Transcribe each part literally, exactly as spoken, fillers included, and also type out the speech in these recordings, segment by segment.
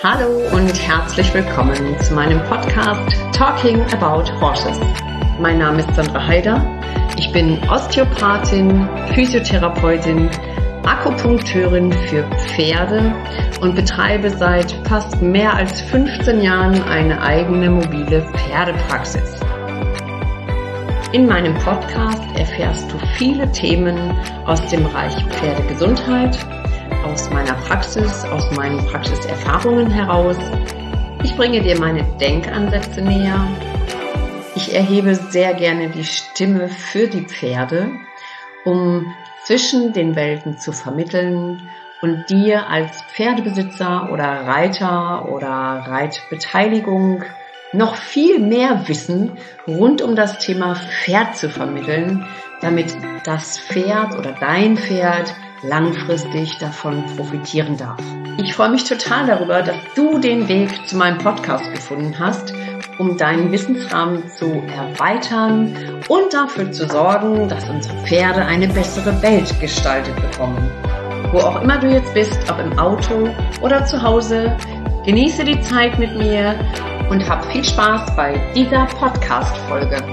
Hallo und herzlich willkommen zu meinem Podcast Talking About Horses. Mein Name ist Sandra Heider. Ich bin Osteopathin, Physiotherapeutin, Akupunkteurin für Pferde und betreibe seit fast mehr als fünfzehn Jahren eine eigene mobile Pferdepraxis. In meinem Podcast erfährst du viele Themen aus dem Bereich Pferdegesundheit, aus meiner Praxis, aus meinen Praxiserfahrungen heraus. Ich bringe dir meine Denkansätze näher. Ich erhebe sehr gerne die Stimme für die Pferde, um zwischen den Welten zu vermitteln und dir als Pferdebesitzer oder Reiter oder Reitbeteiligung noch viel mehr Wissen rund um das Thema Pferd zu vermitteln, damit das Pferd oder dein Pferd langfristig davon profitieren darf. Ich freue mich total darüber, dass du den Weg zu meinem Podcast gefunden hast, um deinen Wissensrahmen zu erweitern und dafür zu sorgen, dass unsere Pferde eine bessere Welt gestaltet bekommen. Wo auch immer du jetzt bist, ob im Auto oder zu Hause, genieße die Zeit mit mir und hab viel Spaß bei dieser Podcast-Folge.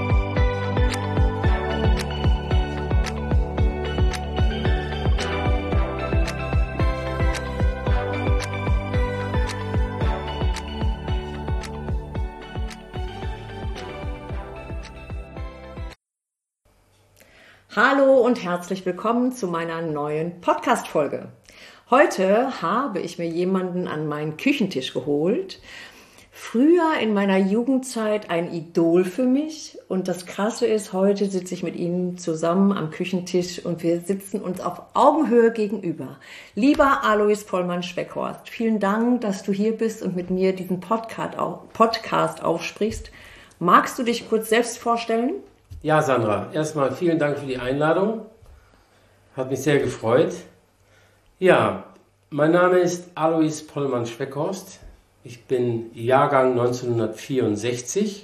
Hallo und herzlich willkommen zu meiner neuen Podcast-Folge. Heute habe ich mir jemanden an meinen Küchentisch geholt. Früher in meiner Jugendzeit ein Idol für mich. Und das Krasse ist, heute sitze ich mit ihm zusammen am Küchentisch und wir sitzen uns auf Augenhöhe gegenüber. Lieber Alois Pollmann-Schweckhorst, vielen Dank, dass du hier bist und mit mir diesen Podcast aufsprichst. Magst du dich kurz selbst vorstellen? Ja, Sandra, erstmal vielen Dank für die Einladung. Hat mich sehr gefreut. Ja, mein Name ist Alois Pollmann-Schweckhorst. Ich bin Jahrgang neunzehnhundertvierundsechzig,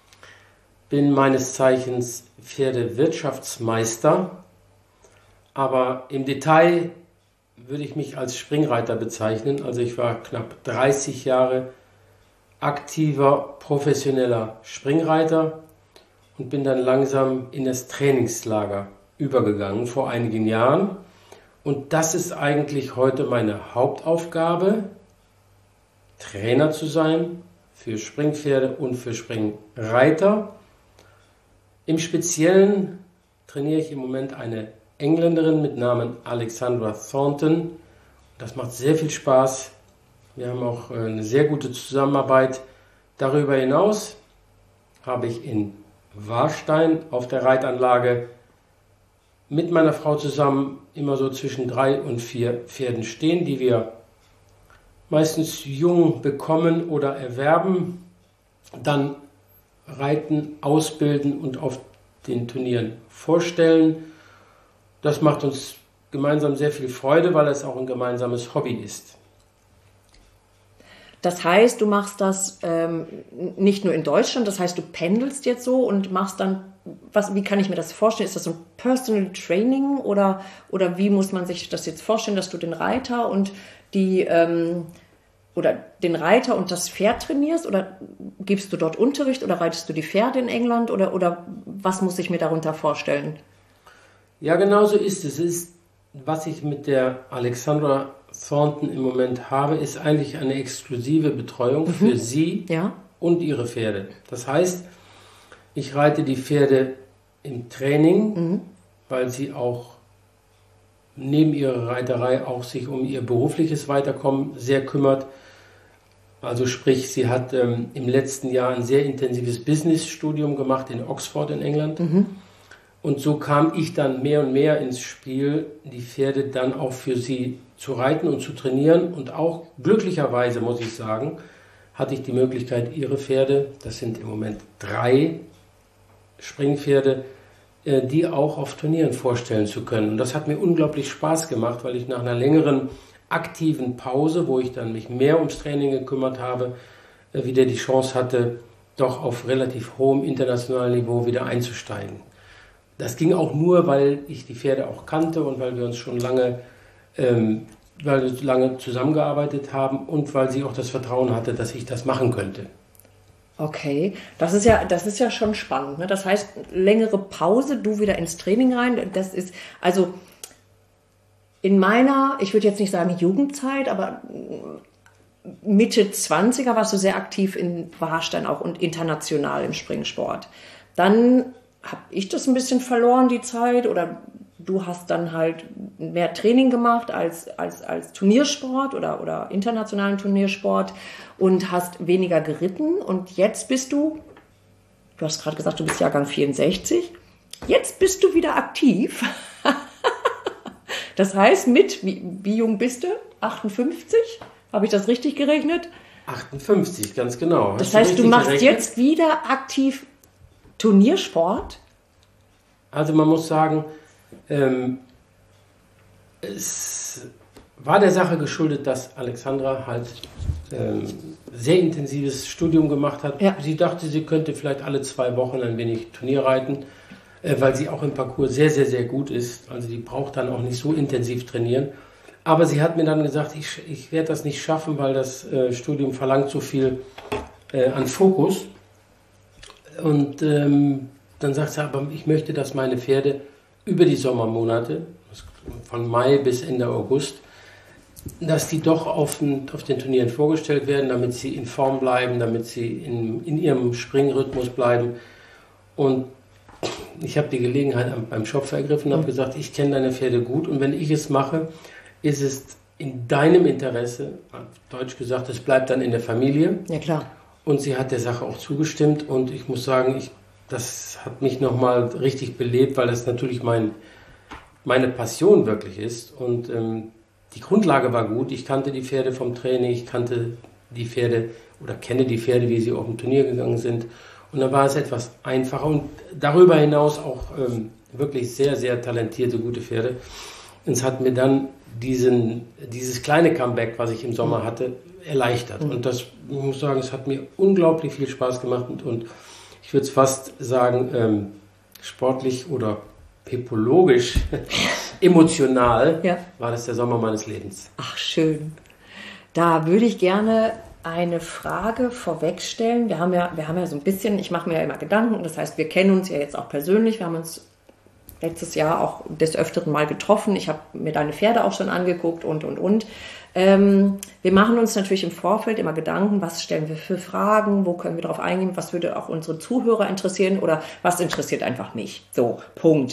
bin meines Zeichens Pferdewirtschaftsmeister, aber im Detail würde ich mich als Springreiter bezeichnen. Also ich war knapp dreißig Jahre aktiver, professioneller Springreiter und bin dann langsam in das Trainingslager übergegangen vor einigen Jahren. Und das ist eigentlich heute meine Hauptaufgabe, Trainer zu sein für Springpferde und für Springreiter. Im Speziellen trainiere ich im Moment eine Engländerin mit Namen Alexandra Thornton. Das macht sehr viel Spaß. Wir haben auch eine sehr gute Zusammenarbeit. Darüber hinaus habe ich in Warstein auf der Reitanlage mit meiner Frau zusammen immer so zwischen drei und vier Pferden stehen, die wir meistens jung bekommen oder erwerben, dann reiten, ausbilden und auf den Turnieren vorstellen. Das macht uns gemeinsam sehr viel Freude, weil es auch ein gemeinsames Hobby ist. Das heißt, du machst das ähm, nicht nur in Deutschland, das heißt, du pendelst jetzt so und machst dann, was, wie kann ich mir das vorstellen? Ist das so ein Personal Training oder, oder wie muss man sich das jetzt vorstellen, dass du den Reiter und die ähm, oder den Reiter und das Pferd trainierst oder gibst du dort Unterricht oder reitest du die Pferde in England oder, oder was muss ich mir darunter vorstellen? Ja, genau so ist es. Es ist, was ich mit der Alexandra Thornton im Moment habe, ist eigentlich eine exklusive Betreuung mhm. für sie ja. und ihre Pferde. Das heißt, ich reite die Pferde im Training, mhm. weil sie auch neben ihrer Reiterei auch sich um ihr berufliches Weiterkommen sehr kümmert. Also sprich, sie hat ähm, im letzten Jahr ein sehr intensives Business-Studium gemacht in Oxford in England. Mhm. Und so kam ich dann mehr und mehr ins Spiel, die Pferde dann auch für sie zu reiten und zu trainieren. Und auch glücklicherweise, muss ich sagen, hatte ich die Möglichkeit, ihre Pferde, das sind im Moment drei Springpferde, äh, die auch auf Turnieren vorstellen zu können. Und das hat mir unglaublich Spaß gemacht, weil ich nach einer längeren aktiven Pause, wo ich dann mich mehr ums Training gekümmert habe, äh, wieder die Chance hatte, doch auf relativ hohem internationalen Niveau wieder einzusteigen. Das ging auch nur, weil ich die Pferde auch kannte und weil wir uns schon lange ähm, weil wir lange zusammengearbeitet haben und weil sie auch das Vertrauen hatte, dass ich das machen könnte. Okay, das ist ja, das ist ja schon spannend. Ne? Das heißt, längere Pause, du wieder ins Training rein. Das ist, also in meiner, ich würde jetzt nicht sagen Jugendzeit, aber Mitte zwanziger warst du sehr aktiv in Warstein auch und international im Springsport. Dann habe ich das ein bisschen verloren, die Zeit, oder du hast dann halt mehr Training gemacht als, als, als Turniersport oder, oder internationalen Turniersport und hast weniger geritten. Und jetzt bist du, du hast gerade gesagt, du bist Jahrgang vierundsechzig, jetzt bist du wieder aktiv. Das heißt, mit, wie, wie jung bist du? achtundfünfzig? Habe ich das richtig gerechnet? achtundfünfzig, ganz genau. Das heißt, du machst gerechnet? Jetzt wieder aktiv Turniersport? Also man muss sagen, ähm, es war der Sache geschuldet, dass Alexandra halt ähm, sehr intensives Studium gemacht hat. Ja. Sie dachte, sie könnte vielleicht alle zwei Wochen ein wenig Turnier reiten, äh, weil sie auch im Parcours sehr, sehr, sehr gut ist. Also die braucht dann auch nicht so intensiv trainieren. Aber sie hat mir dann gesagt, ich, ich werde das nicht schaffen, weil das äh, Studium verlangt so viel äh, an Fokus. Und ähm, dann sagt sie, aber ich möchte, dass meine Pferde über die Sommermonate, von Mai bis Ende August, dass die doch auf den, auf den Turnieren vorgestellt werden, damit sie in Form bleiben, damit sie in, in ihrem Springrhythmus bleiben. Und ich habe die Gelegenheit beim Schopf ergriffen und habe gesagt, ich kenne deine Pferde gut und wenn ich es mache, ist es in deinem Interesse, auf Deutsch gesagt, es bleibt dann in der Familie. Ja, klar. Und sie hat der Sache auch zugestimmt und ich muss sagen, ich, das hat mich nochmal richtig belebt, weil das natürlich mein, meine Passion wirklich ist. Und ähm, die Grundlage war gut. Ich kannte die Pferde vom Training, ich kannte die Pferde oder kenne die Pferde, wie sie auf dem Turnier gegangen sind. Und dann war es etwas einfacher und darüber hinaus auch ähm, wirklich sehr, sehr talentierte, gute Pferde. Und es hat mir dann diesen, dieses kleine Comeback, was ich im Sommer hatte, erleichtert. Und das, ich muss sagen, es hat mir unglaublich viel Spaß gemacht und, und ich würde es fast sagen, ähm, sportlich oder pepologisch, emotional, ja, war das der Sommer meines Lebens. Ach, schön. Da würde ich gerne eine Frage vorwegstellen. Wir haben ja, wir haben ja so ein bisschen, ich mache mir ja immer Gedanken, das heißt, wir kennen uns ja jetzt auch persönlich, wir haben uns letztes Jahr auch des Öfteren mal getroffen. Ich habe mir deine Pferde auch schon angeguckt und, und, und. Ähm, wir machen uns natürlich im Vorfeld immer Gedanken, was stellen wir für Fragen, wo können wir darauf eingehen, was würde auch unsere Zuhörer interessieren oder was interessiert einfach mich. So, Punkt.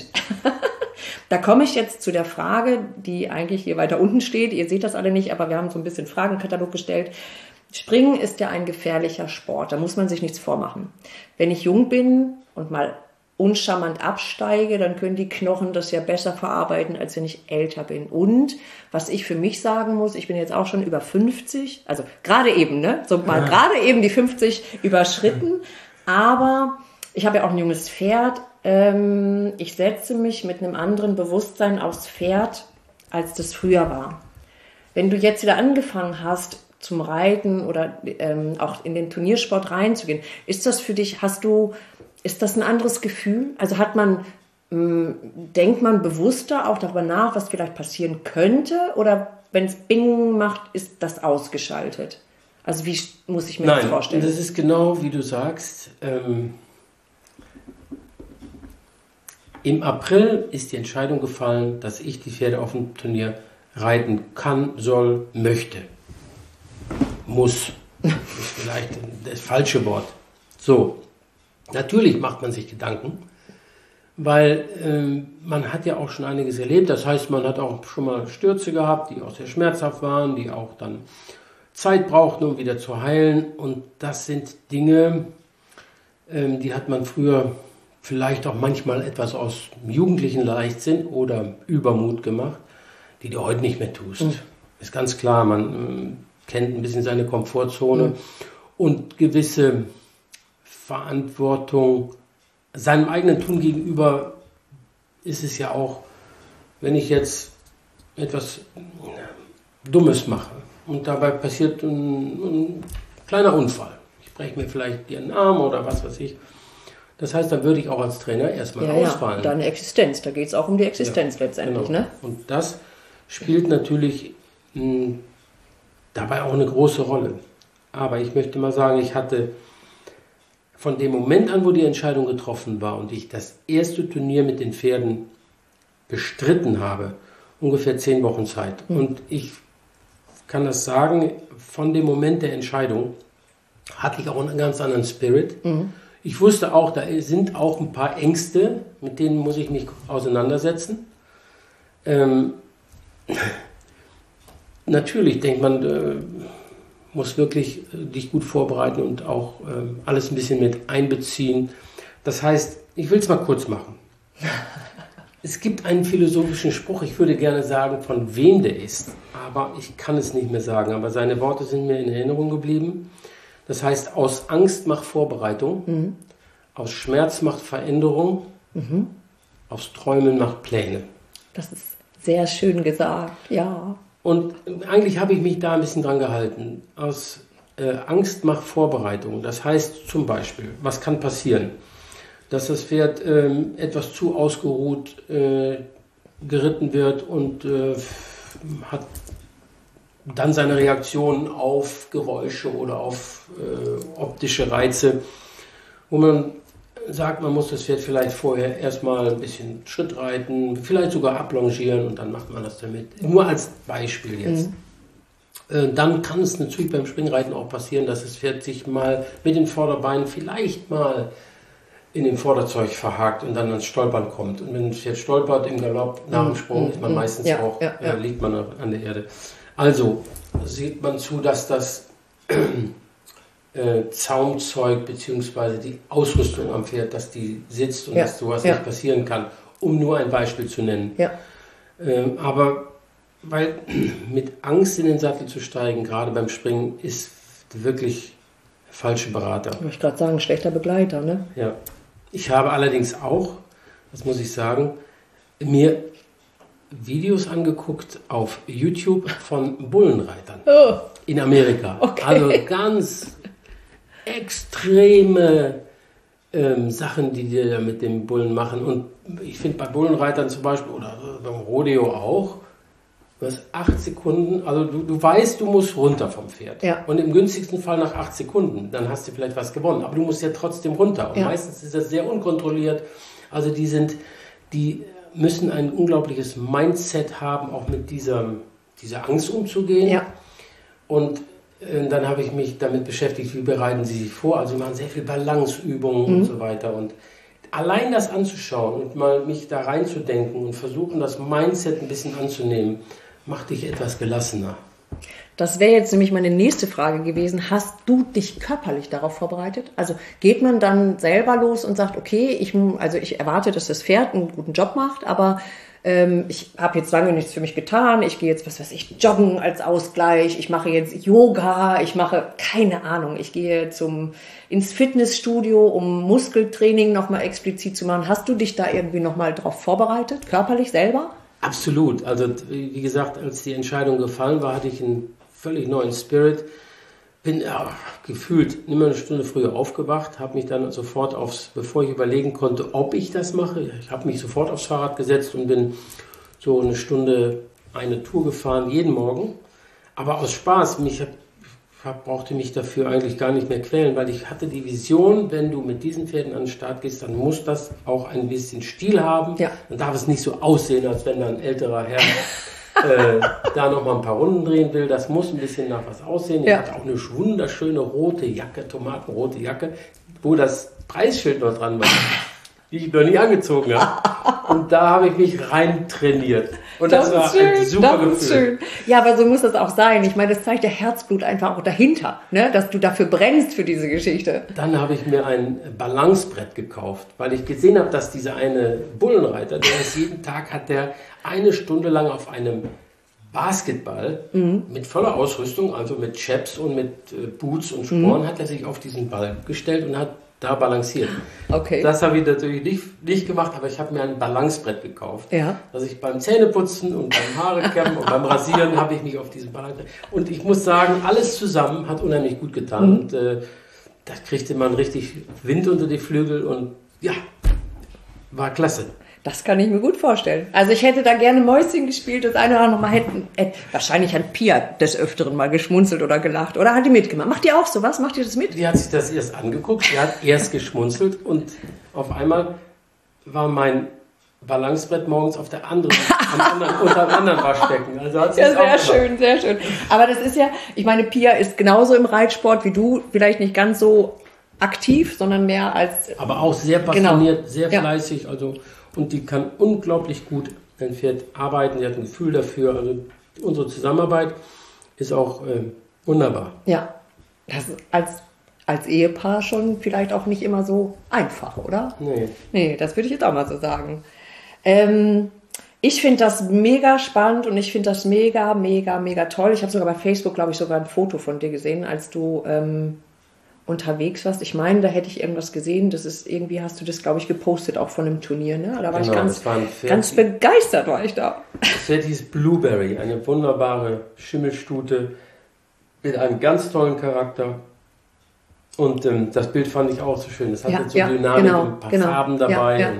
Da komme ich jetzt zu der Frage, die eigentlich hier weiter unten steht. Ihr seht das alle nicht, aber wir haben so ein bisschen Fragenkatalog gestellt. Springen ist ja ein gefährlicher Sport, da muss man sich nichts vormachen. Wenn ich jung bin und mal uncharmant absteige, dann können die Knochen das ja besser verarbeiten, als wenn ich älter bin. Und was ich für mich sagen muss, ich bin jetzt auch schon über fünfzig, also gerade eben, ne, so mal ja. gerade eben die fünfzig überschritten, aber ich habe ja auch ein junges Pferd. Ähm, ich setze mich mit einem anderen Bewusstsein aufs Pferd, als das früher war. Wenn du jetzt wieder angefangen hast, zum Reiten oder ähm, auch in den Turniersport reinzugehen, ist das für dich, hast du Ist das ein anderes Gefühl? Also hat man, mh, denkt man bewusster auch darüber nach, was vielleicht passieren könnte? Oder wenn es Bing macht, ist das ausgeschaltet? Also wie muss ich mir Nein, das vorstellen? Das ist genau wie du sagst. Ähm, Im April ist die Entscheidung gefallen, dass ich die Pferde auf dem Turnier reiten kann, soll, möchte. Muss. Das ist vielleicht das falsche Wort. So. Natürlich macht man sich Gedanken, weil ähm, man hat ja auch schon einiges erlebt. Das heißt, man hat auch schon mal Stürze gehabt, die auch sehr schmerzhaft waren, die auch dann Zeit brauchten, um wieder zu heilen. Und das sind Dinge, ähm, die hat man früher vielleicht auch manchmal etwas aus jugendlichen Leichtsinn oder Übermut gemacht, die du heute nicht mehr tust. Mhm. Ist ganz klar, man ähm, kennt ein bisschen seine Komfortzone mhm. und gewisse Verantwortung seinem eigenen Tun gegenüber ist es ja auch, wenn ich jetzt etwas Dummes mache und dabei passiert ein, ein kleiner Unfall. Ich breche mir vielleicht den Arm oder was weiß ich. Das heißt, dann würde ich auch als Trainer erstmal ja, ausfallen. Ja, deine Existenz, da geht es auch um die Existenz ja, letztendlich. Genau. Ne? Und das spielt natürlich mh, dabei auch eine große Rolle. Aber ich möchte mal sagen, ich hatte von dem Moment an, wo die Entscheidung getroffen war und ich das erste Turnier mit den Pferden bestritten habe, ungefähr zehn Wochen Zeit. Mhm. Und ich kann das sagen, von dem Moment der Entscheidung hatte ich auch einen ganz anderen Spirit. Mhm. Ich wusste auch, da sind auch ein paar Ängste, mit denen muss ich mich auseinandersetzen. Ähm, natürlich denkt man, äh, muss wirklich äh, dich gut vorbereiten und auch äh, alles ein bisschen mit einbeziehen. Das heißt, ich will es mal kurz machen. Es gibt einen philosophischen Spruch, ich würde gerne sagen, von wem der ist, aber ich kann es nicht mehr sagen. Aber seine Worte sind mir in Erinnerung geblieben. Das heißt, aus Angst macht Vorbereitung, mhm. aus Schmerz macht Veränderung, mhm. aus Träumen macht Pläne. Das ist sehr schön gesagt, ja. Und eigentlich habe ich mich da ein bisschen dran gehalten. Aus äh, Angst macht Vorbereitung. Das heißt zum Beispiel, was kann passieren? Dass das Pferd ähm, etwas zu ausgeruht äh, geritten wird und äh, hat dann seine Reaktion auf Geräusche oder auf äh, optische Reize, wo man sagt, man muss das Pferd vielleicht vorher erstmal ein bisschen Schritt reiten, vielleicht sogar ablongieren und dann macht man das damit. Nur als Beispiel jetzt. Mhm. Äh, dann kann es natürlich beim Springreiten auch passieren, dass das Pferd sich mal mit den Vorderbeinen vielleicht mal in dem Vorderzeug verhakt und dann ans Stolpern kommt. Und wenn das Pferd stolpert im Galopp nach dem Sprung, ist man meistens ja, auch, ja, ja. Äh, liegt man an der Erde. Also sieht man zu, dass das äh, Zaumzeug bzw. die Ausrüstung am Pferd, dass die sitzt und ja, dass sowas ja. nicht passieren kann, um nur ein Beispiel zu nennen. Ja. Ähm, aber weil mit Angst in den Sattel zu steigen, gerade beim Springen, ist wirklich falsche Berater. Ich wollte gerade sagen, schlechter Begleiter, ne? Ja. Ich habe allerdings auch, das muss ich sagen, mir Videos angeguckt auf YouTube von Bullenreitern oh. in Amerika. Okay. Also ganz extreme ähm, Sachen, die die da mit dem Bullen machen. Und ich finde bei Bullenreitern zum Beispiel, oder beim Rodeo auch, du hast acht Sekunden, also du, du weißt, du musst runter vom Pferd. Ja. Und im günstigsten Fall nach acht Sekunden, dann hast du vielleicht was gewonnen. Aber du musst ja trotzdem runter. Und ja. meistens ist das sehr unkontrolliert. Also die sind, die müssen ein unglaubliches Mindset haben, auch mit dieser, dieser Angst umzugehen. Ja. Und äh, dann habe ich mich damit beschäftigt, wie bereiten sie sich vor. Also wir machen sehr viel Balanceübungen mhm. und so weiter. Und allein das anzuschauen und mal mich da reinzudenken und versuchen, das Mindset ein bisschen anzunehmen, macht dich etwas gelassener. Das wäre jetzt nämlich meine nächste Frage gewesen. Hast du dich körperlich darauf vorbereitet? Also geht man dann selber los und sagt, okay, ich, also ich erwarte, dass das Pferd einen guten Job macht, aber ähm, ich habe jetzt lange nichts für mich getan. Ich gehe jetzt, was weiß ich, joggen als Ausgleich. Ich mache jetzt Yoga. Ich mache, keine Ahnung, ich gehe zum ins Fitnessstudio, um Muskeltraining nochmal explizit zu machen. Hast du dich da irgendwie nochmal drauf vorbereitet, körperlich selber? Absolut. Also wie gesagt, als die Entscheidung gefallen war, hatte ich einen völlig neuen Spirit. Bin ja, gefühlt immer eine Stunde früher aufgewacht, habe mich dann sofort aufs, bevor ich überlegen konnte, ob ich das mache, ich habe mich sofort aufs Fahrrad gesetzt und bin so eine Stunde eine Tour gefahren, jeden Morgen. Aber aus Spaß, mich hab, brauchte mich dafür eigentlich gar nicht mehr quälen, weil ich hatte die Vision, wenn du mit diesen Pferden an den Start gehst, dann muss das auch ein bisschen Stil haben. Ja. Dann darf es nicht so aussehen, als wenn da ein älterer Herr äh, da noch mal ein paar Runden drehen will. Das muss ein bisschen nach was aussehen. Ich ja. hatte auch eine wunderschöne rote Jacke, tomatenrote Jacke, wo das Preisschild noch dran war, die ich noch nie angezogen habe. Und da habe ich mich rein trainiert. Und das, das war schön, ein super das Gefühl. Schön. Ja, aber so muss das auch sein. Ich meine, das zeigt der Herzblut einfach auch dahinter, ne? Dass du dafür brennst für diese Geschichte. Dann habe ich mir ein Balancebrett gekauft, weil ich gesehen habe, dass dieser eine Bullenreiter, der ist jeden Tag, hat der eine Stunde lang auf einem Basketball mhm. mit voller Ausrüstung, also mit Chaps und mit äh, Boots und Sporen, mhm. hat er sich auf diesen Ball gestellt und hat da balanciert. Okay. Das habe ich natürlich nicht, nicht gemacht, aber ich habe mir ein Balancebrett gekauft. Ja. Dass ich beim Zähneputzen und beim Haarekämmen und beim Rasieren habe ich mich auf diesen Balancebrett. Und ich muss sagen, alles zusammen hat unheimlich gut getan. Mhm. Und äh, da kriegte man richtig Wind unter die Flügel und ja, war klasse. Das kann ich mir gut vorstellen. Also ich hätte da gerne Mäuschen gespielt, das eine oder andere Mal hätten, äh, wahrscheinlich hat Pia des Öfteren mal geschmunzelt oder gelacht. Oder hat die mitgemacht? Macht die auch sowas? Macht ihr das mit? Die hat sich das erst angeguckt, sie hat erst geschmunzelt und auf einmal war mein Balancebrett morgens auf der anderen, am anderen, unter einem anderen Waschbecken. Also hat sie ja, es auch sehr schön, sehr schön. Aber das ist ja, ich meine, Pia ist genauso im Reitsport wie du, vielleicht nicht ganz so aktiv, sondern mehr als... Aber auch sehr passioniert, genau. sehr ja. fleißig, also und die kann unglaublich gut ein Pferd arbeiten, sie hat ein Gefühl dafür, also unsere Zusammenarbeit ist auch äh, wunderbar. Ja, das ist als, als Ehepaar schon vielleicht auch nicht immer so einfach, oder? Nee. Nee, das würde ich jetzt auch mal so sagen. Ähm, ich finde das mega spannend und ich finde das mega, mega, mega toll. Ich habe sogar bei Facebook, glaube ich, sogar ein Foto von dir gesehen, als du ähm, unterwegs warst. Ich meine, da hätte ich irgendwas gesehen. Das ist irgendwie, hast du das, glaube ich, gepostet, auch von einem Turnier. Ne? Da war genau, ich ganz, war ein Pferd, ganz begeistert, war ich da. Das Pferd hieß Blueberry, eine wunderbare Schimmelstute mit einem ganz tollen Charakter. Und ähm, das Bild fand ich auch so schön. Es hatte Ja, so ja, Dynamik, genau, ein paar genau. Farben dabei. Ja, ja. Und,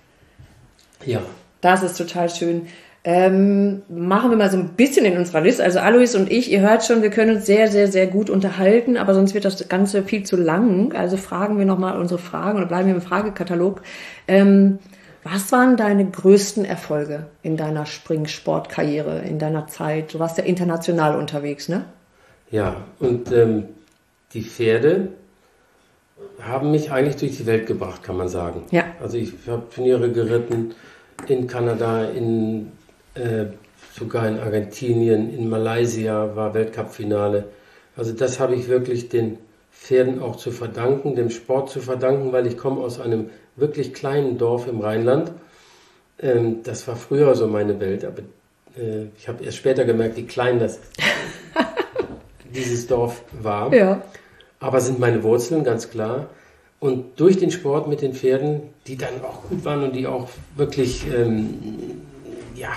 ja. Das ist total schön. Ähm, machen wir mal so ein bisschen in unserer Liste. Also Alois und ich, ihr hört schon, wir können uns sehr, sehr, sehr gut unterhalten, aber sonst wird das Ganze viel zu lang. Also fragen wir nochmal unsere Fragen oder bleiben wir im Fragekatalog. Ähm, was waren deine größten Erfolge in deiner Springsportkarriere, in deiner Zeit? Du warst ja international unterwegs, ne? Ja, und ähm, die Pferde haben mich eigentlich durch die Welt gebracht, kann man sagen. Ja. Also ich habe Turniere geritten in Kanada, in äh, sogar in Argentinien, in Malaysia war Weltcup-Finale. Also das habe ich wirklich den Pferden auch zu verdanken, dem Sport zu verdanken, weil ich komme aus einem wirklich kleinen Dorf im Rheinland. Ähm, das war früher so meine Welt, aber äh, ich habe erst später gemerkt, wie klein das dieses Dorf war. Ja. Aber sind meine Wurzeln, ganz klar. Und durch den Sport mit den Pferden, die dann auch gut waren und die auch wirklich, ähm, ja,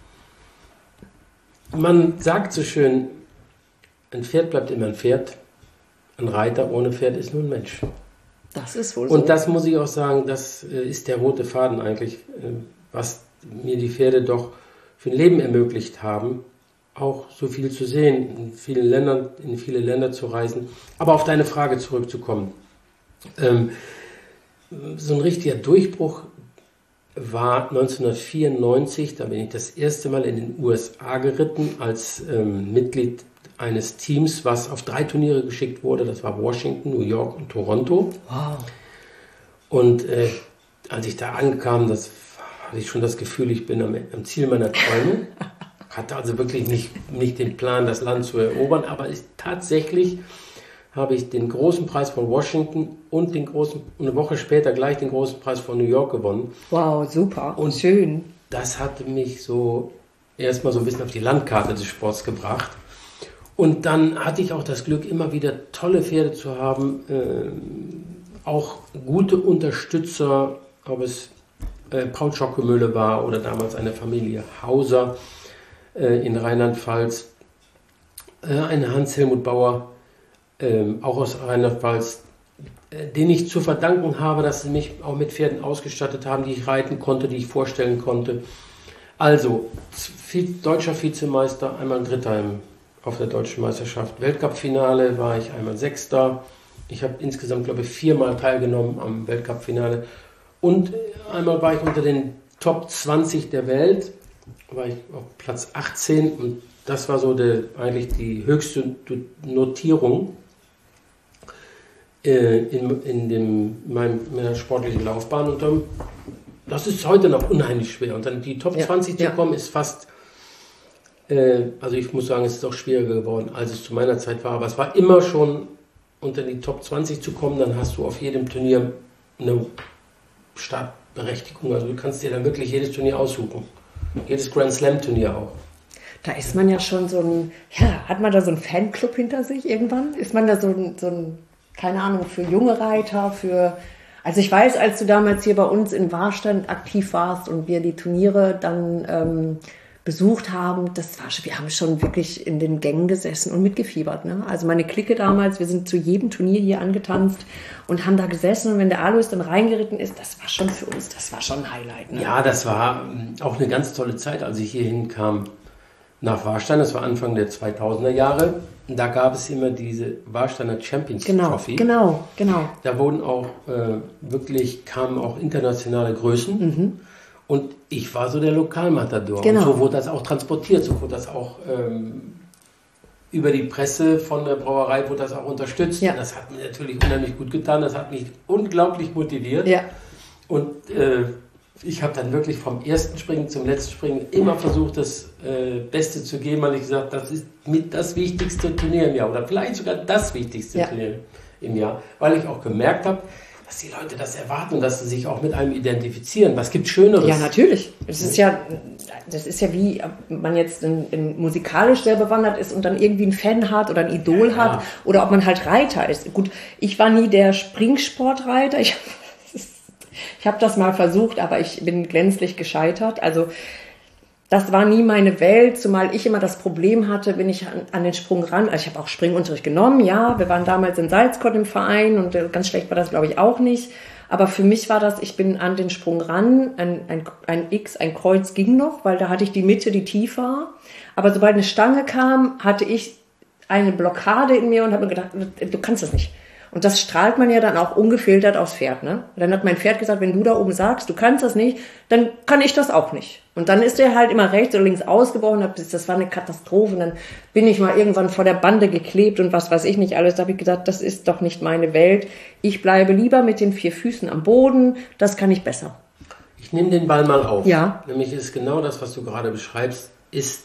man sagt so schön, ein Pferd bleibt immer ein Pferd, ein Reiter ohne Pferd ist nur ein Mensch. Das ist wohl so. Und das muss ich auch sagen, das äh, ist der rote Faden eigentlich, äh, was mir die Pferde doch für ein Leben ermöglicht haben, auch so viel zu sehen, in vielen Ländern, in viele Länder zu reisen. Aber auf deine Frage zurückzukommen. Ähm, so ein richtiger Durchbruch war neunzehnhundertvierundneunzig, da bin ich das erste Mal in den U S A geritten als ähm, Mitglied eines Teams, was auf drei Turniere geschickt wurde. Das war Washington, New York und Toronto. Wow. Und äh, als ich da ankam, das hatte ich schon das Gefühl, ich bin am, am Ziel meiner Träume. Hatte also wirklich nicht, nicht den Plan, das Land zu erobern, aber ist, tatsächlich habe ich den großen Preis von Washington und den großen, eine Woche später gleich den großen Preis von New York gewonnen. Wow, super Und schön. Das hatte mich so erstmal so ein bisschen auf die Landkarte des Sports gebracht. Und dann hatte ich auch das Glück, immer wieder tolle Pferde zu haben, äh, auch gute Unterstützer, ob es äh, Paul Schockemöhle war oder damals eine Familie Hauser äh, in Rheinland-Pfalz, äh, eine Hans-Helmut Bauer, äh, auch aus Rheinland-Pfalz, äh, den ich zu verdanken habe, dass sie mich auch mit Pferden ausgestattet haben, die ich reiten konnte, die ich vorstellen konnte. Also, deutscher Vizemeister, einmal Dritter im auf der Deutschen Meisterschaft. Weltcup-Finale war ich einmal Sechster. Ich habe insgesamt, glaube ich, viermal teilgenommen am Weltcup-Finale. Und einmal war ich unter den Top zwanzig der Welt. War ich auf Platz achtzehn. Und das war so der, eigentlich die höchste Notierung äh, in, in, dem, meinem, meiner sportlichen Laufbahn. Und dann, das ist heute noch unheimlich schwer. Und dann die Top ja, zwanzig ja. zu kommen, ist fast... Also ich muss sagen, es ist auch schwieriger geworden, als es zu meiner Zeit war. Aber es war immer schon, unter die Top zwanzig zu kommen, dann hast du auf jedem Turnier eine Startberechtigung. Also du kannst dir dann wirklich jedes Turnier aussuchen. Jedes Grand Slam Turnier auch. Da ist man ja schon so ein, ja, hat man da so einen Fanclub hinter sich irgendwann? Ist man da so ein, so ein, keine Ahnung, für junge Reiter, für... Also ich weiß, als du damals hier bei uns in Warstein aktiv warst und wir die Turniere dann... Ähm, besucht haben, das war schon, wir haben schon wirklich in den Gängen gesessen und mitgefiebert. Ne? Also meine Clique damals, wir sind zu jedem Turnier hier angetanzt und haben da gesessen. Und wenn der Alois dann reingeritten ist, das war schon für uns, das war schon ein Highlight. Ne? Ja, das war auch eine ganz tolle Zeit, als ich hierhin kam nach Warstein. Das war Anfang der zweitausender Jahre. Da gab es immer diese Warsteiner Champions genau, Trophy. Genau, genau. Da wurden auch äh, wirklich, kamen auch internationale Größen. Mhm. Und ich war so der Lokalmatador. Genau. Und so wurde das auch transportiert, so wurde das auch ähm, über die Presse von der Brauerei wurde das auch unterstützt. Ja. Und das hat mir natürlich unheimlich gut getan, das hat mich unglaublich motiviert. Ja. Und äh, ich habe dann wirklich vom ersten Springen zum letzten Springen immer versucht, das äh, Beste zu geben, weil ich gesagt habe, das ist mit das wichtigste Turnier im Jahr oder vielleicht sogar das wichtigste ja. Turnier im Jahr, weil ich auch gemerkt habe, dass die Leute das erwarten und dass sie sich auch mit einem identifizieren. Was gibt Schöneres? Ja, natürlich. Das ist ja, das ist ja wie, ob man jetzt in, in musikalisch sehr bewandert ist und dann irgendwie einen Fan hat oder ein Idol ja, hat ja. oder ob man halt Reiter ist. Gut, ich war nie der Springsportreiter. Ich, ich habe das mal versucht, aber ich bin gänzlich gescheitert. Also das war nie meine Welt, zumal ich immer das Problem hatte, wenn ich an, an den Sprung ran, also ich habe auch Springunterricht genommen, ja, wir waren damals in Salzkott im Verein und ganz schlecht war das, glaube ich, auch nicht, aber für mich war das, ich bin an den Sprung ran, ein, ein, ein X, ein Kreuz ging noch, weil da hatte ich die Mitte, die tief war, aber sobald eine Stange kam, hatte ich eine Blockade in mir und habe mir gedacht, du kannst das nicht. Und das strahlt man ja dann auch ungefiltert aufs Pferd, ne? Dann hat mein Pferd gesagt, wenn du da oben sagst, du kannst das nicht, dann kann ich das auch nicht. Und dann ist er halt immer rechts oder links ausgebrochen, das war eine Katastrophe. Und dann bin ich mal irgendwann vor der Bande geklebt und was weiß ich nicht alles. Da habe ich gesagt, das ist doch nicht meine Welt. Ich bleibe lieber mit den vier Füßen am Boden, das kann ich besser. Ich nehme den Ball mal auf. Ja. Nämlich ist genau das, was du gerade beschreibst, ist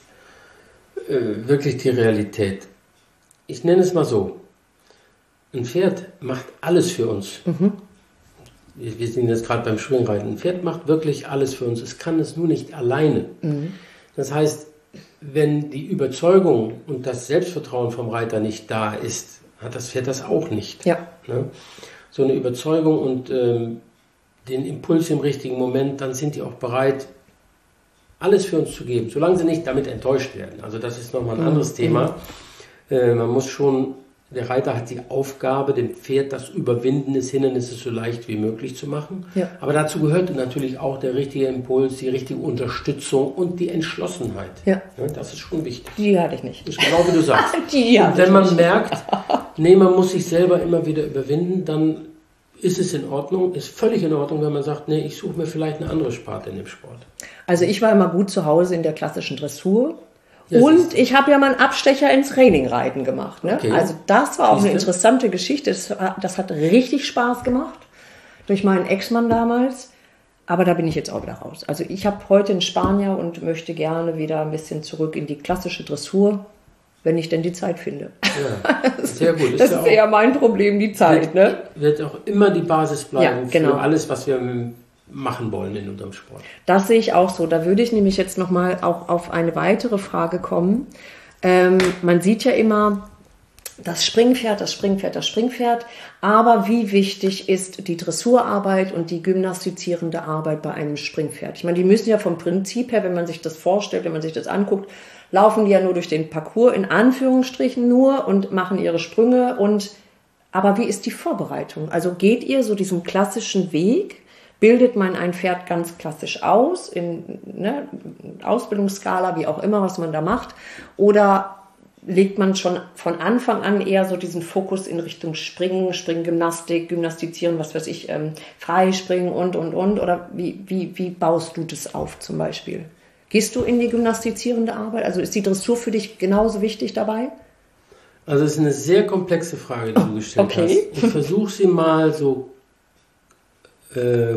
äh, wirklich die Realität. Ich nenne es mal so. Ein Pferd macht alles für uns. Mhm. Wir, wir sind jetzt gerade beim Springreiten. Ein Pferd macht wirklich alles für uns. Es kann es nur nicht alleine. Mhm. Das heißt, wenn die Überzeugung und das Selbstvertrauen vom Reiter nicht da ist, hat das Pferd das auch nicht. Ja. Ne? So eine Überzeugung und ähm, den Impuls im richtigen Moment, dann sind die auch bereit, alles für uns zu geben, solange sie nicht damit enttäuscht werden. Also das ist nochmal ein mhm. anderes Thema. Äh, man muss schon... Der Reiter hat die Aufgabe, dem Pferd das Überwinden des Hindernisses so leicht wie möglich zu machen. Ja. Aber dazu gehört natürlich auch der richtige Impuls, die richtige Unterstützung und die Entschlossenheit. Ja. Ja, das ist schon wichtig. Die hatte ich nicht. Das ist genau wie du sagst. die und wenn man nicht. merkt, nee, man muss sich selber immer wieder überwinden, dann ist es in Ordnung, ist völlig in Ordnung, wenn man sagt, nee, ich suche mir vielleicht eine andere Sparte in dem Sport. Also ich war immer gut zu Hause in der klassischen Dressur. Und ich habe ja mal einen Abstecher ins Trainingreiten gemacht. Ne? Okay. Also das war auch eine interessante Geschichte. Das, das hat richtig Spaß gemacht. Durch meinen Ex-Mann damals. Aber da bin ich jetzt auch wieder raus. Also ich habe heute einen Spanier und möchte gerne wieder ein bisschen zurück in die klassische Dressur, wenn ich denn die Zeit finde. Ja, sehr gut. Das ist, ist eher mein Problem, die Zeit. Wird, ne? wird auch immer die Basis bleiben ja, genau. für alles, was wir machen wollen in unserem Sport. Das sehe ich auch so. Da würde ich nämlich jetzt nochmal auch auf eine weitere Frage kommen. Ähm, man sieht ja immer das Springpferd, das Springpferd, das Springpferd. Aber wie wichtig ist die Dressurarbeit und die gymnastizierende Arbeit bei einem Springpferd? Ich meine, die müssen ja vom Prinzip her, wenn man sich das vorstellt, wenn man sich das anguckt, laufen die ja nur durch den Parcours, in Anführungsstrichen nur, und machen ihre Sprünge. Und aber wie ist die Vorbereitung? Also geht ihr so diesen klassischen Weg? Bildet man ein Pferd ganz klassisch aus, in ne, Ausbildungsskala, wie auch immer, was man da macht? Oder legt man schon von Anfang an eher so diesen Fokus in Richtung Springen, Springgymnastik, Gymnastizieren, was weiß ich, ähm, Freispringen und, und, und? Oder wie, wie, wie baust du das auf zum Beispiel? Gehst du in die gymnastizierende Arbeit? Also ist die Dressur für dich genauso wichtig dabei? Also es ist eine sehr komplexe Frage, die du gestellt okay. hast. Ich versuche sie mal so Äh,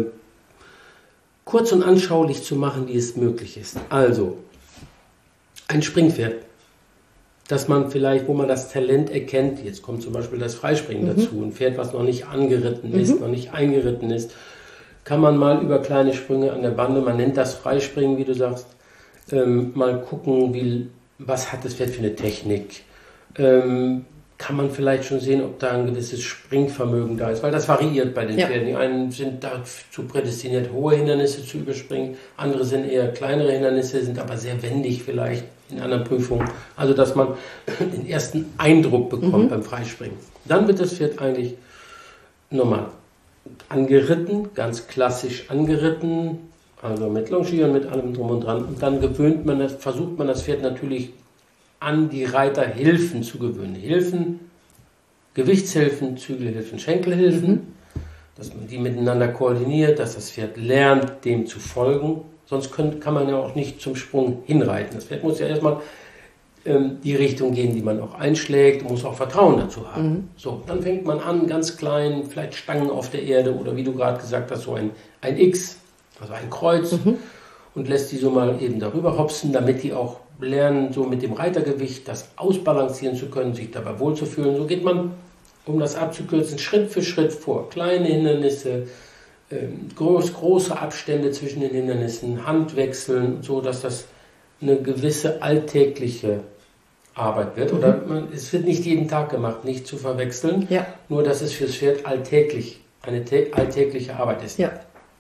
kurz und anschaulich zu machen, wie es möglich ist. Also, ein Springpferd, dass man vielleicht, wo man das Talent erkennt, jetzt kommt zum Beispiel das Freispringen mhm. dazu, ein Pferd, was noch nicht angeritten ist, mhm. noch nicht eingeritten ist, kann man mal über kleine Sprünge an der Bande, man nennt das Freispringen, wie du sagst, ähm, mal gucken, wie, was hat das Pferd für eine Technik, ähm, kann man vielleicht schon sehen, ob da ein gewisses Springvermögen da ist, weil das variiert bei den ja. Pferden. Die einen sind dazu prädestiniert, hohe Hindernisse zu überspringen, andere sind eher kleinere Hindernisse, sind aber sehr wendig vielleicht in anderen Prüfungen. Also, dass man den ersten Eindruck bekommt mhm. beim Freispringen. Dann wird das Pferd eigentlich normal angeritten, ganz klassisch angeritten, also mit Longieren, mit allem drum und dran. Und dann gewöhnt man das, versucht man das Pferd natürlich an die Reiterhilfen zu gewöhnen. Hilfen, Gewichtshilfen, Zügelhilfen, Schenkelhilfen, mhm. dass man die miteinander koordiniert, dass das Pferd lernt, dem zu folgen. Sonst können, kann man ja auch nicht zum Sprung hinreiten. Das Pferd muss ja erstmal ähm, die Richtung gehen, die man auch einschlägt, muss auch Vertrauen dazu haben. Mhm. So, dann fängt man an, ganz klein, vielleicht Stangen auf der Erde oder wie du gerade gesagt hast, so ein, ein X, also ein Kreuz, mhm. und lässt die so mal eben darüber hopsen, damit die auch lernen, so mit dem Reitergewicht das ausbalancieren zu können, sich dabei wohlzufühlen. So geht man, um das abzukürzen, Schritt für Schritt vor. Kleine Hindernisse, ähm, groß, große Abstände zwischen den Hindernissen, Handwechseln, so dass das eine gewisse alltägliche Arbeit wird. Mhm. Oder man, es wird nicht jeden Tag gemacht, nicht zu verwechseln, ja. nur dass es fürs Pferd alltäglich, eine alltägliche Arbeit ist. Ja.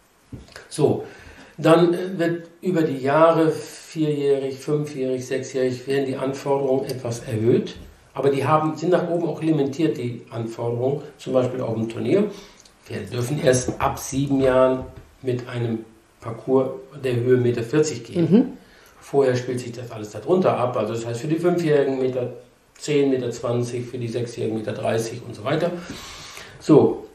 So, dann wird über die Jahre, vierjährig, fünfjährig, sechsjährig, werden die Anforderungen etwas erhöht. Aber die haben, sind nach oben auch limitiert, die Anforderungen, zum Beispiel auf dem Turnier. Wir dürfen erst ab sieben Jahren mit einem Parcours der Höhe eins Komma vierzig Meter gehen. Mhm. Vorher spielt sich das alles darunter ab. Also das heißt für die Fünfjährigen eins Komma zehn Meter, eins Komma zwanzig, für die Sechsjährigen eins Komma dreißig und so weiter. So,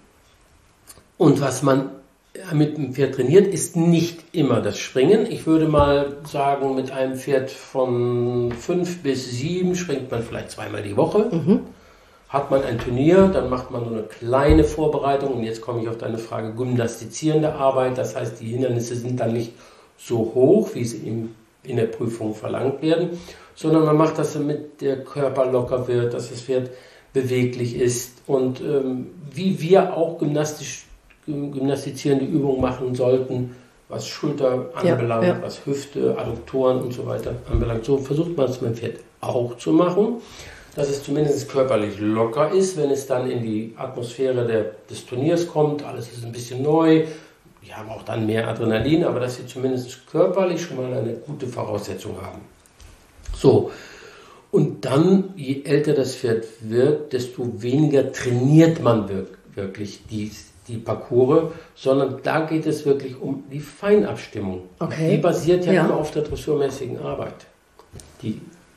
und was man mit dem Pferd trainiert, ist nicht immer das Springen. Ich würde mal sagen, mit einem Pferd von fünf bis sieben springt man vielleicht zweimal die Woche. Mhm. Hat man ein Turnier, dann macht man so eine kleine Vorbereitung. Und jetzt komme ich auf deine Frage, gymnastizierende Arbeit. Das heißt, die Hindernisse sind dann nicht so hoch, wie sie in, in der Prüfung verlangt werden, sondern man macht das, damit der Körper locker wird, dass das Pferd beweglich ist. Und ähm, wie wir auch gymnastisch gymnastizierende Übungen machen sollten, was Schulter anbelangt, ja, ja. was Hüfte, Adduktoren und so weiter anbelangt. So versucht man es mit dem Pferd auch zu machen, dass es zumindest körperlich locker ist, wenn es dann in die Atmosphäre der, des Turniers kommt. Alles ist ein bisschen neu, die haben auch dann mehr Adrenalin, aber dass sie zumindest körperlich schon mal eine gute Voraussetzung haben. So, und dann, je älter das Pferd wird, desto weniger trainiert man wirklich die die Parcours, sondern da geht es wirklich um die Feinabstimmung. Okay. Die basiert ja, ja immer auf der dressurmäßigen Arbeit. Die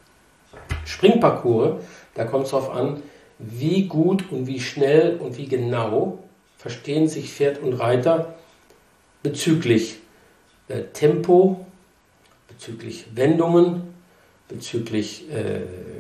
Springparcours, da kommt es darauf an, wie gut und wie schnell und wie genau verstehen sich Pferd und Reiter bezüglich äh, Tempo, bezüglich Wendungen, bezüglich äh,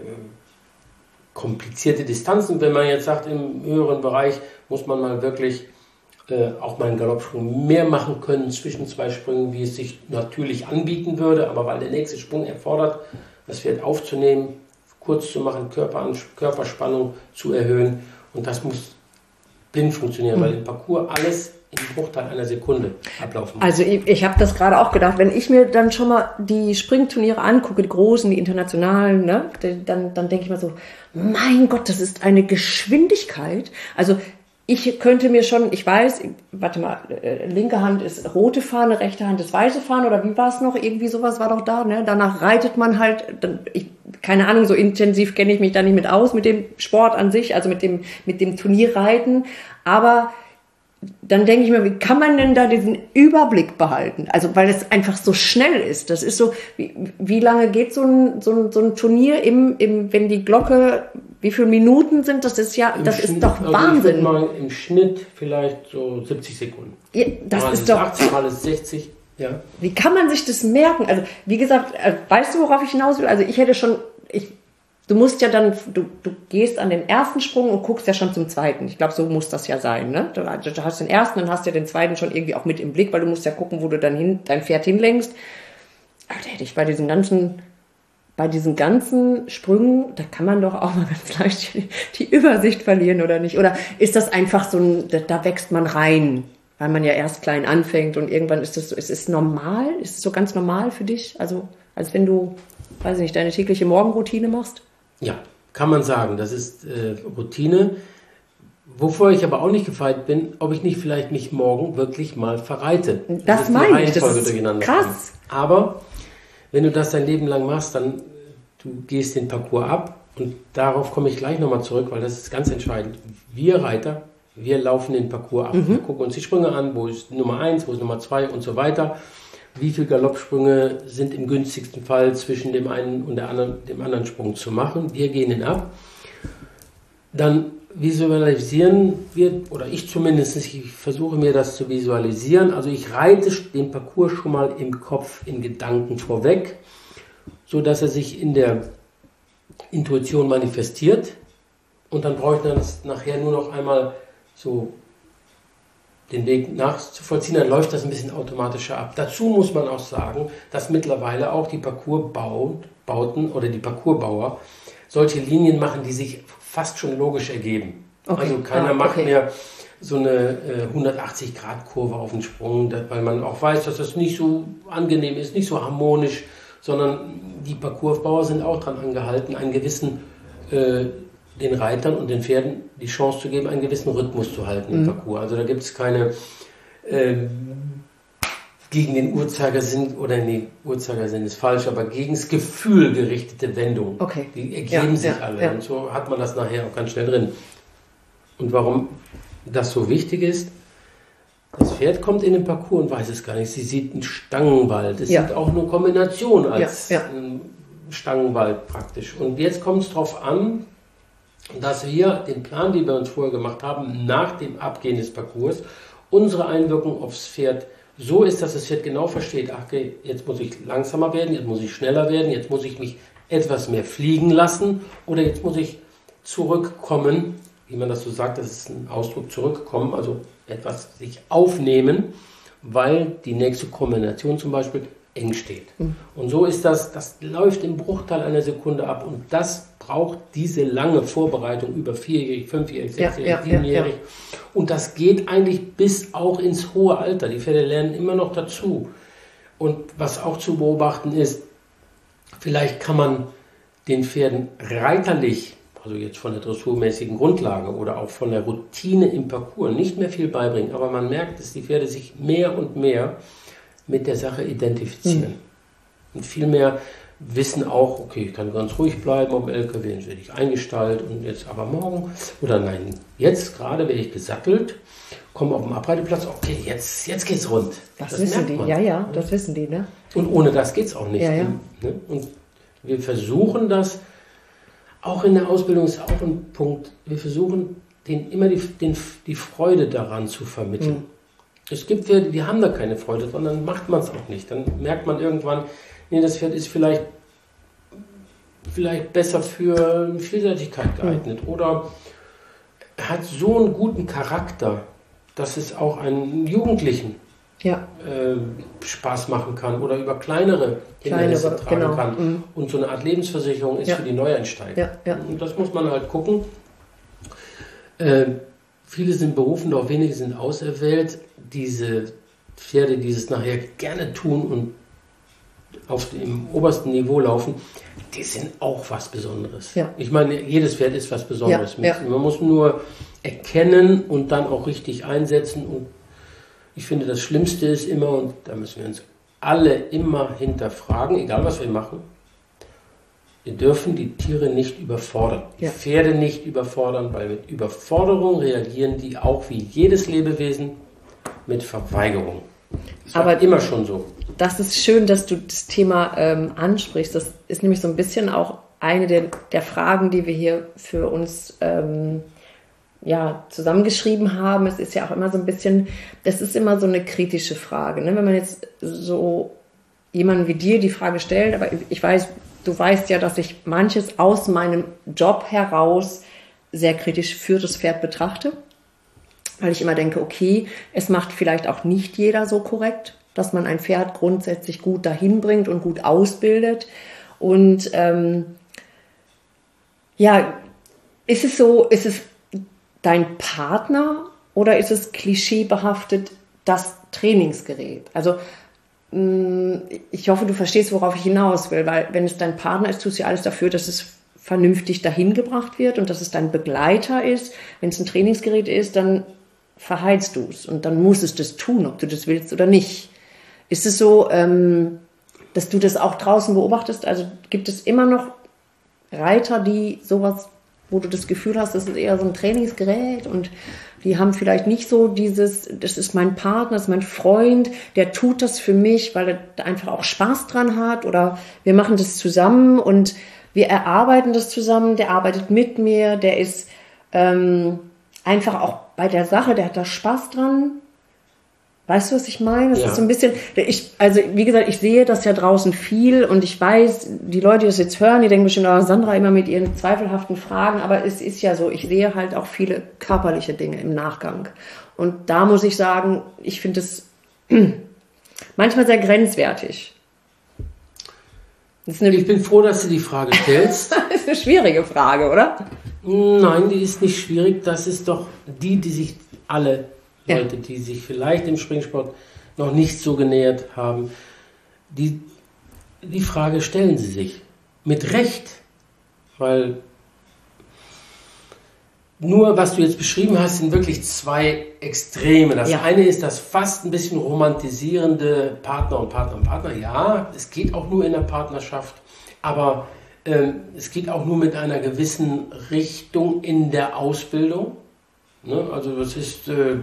komplizierte Distanzen. Wenn man jetzt sagt, im höheren Bereich muss man mal wirklich äh, auch mal einen Galoppsprung mehr machen können zwischen zwei Sprüngen, wie es sich natürlich anbieten würde, aber weil der nächste Sprung erfordert, das Pferd aufzunehmen, kurz zu machen, Körper, Körperspannung zu erhöhen, und das muss blind funktionieren, mhm. weil im Parcours alles im Bruchteil einer Sekunde ablaufen muss. Also ich, ich habe das gerade auch gedacht, wenn ich mir dann schon mal die Springturniere angucke, die großen, die internationalen, ne, dann, dann denke ich mal so, mein Gott, das ist eine Geschwindigkeit. Also ich könnte mir schon, ich weiß, warte mal, äh, linke Hand ist rote Fahne, rechte Hand ist weiße Fahne, oder wie war es noch? Irgendwie sowas war doch da, ne? Danach reitet man halt, dann, ich, keine Ahnung, so intensiv kenne ich mich da nicht mit aus, mit dem Sport an sich, also mit dem, mit dem Turnierreiten, aber dann denke ich mir, wie kann man denn da diesen Überblick behalten? Also, weil es einfach so schnell ist. Das ist so, wie, wie lange geht so ein, so ein, so ein Turnier im, im, wenn die Glocke, wie viele Minuten sind das? Ist ja, das Schnitt, ist doch also Wahnsinn. Ich mal im Schnitt vielleicht so siebzig Sekunden. Ja, das mal ist doch. achtzig, mal ist sechzig, ja. Wie kann man sich das merken? Also, wie gesagt, weißt du, worauf ich hinaus will? Also, ich hätte schon, ich, Du musst ja dann, du, du gehst an den ersten Sprung und guckst ja schon zum zweiten. Ich glaube, so muss das ja sein, ne? Du, du hast den ersten, dann hast du ja den zweiten schon irgendwie auch mit im Blick, weil du musst ja gucken, wo du dann hin, dein Pferd hinlenkst. Aber da hätte ich bei diesen ganzen, bei diesen ganzen Sprüngen, da kann man doch auch mal ganz leicht die, die Übersicht verlieren, oder nicht? Oder ist das einfach so ein, da, da wächst man rein, weil man ja erst klein anfängt und irgendwann ist das so, ist es normal? Ist es so ganz normal für dich? Also, als wenn du, weiß ich nicht, deine tägliche Morgenroutine machst? Ja, kann man sagen, das ist äh, Routine. Wovor ich aber auch nicht gefeit bin, ob ich nicht vielleicht mich morgen wirklich mal verreite. Das, das meine ich, das ist krass. Kommt. Aber wenn du das dein Leben lang machst, dann du gehst den Parcours ab und darauf komme ich gleich nochmal zurück, weil das ist ganz entscheidend. Wir Reiter, wir laufen den Parcours ab. Mhm. Wir gucken uns die Sprünge an, wo ist Nummer eins, wo ist Nummer zwei und so weiter. Wie viele Galoppsprünge sind im günstigsten Fall zwischen dem einen und der anderen, dem anderen Sprung zu machen. Wir gehen ihn ab. Dann visualisieren wir, oder ich zumindest, ich versuche mir das zu visualisieren. Also ich reite den Parcours schon mal im Kopf, in Gedanken vorweg, so dass er sich in der Intuition manifestiert. Und dann brauche ich dann nachher nur noch einmal so den Weg nachzuvollziehen, dann läuft das ein bisschen automatischer ab. Dazu muss man auch sagen, dass mittlerweile auch die Parcoursbauten oder die Parcoursbauer solche Linien machen, die sich fast schon logisch ergeben. Okay. Also keiner ah, macht okay. mehr so eine äh, hundertachtzig Grad Kurve auf den Sprung, weil man auch weiß, dass das nicht so angenehm ist, nicht so harmonisch, sondern die Parcoursbauer sind auch daran angehalten, einen gewissen äh, den Reitern und den Pferden die Chance zu geben, einen gewissen Rhythmus zu halten mhm. im Parcours. Also da gibt es keine äh, gegen den Uhrzeigersinn, oder nee, Uhrzeigersinn ist falsch, aber gegen das Gefühl gerichtete Wendungen. Okay. Die ergeben ja, sich ja, alle. Ja. Und so hat man das nachher auch ganz schnell drin. Und warum das so wichtig ist, das Pferd kommt in den Parcours und weiß es gar nicht. Sie sieht einen Stangenwald. Es ja. sieht auch eine Kombination als ja, ja. ein Stangenwald praktisch. Und jetzt kommt es darauf an, dass wir den Plan, den wir uns vorher gemacht haben, nach dem Abgehen des Parcours, unsere Einwirkung aufs Pferd so ist, dass das Pferd genau versteht, ach, okay, jetzt muss ich langsamer werden, jetzt muss ich schneller werden, jetzt muss ich mich etwas mehr fliegen lassen oder jetzt muss ich zurückkommen, wie man das so sagt, das ist ein Ausdruck, zurückkommen, also etwas sich aufnehmen, weil die nächste Kombination zum Beispiel eng steht. Mhm. Und so ist das, das läuft im Bruchteil einer Sekunde ab und das braucht diese lange Vorbereitung über vierjährig, fünfjährig, sechsjährig, ja, ja, siebenjährig. Ja, ja. Und das geht eigentlich bis auch ins hohe Alter. Die Pferde lernen immer noch dazu. Und was auch zu beobachten ist, vielleicht kann man den Pferden reiterlich, also jetzt von der dressurmäßigen Grundlage oder auch von der Routine im Parcours nicht mehr viel beibringen, aber man merkt, dass die Pferde sich mehr und mehr mit der Sache identifizieren. Mhm. Und viel mehr wissen auch, okay, ich kann ganz ruhig bleiben auf dem L K W, jetzt werde ich eingestallt und jetzt aber morgen, oder nein, jetzt gerade werde ich gesattelt, komme auf dem Abreiteplatz, okay, jetzt, jetzt geht's rund. Das, das wissen die, man. ja, ja, das wissen die, ne? Und ohne das geht's auch nicht. Ja, ja. Ne? Und wir versuchen das, auch in der Ausbildung ist auch ein Punkt, wir versuchen, denen immer die, den, die Freude daran zu vermitteln. Mhm. Es gibt Pferde, die haben da keine Freude dran, dann macht man es auch nicht. Dann merkt man irgendwann, nee, das Pferd ist vielleicht, vielleicht besser für Vielseitigkeit geeignet mhm. oder hat so einen guten Charakter, dass es auch einen Jugendlichen ja. äh, Spaß machen kann oder über kleinere Hindernisse tragen genau. kann. Mhm. Und so eine Art Lebensversicherung ist ja. für die Neueinsteiger. Ja, ja. Und das muss man halt gucken. Äh, viele sind berufen, doch wenige sind auserwählt. Diese Pferde, die es nachher gerne tun und auf dem obersten Niveau laufen, die sind auch was Besonderes. Ja. Ich meine, jedes Pferd ist was Besonderes. Ja, ja. Man muss nur erkennen und dann auch richtig einsetzen. Und ich finde, das Schlimmste ist immer, und da müssen wir uns alle immer hinterfragen, egal was wir machen, wir dürfen die Tiere nicht überfordern, die ja. Pferde nicht überfordern, weil mit Überforderung reagieren die auch wie jedes Lebewesen mit Verweigerung. Das war aber immer schon so. Das ist schön, dass du das Thema ähm, ansprichst. Das ist nämlich so ein bisschen auch eine der, der Fragen, die wir hier für uns ähm, ja, zusammengeschrieben haben. Es ist ja auch immer so ein bisschen, das ist immer so eine kritische Frage. Ne? Wenn man jetzt so jemanden wie dir die Frage stellt, aber ich weiß, du weißt ja, dass ich manches aus meinem Job heraus sehr kritisch für das Pferd betrachte. Weil ich immer denke, okay, es macht vielleicht auch nicht jeder so korrekt, dass man ein Pferd grundsätzlich gut dahin bringt und gut ausbildet. Und ähm, ja, ist es so, ist es dein Partner oder ist es klischeebehaftet das Trainingsgerät? Also mh, ich hoffe, du verstehst, worauf ich hinaus will, weil wenn es dein Partner ist, tust du ja alles dafür, dass es vernünftig dahin gebracht wird und dass es dein Begleiter ist. Wenn es ein Trainingsgerät ist, dann verheizt du es und dann muss es das tun, ob du das willst oder nicht. Ist es so, ähm, dass du das auch draußen beobachtest? Also gibt es immer noch Reiter, die sowas, wo du das Gefühl hast, das ist eher so ein Trainingsgerät und die haben vielleicht nicht so dieses, das ist mein Partner, das ist mein Freund, der tut das für mich, weil er einfach auch Spaß dran hat oder wir machen das zusammen und wir erarbeiten das zusammen, der arbeitet mit mir, der ist ähm, einfach auch bei der Sache, der hat da Spaß dran. Weißt du, was ich meine? Das ja. ist so ein bisschen, ich, also wie gesagt, ich sehe das ja draußen viel und ich weiß, die Leute, die das jetzt hören, die denken bestimmt, oh, Sandra immer mit ihren zweifelhaften Fragen, aber es ist ja so, ich sehe halt auch viele körperliche Dinge im Nachgang. Und da muss ich sagen, ich finde es manchmal sehr grenzwertig. Das ist eine, ich bin froh, dass du die Frage stellst. Das ist eine schwierige Frage, oder? Nein, die ist nicht schwierig. Das ist doch die, die sich alle Leute, ja. die sich vielleicht im Springsport noch nicht so genähert haben, die, die Frage stellen sie sich. Mit Recht. Weil nur, was du jetzt beschrieben hast, sind wirklich zwei Extreme. Das ja. eine ist das fast ein bisschen romantisierende Partner und Partner und Partner. Ja, es geht auch nur in der Partnerschaft, aber ähm, es geht auch nur mit einer gewissen Richtung in der Ausbildung. Ne? Also das ist... Äh,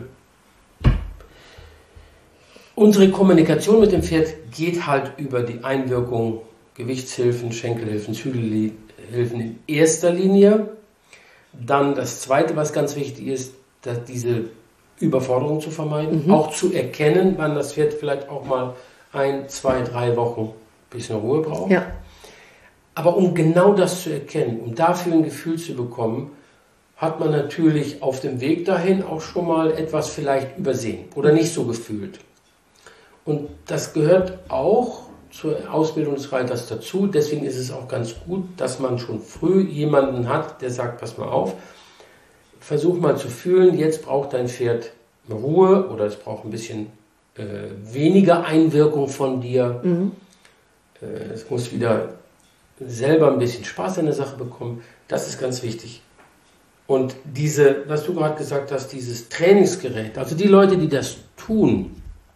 Unsere Kommunikation mit dem Pferd geht halt über die Einwirkung Gewichtshilfen, Schenkelhilfen, Zügelhilfen in erster Linie. Dann das Zweite, was ganz wichtig ist, dass diese Überforderung zu vermeiden, mhm. auch zu erkennen, wann das Pferd vielleicht auch mal ein, zwei, drei Wochen ein bisschen Ruhe braucht. Ja. Aber um genau das zu erkennen, um dafür ein Gefühl zu bekommen, hat man natürlich auf dem Weg dahin auch schon mal etwas vielleicht übersehen oder nicht so gefühlt. Und das gehört auch zur Ausbildung des Reiters dazu. Deswegen ist es auch ganz gut, dass man schon früh jemanden hat, der sagt, pass mal auf, versuch mal zu fühlen, jetzt braucht dein Pferd Ruhe oder es braucht ein bisschen äh, weniger Einwirkung von dir. Mhm. Äh, es muss wieder selber ein bisschen Spaß an der Sache bekommen. Das ist ganz wichtig. Und diese, was du gerade gesagt hast, dieses Trainingsgerät, also die Leute, die das tun,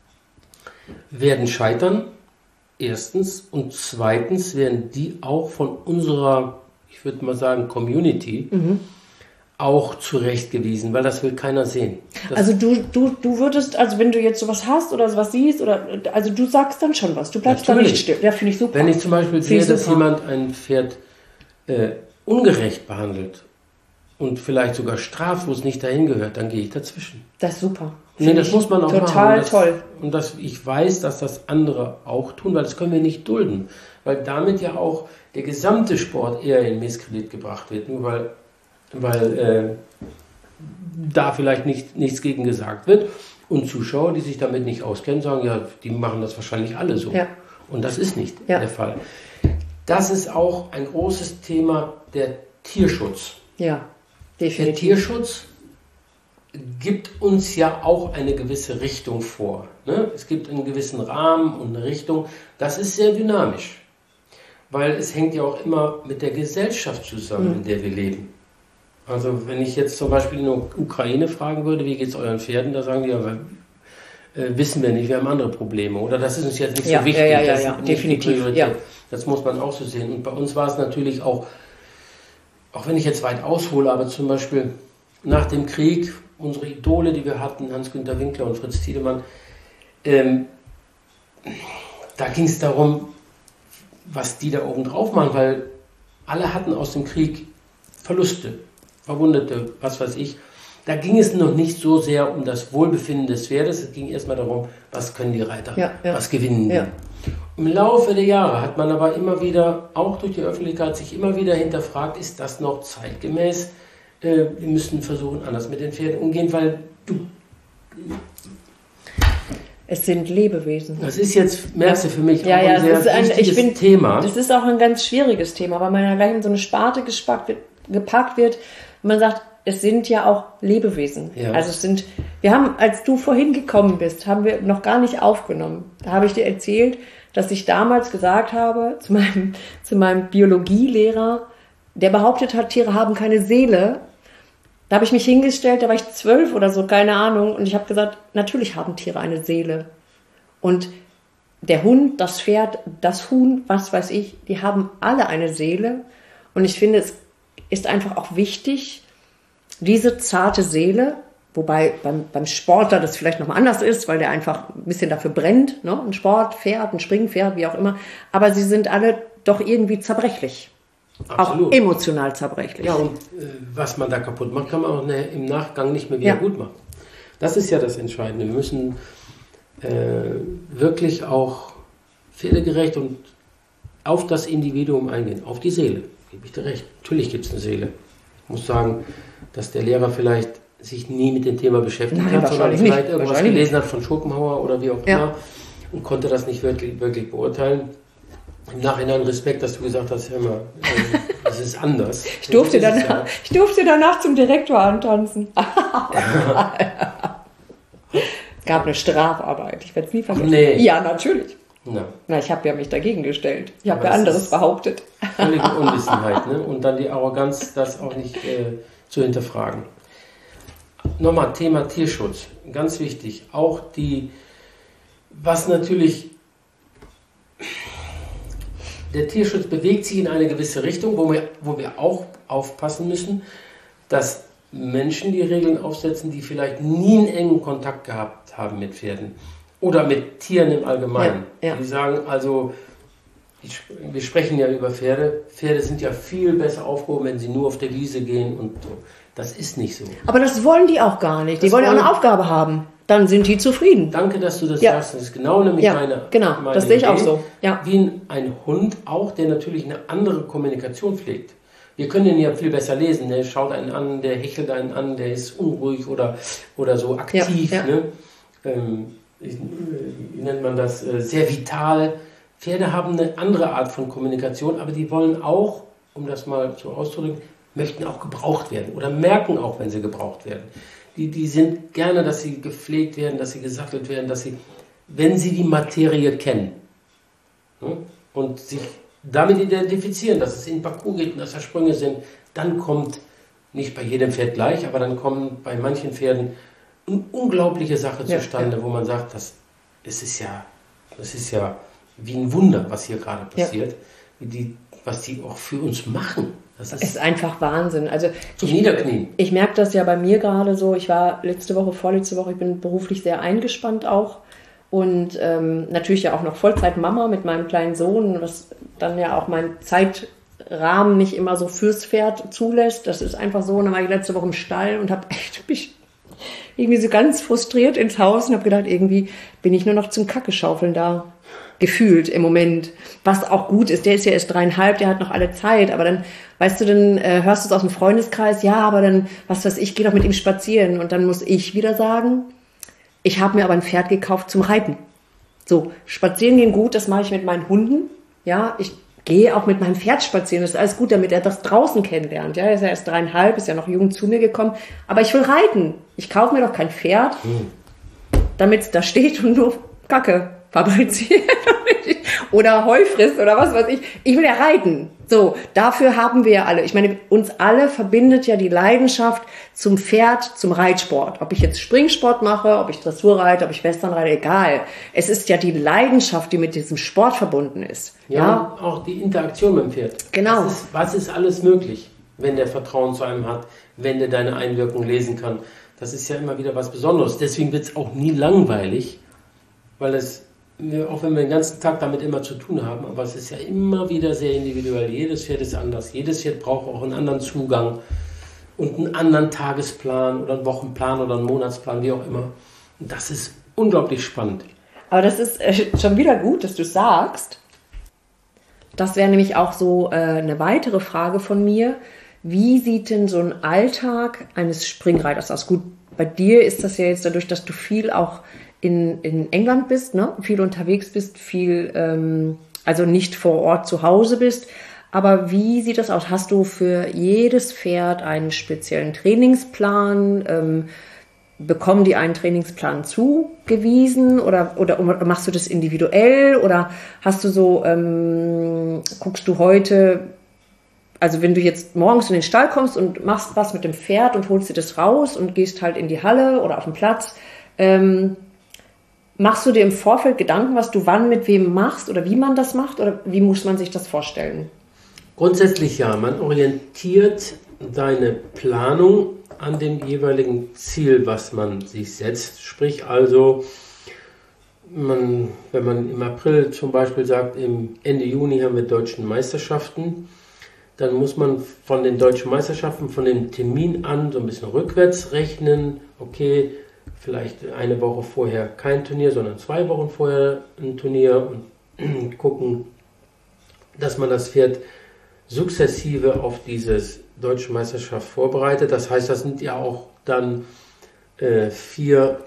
werden scheitern, erstens, und zweitens werden die auch von unserer, ich würde mal sagen, Community mhm. auch zurechtgewiesen, weil das will keiner sehen. Das also du, du, du würdest, also wenn du jetzt sowas hast oder sowas siehst, oder also du sagst dann schon was, du bleibst da nicht still. Ja, finde ich super. Wenn ich zum Beispiel sehe, dass jemand ein Pferd äh, ungerecht behandelt und vielleicht sogar straft, wo es nicht dahin gehört, dann gehe ich dazwischen. Das ist super. Nee, das muss man auch total machen. Total das, toll. Und das, ich weiß, dass das andere auch tun, weil das können wir nicht dulden. Weil damit ja auch der gesamte Sport eher in Misskredit gebracht wird. Nur weil, weil äh, da vielleicht nicht, nichts gegen gesagt wird. Und Zuschauer, die sich damit nicht auskennen, sagen, ja, die machen das wahrscheinlich alle so. Ja. Und das ist nicht ja. der Fall. Das ist auch ein großes Thema, der Tierschutz. Ja, definitiv. Der Tierschutz gibt uns ja auch eine gewisse Richtung vor. Ne? Es gibt einen gewissen Rahmen und eine Richtung. Das ist sehr dynamisch, weil es hängt ja auch immer mit der Gesellschaft zusammen, mhm. in der wir leben. Also wenn ich jetzt zum Beispiel in der Ukraine fragen würde, wie geht es euren Pferden, da sagen die ja, äh, wissen wir nicht, wir haben andere Probleme. Oder das ist uns jetzt nicht ja, so wichtig. Ja, ja, ja, das ja, definitiv. Ja. Das muss man auch so sehen. Und bei uns war es natürlich auch, auch wenn ich jetzt weit aushole, aber zum Beispiel nach dem Krieg, unsere Idole, die wir hatten, Hans-Günter Winkler und Fritz Tiedemann, ähm, da ging es darum, was die da oben drauf machen, weil alle hatten aus dem Krieg Verluste, Verwundete, was weiß ich. Da ging es noch nicht so sehr um das Wohlbefinden des Pferdes, es ging erstmal darum, was können die Reiter, ja, ja. was gewinnen die. Ja. Im Laufe der Jahre hat man aber immer wieder, auch durch die Öffentlichkeit, sich immer wieder hinterfragt, ist das noch zeitgemäß? Wir müssen versuchen, anders mit den Pferden umgehen, weil du... Es sind Lebewesen. Das ist jetzt, merkst du, für mich ja, auch ja, ein sehr ein, wichtiges ich find, Thema. Das ist auch ein ganz schwieriges Thema, weil man ja gleich in so eine Sparte gepackt wird, gepackt wird und man sagt, es sind ja auch Lebewesen. Ja. Also es sind, wir haben, als du vorhin gekommen bist, haben wir noch gar nicht aufgenommen. Da habe ich dir erzählt, dass ich damals gesagt habe, zu meinem, zu meinem Biologielehrer, der behauptet hat, Tiere haben keine Seele. Da habe ich mich hingestellt, da war ich zwölf oder so, keine Ahnung. Und ich habe gesagt, natürlich haben Tiere eine Seele. Und der Hund, das Pferd, das Huhn, was weiß ich, die haben alle eine Seele. Und ich finde, es ist einfach auch wichtig, diese zarte Seele, wobei beim, beim Sportler das vielleicht noch mal anders ist, weil der einfach ein bisschen dafür brennt, ne? Ein Sportpferd, ein Springpferd, wie auch immer. Aber sie sind alle doch irgendwie zerbrechlich. Absolut. Auch emotional zerbrechlich. Ja, und äh, was man da kaputt macht, kann man auch ne, im Nachgang nicht mehr wieder ja. gut machen. Das ist ja das Entscheidende. Wir müssen äh, wirklich auch pferdegerecht und auf das Individuum eingehen, auf die Seele. Gebe ich dir recht. Natürlich gibt es eine Seele. Ich muss sagen, dass der Lehrer vielleicht sich nie mit dem Thema beschäftigt Nein, hat, sondern vielleicht nicht. irgendwas gelesen nicht. hat von Schopenhauer oder wie auch immer ja. und konnte das nicht wirklich, wirklich beurteilen. Im Nachhinein Respekt, dass du gesagt hast, hör mal, das ist anders. Ich durfte, danach, ja. ich durfte danach zum Direktor antanzen. Es gab eine Strafarbeit, ich werde es nie vergessen. Nee. Ja, natürlich. Na, Na ich habe ja mich dagegen gestellt. Ich habe ja anderes behauptet. Völlige Unwissenheit, ne? Und dann die Arroganz, das auch nicht äh, zu hinterfragen. Nochmal Thema Tierschutz, ganz wichtig. Auch die, was natürlich... Der Tierschutz bewegt sich in eine gewisse Richtung, wo wir, wo wir auch aufpassen müssen, dass Menschen die Regeln aufsetzen, die vielleicht nie einen engen Kontakt gehabt haben mit Pferden oder mit Tieren im Allgemeinen. Ja, ja. Die sagen also, ich, wir sprechen ja über Pferde, Pferde sind ja viel besser aufgehoben, wenn sie nur auf der Wiese gehen und so. Das ist nicht so. Aber das wollen die auch gar nicht. Die das wollen ja auch eine Aufgabe haben. Dann sind die zufrieden. Danke, dass du das ja. sagst. Das ist genau nämlich ja, meine Genau, meine das sehe ich auch so. Ja. Wie ein Hund auch, der natürlich eine andere Kommunikation pflegt. Wir können ihn ja viel besser lesen. Der schaut einen an, der hechelt einen an, der ist unruhig oder, oder so aktiv. Ja, ja. Ne? Ähm, wie nennt man das? Äh, sehr vital. Pferde haben eine andere Art von Kommunikation, aber die wollen auch, um das mal so auszudrücken, möchten auch gebraucht werden oder merken auch, wenn sie gebraucht werden. Die, die sind gerne, dass sie gepflegt werden, dass sie gesattelt werden, dass sie, wenn sie die Materie kennen, ne, und sich damit identifizieren, dass es in Parcours geht und dass da Sprünge sind, dann kommt, nicht bei jedem Pferd gleich, aber dann kommen bei manchen Pferden eine unglaubliche Sache ja, zustande, ja. wo man sagt, das, es ist ja, das ist ja wie ein Wunder, was hier gerade passiert, ja. wie die, was die auch für uns machen. Das ist, ist einfach Wahnsinn. Also zum Niederknien. Ich, ich merke das ja bei mir gerade so. Ich war letzte Woche, vorletzte Woche, ich bin beruflich sehr eingespannt auch. Und ähm, natürlich ja auch noch Vollzeitmama mit meinem kleinen Sohn, was dann ja auch mein Zeitrahmen nicht immer so fürs Pferd zulässt. Das ist einfach so. Und dann war ich letzte Woche im Stall und habe echt mich irgendwie so ganz frustriert ins Haus und habe gedacht, irgendwie bin ich nur noch zum Kackeschaufeln da. Gefühlt im Moment, was auch gut ist. Der ist ja erst dreieinhalb, der hat noch alle Zeit, aber dann, weißt du, dann äh, hörst du es aus dem Freundeskreis, ja, aber dann, was weiß ich, geh doch mit ihm spazieren und dann muss ich wieder sagen, ich habe mir aber ein Pferd gekauft zum Reiten. So, spazieren gehen gut, das mache ich mit meinen Hunden, ja, ich gehe auch mit meinem Pferd spazieren, das ist alles gut, damit er das draußen kennenlernt, ja, er ist ja erst dreieinhalb, ist ja noch jung zu mir gekommen, aber ich will reiten, ich kaufe mir doch kein Pferd, hm. damit es da steht und nur Kacke fabriziert oder Heu frisst oder was weiß ich. Ich will ja reiten. So, dafür haben wir ja alle. Ich meine, uns alle verbindet ja die Leidenschaft zum Pferd, zum Reitsport. Ob ich jetzt Springsport mache, ob ich Dressur reite, ob ich Western reite, egal. Es ist ja die Leidenschaft, die mit diesem Sport verbunden ist. Ja, ja? Auch die Interaktion mit dem Pferd. Genau. Was ist, was ist alles möglich, wenn der Vertrauen zu einem hat, wenn der deine Einwirkung lesen kann? Das ist ja immer wieder was Besonderes. Deswegen wird es auch nie langweilig, weil es auch wenn wir den ganzen Tag damit immer zu tun haben, aber es ist ja immer wieder sehr individuell. Jedes Pferd ist anders. Jedes Pferd braucht auch einen anderen Zugang und einen anderen Tagesplan oder einen Wochenplan oder einen Monatsplan, wie auch immer. Und das ist unglaublich spannend. Aber das ist schon wieder gut, dass du es sagst. Das wäre nämlich auch so eine weitere Frage von mir. Wie sieht denn so ein Alltag eines Springreiters aus? Gut, bei dir ist das ja jetzt dadurch, dass du viel auch In, in England bist, ne? Viel unterwegs bist, viel, ähm, also nicht vor Ort zu Hause bist. Aber wie sieht das aus? Hast du für jedes Pferd einen speziellen Trainingsplan? Ähm, bekommen die einen Trainingsplan zugewiesen? Oder, oder, oder machst du das individuell? Oder hast du so, ähm, guckst du heute, also wenn du jetzt morgens in den Stall kommst und machst was mit dem Pferd und holst dir das raus und gehst halt in die Halle oder auf den Platz, ähm, machst du dir im Vorfeld Gedanken, was du wann mit wem machst oder wie man das macht oder wie muss man sich das vorstellen? Grundsätzlich ja, man orientiert deine Planung an dem jeweiligen Ziel, was man sich setzt. Sprich also, man, wenn man im April zum Beispiel sagt, im Ende Juni haben wir deutschen Meisterschaften, dann muss man von den deutschen Meisterschaften, von dem Termin an so ein bisschen rückwärts rechnen. Okay, vielleicht eine Woche vorher kein Turnier, sondern zwei Wochen vorher ein Turnier und gucken, dass man das Pferd sukzessive auf dieses deutsche Meisterschaft vorbereitet. Das heißt, das sind ja auch dann äh, vier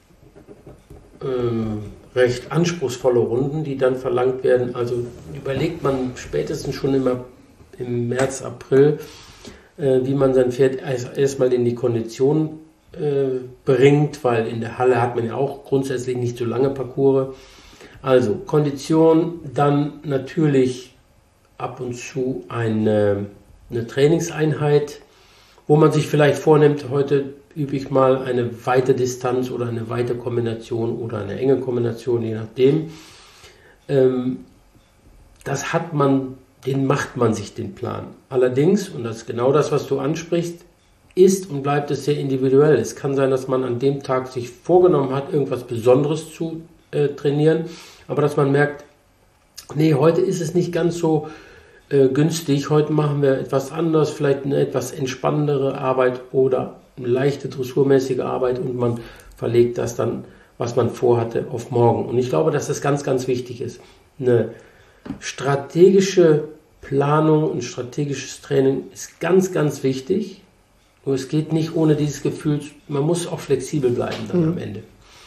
ähm, recht anspruchsvolle Runden, die dann verlangt werden. Also überlegt man spätestens schon immer im März, April, äh, wie man sein Pferd erst, erstmal in die Kondition äh, bringt, weil in der Halle hat man ja auch grundsätzlich nicht so lange Parcours. Also Kondition, dann natürlich ab und zu eine, eine Trainingseinheit, wo man sich vielleicht vornimmt, heute übe ich mal eine weite Distanz oder eine weite Kombination oder eine enge Kombination, je nachdem. Ähm, das hat man, den macht man sich den Plan. Allerdings, und das ist genau das, was du ansprichst, ist und bleibt es sehr individuell. Es kann sein, dass man an dem Tag sich vorgenommen hat, irgendwas Besonderes zu äh, trainieren, aber dass man merkt, nee, heute ist es nicht ganz so äh, günstig, heute machen wir etwas anders, vielleicht eine etwas entspannendere Arbeit oder eine leichte dressurmäßige Arbeit und man verlegt das dann, was man vorhatte, auf morgen. Und ich glaube, dass das ganz, ganz wichtig ist. Eine strategische Planung und strategisches Training ist ganz, ganz wichtig. Nur es geht nicht ohne dieses Gefühl, man muss auch flexibel bleiben dann mhm. am Ende.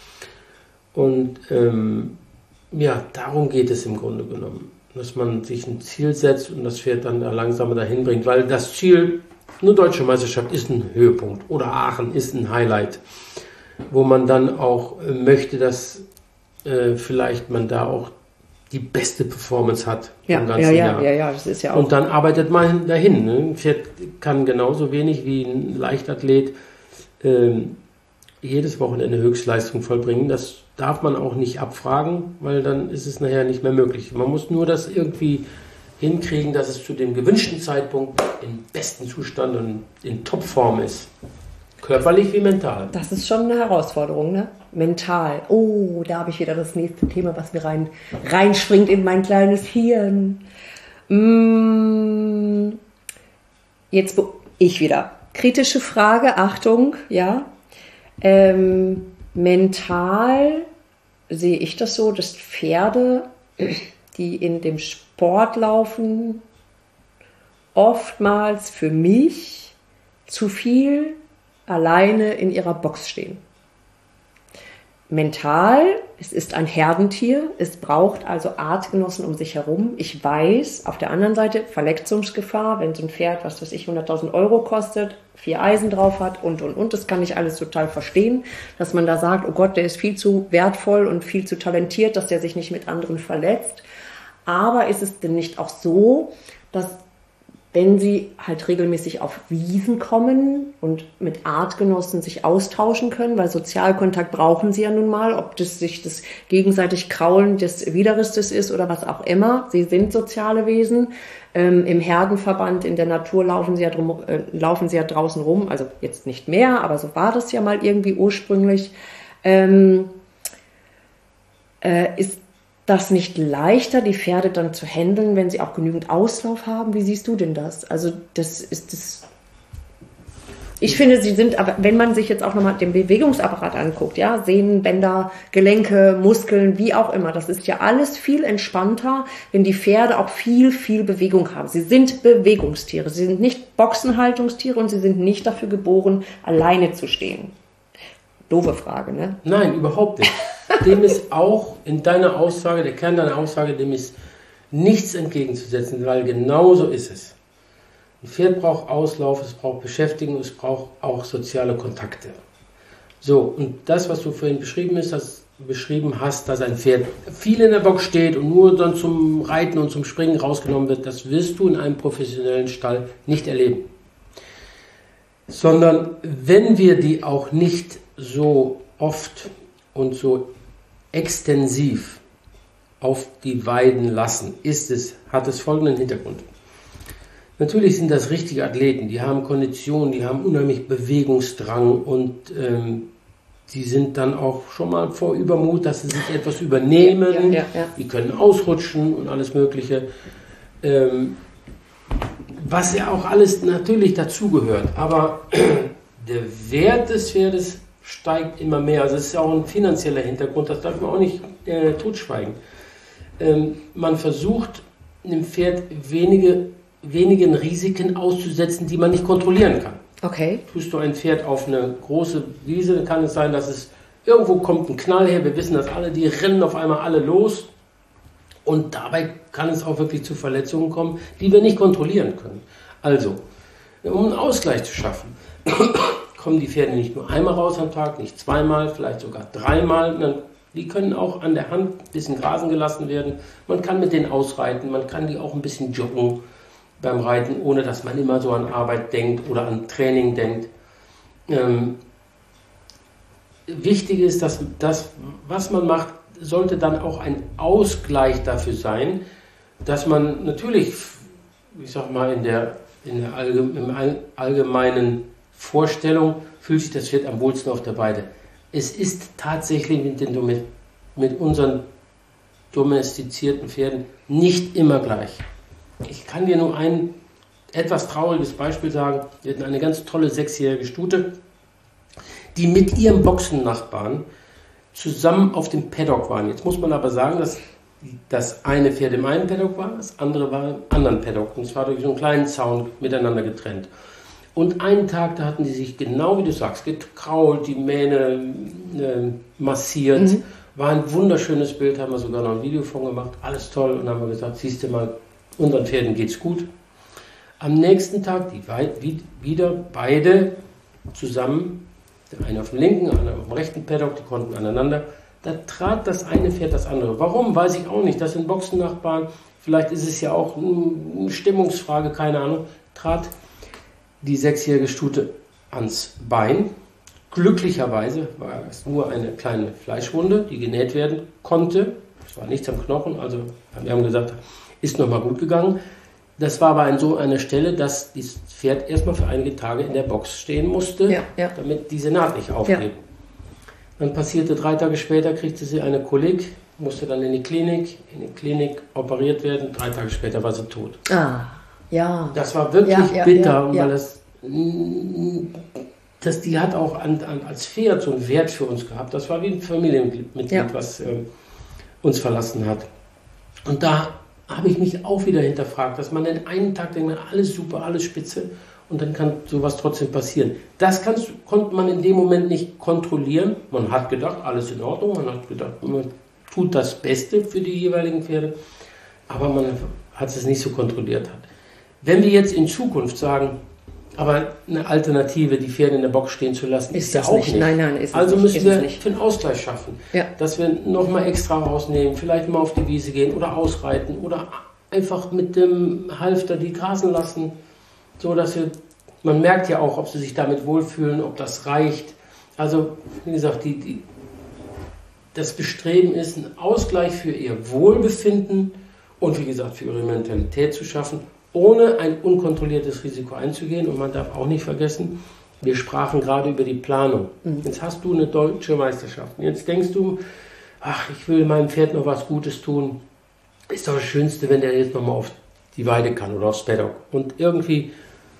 Und ähm, ja, darum geht es im Grunde genommen, dass man sich ein Ziel setzt und das Pferd dann da langsamer dahin bringt, weil das Ziel, eine deutsche Meisterschaft ist ein Höhepunkt oder Aachen ist ein Highlight, wo man dann auch äh, möchte, dass äh, vielleicht man da auch die beste Performance hat ja, im ganzen ja, ja, Jahr. Ja, ja, das ist ja auch. Und dann arbeitet man dahin. Ne? Ein Pferd kann genauso wenig wie ein Leichtathlet äh, jedes Wochenende Höchstleistung vollbringen. Das darf man auch nicht abfragen, weil dann ist es nachher nicht mehr möglich. Man muss nur das irgendwie hinkriegen, dass es zu dem gewünschten Zeitpunkt im besten Zustand und in Topform ist. Körperlich wie mental. Das ist schon eine Herausforderung, ne? Mental. Oh, da habe ich wieder das nächste Thema, was mir rein, reinspringt in mein kleines Hirn. Mm, jetzt bin ich wieder. Kritische Frage, Achtung, ja. Ähm, mental sehe ich das so, dass Pferde, die in dem Sport laufen, oftmals für mich zu viel alleine in ihrer Box stehen. Mental, es ist ein Herdentier, es braucht also Artgenossen um sich herum. Ich weiß, auf der anderen Seite Verletzungsgefahr, wenn so ein Pferd, was weiß ich, hunderttausend Euro kostet, vier Eisen drauf hat und, und, und. Das kann ich alles total verstehen, dass man da sagt, oh Gott, der ist viel zu wertvoll und viel zu talentiert, dass der sich nicht mit anderen verletzt. Aber ist es denn nicht auch so, dass wenn sie halt regelmäßig auf Wiesen kommen und mit Artgenossen sich austauschen können, weil Sozialkontakt brauchen sie ja nun mal, ob das sich das gegenseitig Kraulen des Widerrisses ist oder was auch immer. Sie sind soziale Wesen. Ähm, im Herdenverband in der Natur laufen sie ja drum, äh, laufen sie ja draußen rum, also jetzt nicht mehr, aber so war das ja mal irgendwie ursprünglich. Ähm, äh, ist das nicht leichter, die Pferde dann zu handeln, wenn sie auch genügend Auslauf haben? Wie siehst du denn das? Also das ist das. Ich finde, sie sind, aber wenn man sich jetzt auch nochmal den Bewegungsapparat anguckt, ja, Sehnen, Bänder, Gelenke, Muskeln, wie auch immer, das ist ja alles viel entspannter, wenn die Pferde auch viel, viel Bewegung haben. Sie sind Bewegungstiere, sie sind nicht Boxenhaltungstiere und sie sind nicht dafür geboren, alleine zu stehen. Doofe Frage, ne? Nein, überhaupt nicht. Dem ist auch in deiner Aussage, der Kern deiner Aussage, dem ist nichts entgegenzusetzen, weil genau so ist es. Ein Pferd braucht Auslauf, es braucht Beschäftigung, es braucht auch soziale Kontakte. So, und das, was du vorhin beschrieben hast, das beschrieben hast, dass ein Pferd viel in der Box steht und nur dann zum Reiten und zum Springen rausgenommen wird, das wirst du in einem professionellen Stall nicht erleben. Sondern wenn wir die auch nicht so oft und so extensiv auf die Weiden lassen, ist es, hat es folgenden Hintergrund. Natürlich sind das richtige Athleten, die haben Kondition, die haben unheimlich Bewegungsdrang und ähm, die sind dann auch schon mal vor Übermut, dass sie sich etwas übernehmen, ja, ja, ja. Die können ausrutschen und alles Mögliche. Ähm, was ja auch alles natürlich dazugehört, aber der Wert des Pferdes steigt immer mehr. Also es ist ja auch ein finanzieller Hintergrund, das darf man auch nicht äh, totschweigen. Ähm, man versucht, einem Pferd wenige, wenigen Risiken auszusetzen, die man nicht kontrollieren kann. Okay. Tust du ein Pferd auf eine große Wiese, dann kann es sein, dass es irgendwo kommt ein Knall her, wir wissen das alle, die rennen auf einmal alle los und dabei kann es auch wirklich zu Verletzungen kommen, die wir nicht kontrollieren können. Also, um einen Ausgleich zu schaffen, kommen die Pferde nicht nur einmal raus am Tag, nicht zweimal, vielleicht sogar dreimal. Die können auch an der Hand ein bisschen grasen gelassen werden. Man kann mit denen ausreiten, man kann die auch ein bisschen joggen beim Reiten, ohne dass man immer so an Arbeit denkt oder an Training denkt. Ähm, wichtig ist, dass das, was man macht, sollte dann auch ein Ausgleich dafür sein, dass man natürlich, ich sag mal, in der, in der allgemeinen, allgemeinen Vorstellung fühlt sich das Pferd am wohlsten auf der Weide. Es ist tatsächlich mit, den, mit unseren domestizierten Pferden nicht immer gleich. Ich kann dir nur ein etwas trauriges Beispiel sagen. Wir hatten eine ganz tolle sechsjährige Stute, die mit ihrem Boxennachbarn zusammen auf dem Paddock waren. Jetzt muss man aber sagen, dass das eine Pferd im einen Paddock war, das andere war im anderen Paddock. Und es war durch so einen kleinen Zaun miteinander getrennt. Und einen Tag, da hatten die sich genau wie du sagst, gekrault, die Mähne äh, massiert. Mhm. War ein wunderschönes Bild, haben wir sogar noch ein Video von gemacht. Alles toll. Und dann haben wir gesagt, siehst du mal, unseren Pferden geht's gut. Am nächsten Tag, die wieder beide zusammen, der eine auf dem linken, der andere auf dem rechten Paddock, die konnten aneinander. Da trat das eine Pferd das andere. Warum, weiß ich auch nicht. Das sind Boxennachbarn. Vielleicht ist es ja auch eine Stimmungsfrage, keine Ahnung. Trat die sechsjährige Stute ans Bein. Glücklicherweise war es nur eine kleine Fleischwunde, die genäht werden konnte. Es war nichts am Knochen, also wir haben gesagt, ist nochmal gut gegangen. Das war aber an so einer Stelle, dass das Pferd erstmal für einige Tage in der Box stehen musste, ja, ja. damit diese Naht nicht aufgeht. Ja. Dann passierte drei Tage später, kriegte sie eine Kolik, musste dann in die Klinik, in die Klinik operiert werden. Drei Tage später war sie tot. Ah, ja. Das war wirklich ja, ja, bitter, ja, ja. weil das, das, die hat auch an, an, als Pferd so einen Wert für uns gehabt. Das war wie ein Familienmitglied, ja. was äh, uns verlassen hat. Und da habe ich mich auch wieder hinterfragt, dass man den einen Tag denkt, alles super, alles spitze und dann kann sowas trotzdem passieren. Das kannst, konnte man in dem Moment nicht kontrollieren. Man hat gedacht, alles in Ordnung, man hat gedacht, man tut das Beste für die jeweiligen Pferde, aber man hat es nicht so kontrolliert. Wenn wir jetzt in Zukunft sagen, aber eine Alternative, die Pferde in der Box stehen zu lassen, ist, ist ja auch nicht. nicht. Nein, nein, ist also es müssen nicht. wir nicht. für einen Ausgleich schaffen, ja. dass wir nochmal extra rausnehmen, vielleicht mal auf die Wiese gehen oder ausreiten oder einfach mit dem Halfter die grasen lassen, so dass wir, man merkt ja auch, ob sie sich damit wohlfühlen, ob das reicht. Also wie gesagt, die, die, das Bestreben ist, einen Ausgleich für ihr Wohlbefinden und wie gesagt für ihre Mentalität zu schaffen, ohne ein unkontrolliertes Risiko einzugehen. Und man darf auch nicht vergessen, wir sprachen gerade über die Planung. Mhm. Jetzt hast du eine deutsche Meisterschaft. Jetzt denkst du, ach, ich will meinem Pferd noch was Gutes tun. Ist doch das Schönste, wenn der jetzt nochmal auf die Weide kann oder aufs Paddock. Und irgendwie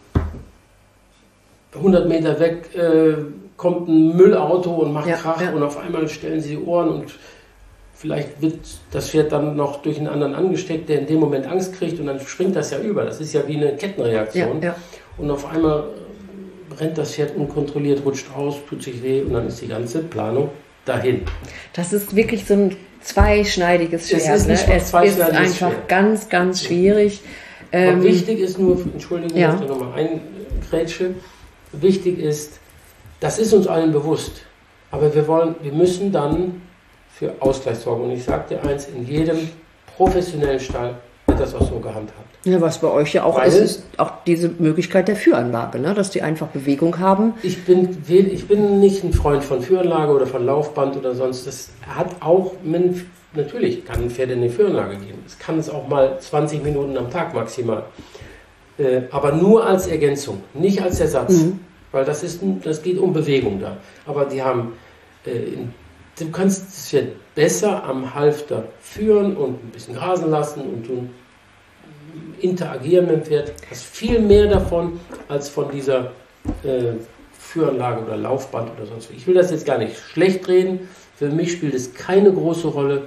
hundert Meter weg äh, kommt ein Müllauto und macht ja, Krach ja. und auf einmal stellen sie die Ohren und vielleicht wird das Pferd dann noch durch einen anderen angesteckt, der in dem Moment Angst kriegt und dann springt das ja über. Das ist ja wie eine Kettenreaktion. Ja, ja. Und auf einmal rennt das Pferd unkontrolliert, rutscht aus, tut sich weh und dann ist die ganze Planung dahin. Das ist wirklich so ein zweischneidiges Schwert. Es ist, nicht ne? es ist einfach Schwert. ganz, ganz schwierig. Ähm, wichtig ist nur, Entschuldigung, ja. dass ich nochmal eingrätsche, wichtig ist, das ist uns allen bewusst, aber wir wollen, wir müssen dann für Ausgleich sorgen. Und ich sage dir eins, in jedem professionellen Stall wird das auch so gehandhabt. Ja, was bei euch ja auch Weil, ist, ist auch diese Möglichkeit der Führanlage, ne? Dass die einfach Bewegung haben. Ich bin, ich bin nicht ein Freund von Führanlage oder von Laufband oder sonst. Das hat auch, natürlich kann ein Pferd in eine Führanlage gehen. Es kann es auch mal zwanzig Minuten am Tag maximal. Äh, aber nur als Ergänzung, nicht als Ersatz. Mhm. Weil das, ist, das geht um Bewegung da. Aber die haben, äh, du kannst das Pferd besser am Halfter führen und ein bisschen grasen lassen und du interagieren mit dem Pferd. Du hast viel mehr davon als von dieser äh, Führanlage oder Laufband oder sonst was. Ich will das jetzt gar nicht schlecht reden. Für mich spielt es keine große Rolle.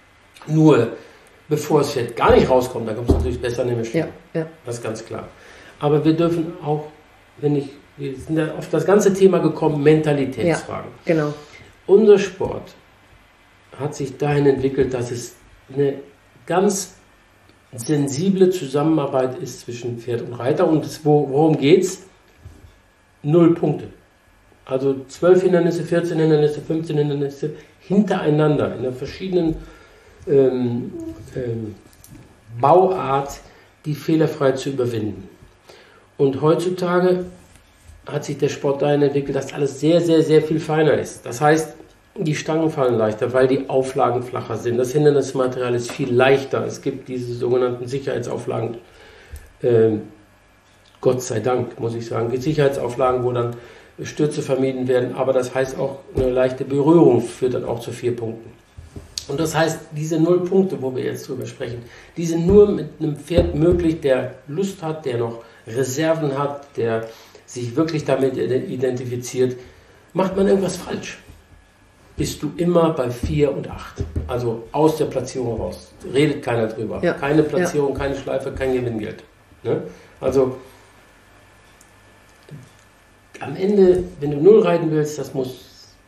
Nur bevor das Pferd gar nicht rauskommt, dann kommt es natürlich besser in den Mischung. Ja, ja. Das ist ganz klar. Aber wir dürfen auch, wenn ich, wir sind ja auf das ganze Thema gekommen, Mentalitätsfragen. Ja, genau. Unser Sport hat sich dahin entwickelt, dass es eine ganz sensible Zusammenarbeit ist zwischen Pferd und Reiter. Und das, worum geht es? Null Punkte. Also zwölf Hindernisse, vierzehn Hindernisse, fünfzehn Hindernisse hintereinander in einer verschiedenen ähm, ähm, Bauart, die fehlerfrei zu überwinden. Und heutzutage hat sich der Sport dahin entwickelt, dass alles sehr, sehr, sehr viel feiner ist. Das heißt, die Stangen fallen leichter, weil die Auflagen flacher sind. Das Hindernismaterial ist viel leichter. Es gibt diese sogenannten Sicherheitsauflagen, äh, Gott sei Dank, muss ich sagen, Sicherheitsauflagen, wo dann Stürze vermieden werden. Aber das heißt auch, eine leichte Berührung führt dann auch zu vier Punkten. Und das heißt, diese null Punkte, wo wir jetzt drüber sprechen, die sind nur mit einem Pferd möglich, der Lust hat, der noch Reserven hat, der sich wirklich damit identifiziert. Macht man irgendwas falsch, bist du immer bei vier und acht. Also aus der Platzierung raus. Redet keiner drüber. Ja. Keine Platzierung, ja. Keine Schleife, kein Gewinngeld. Ne? Also am Ende, wenn du null reiten willst, das muss...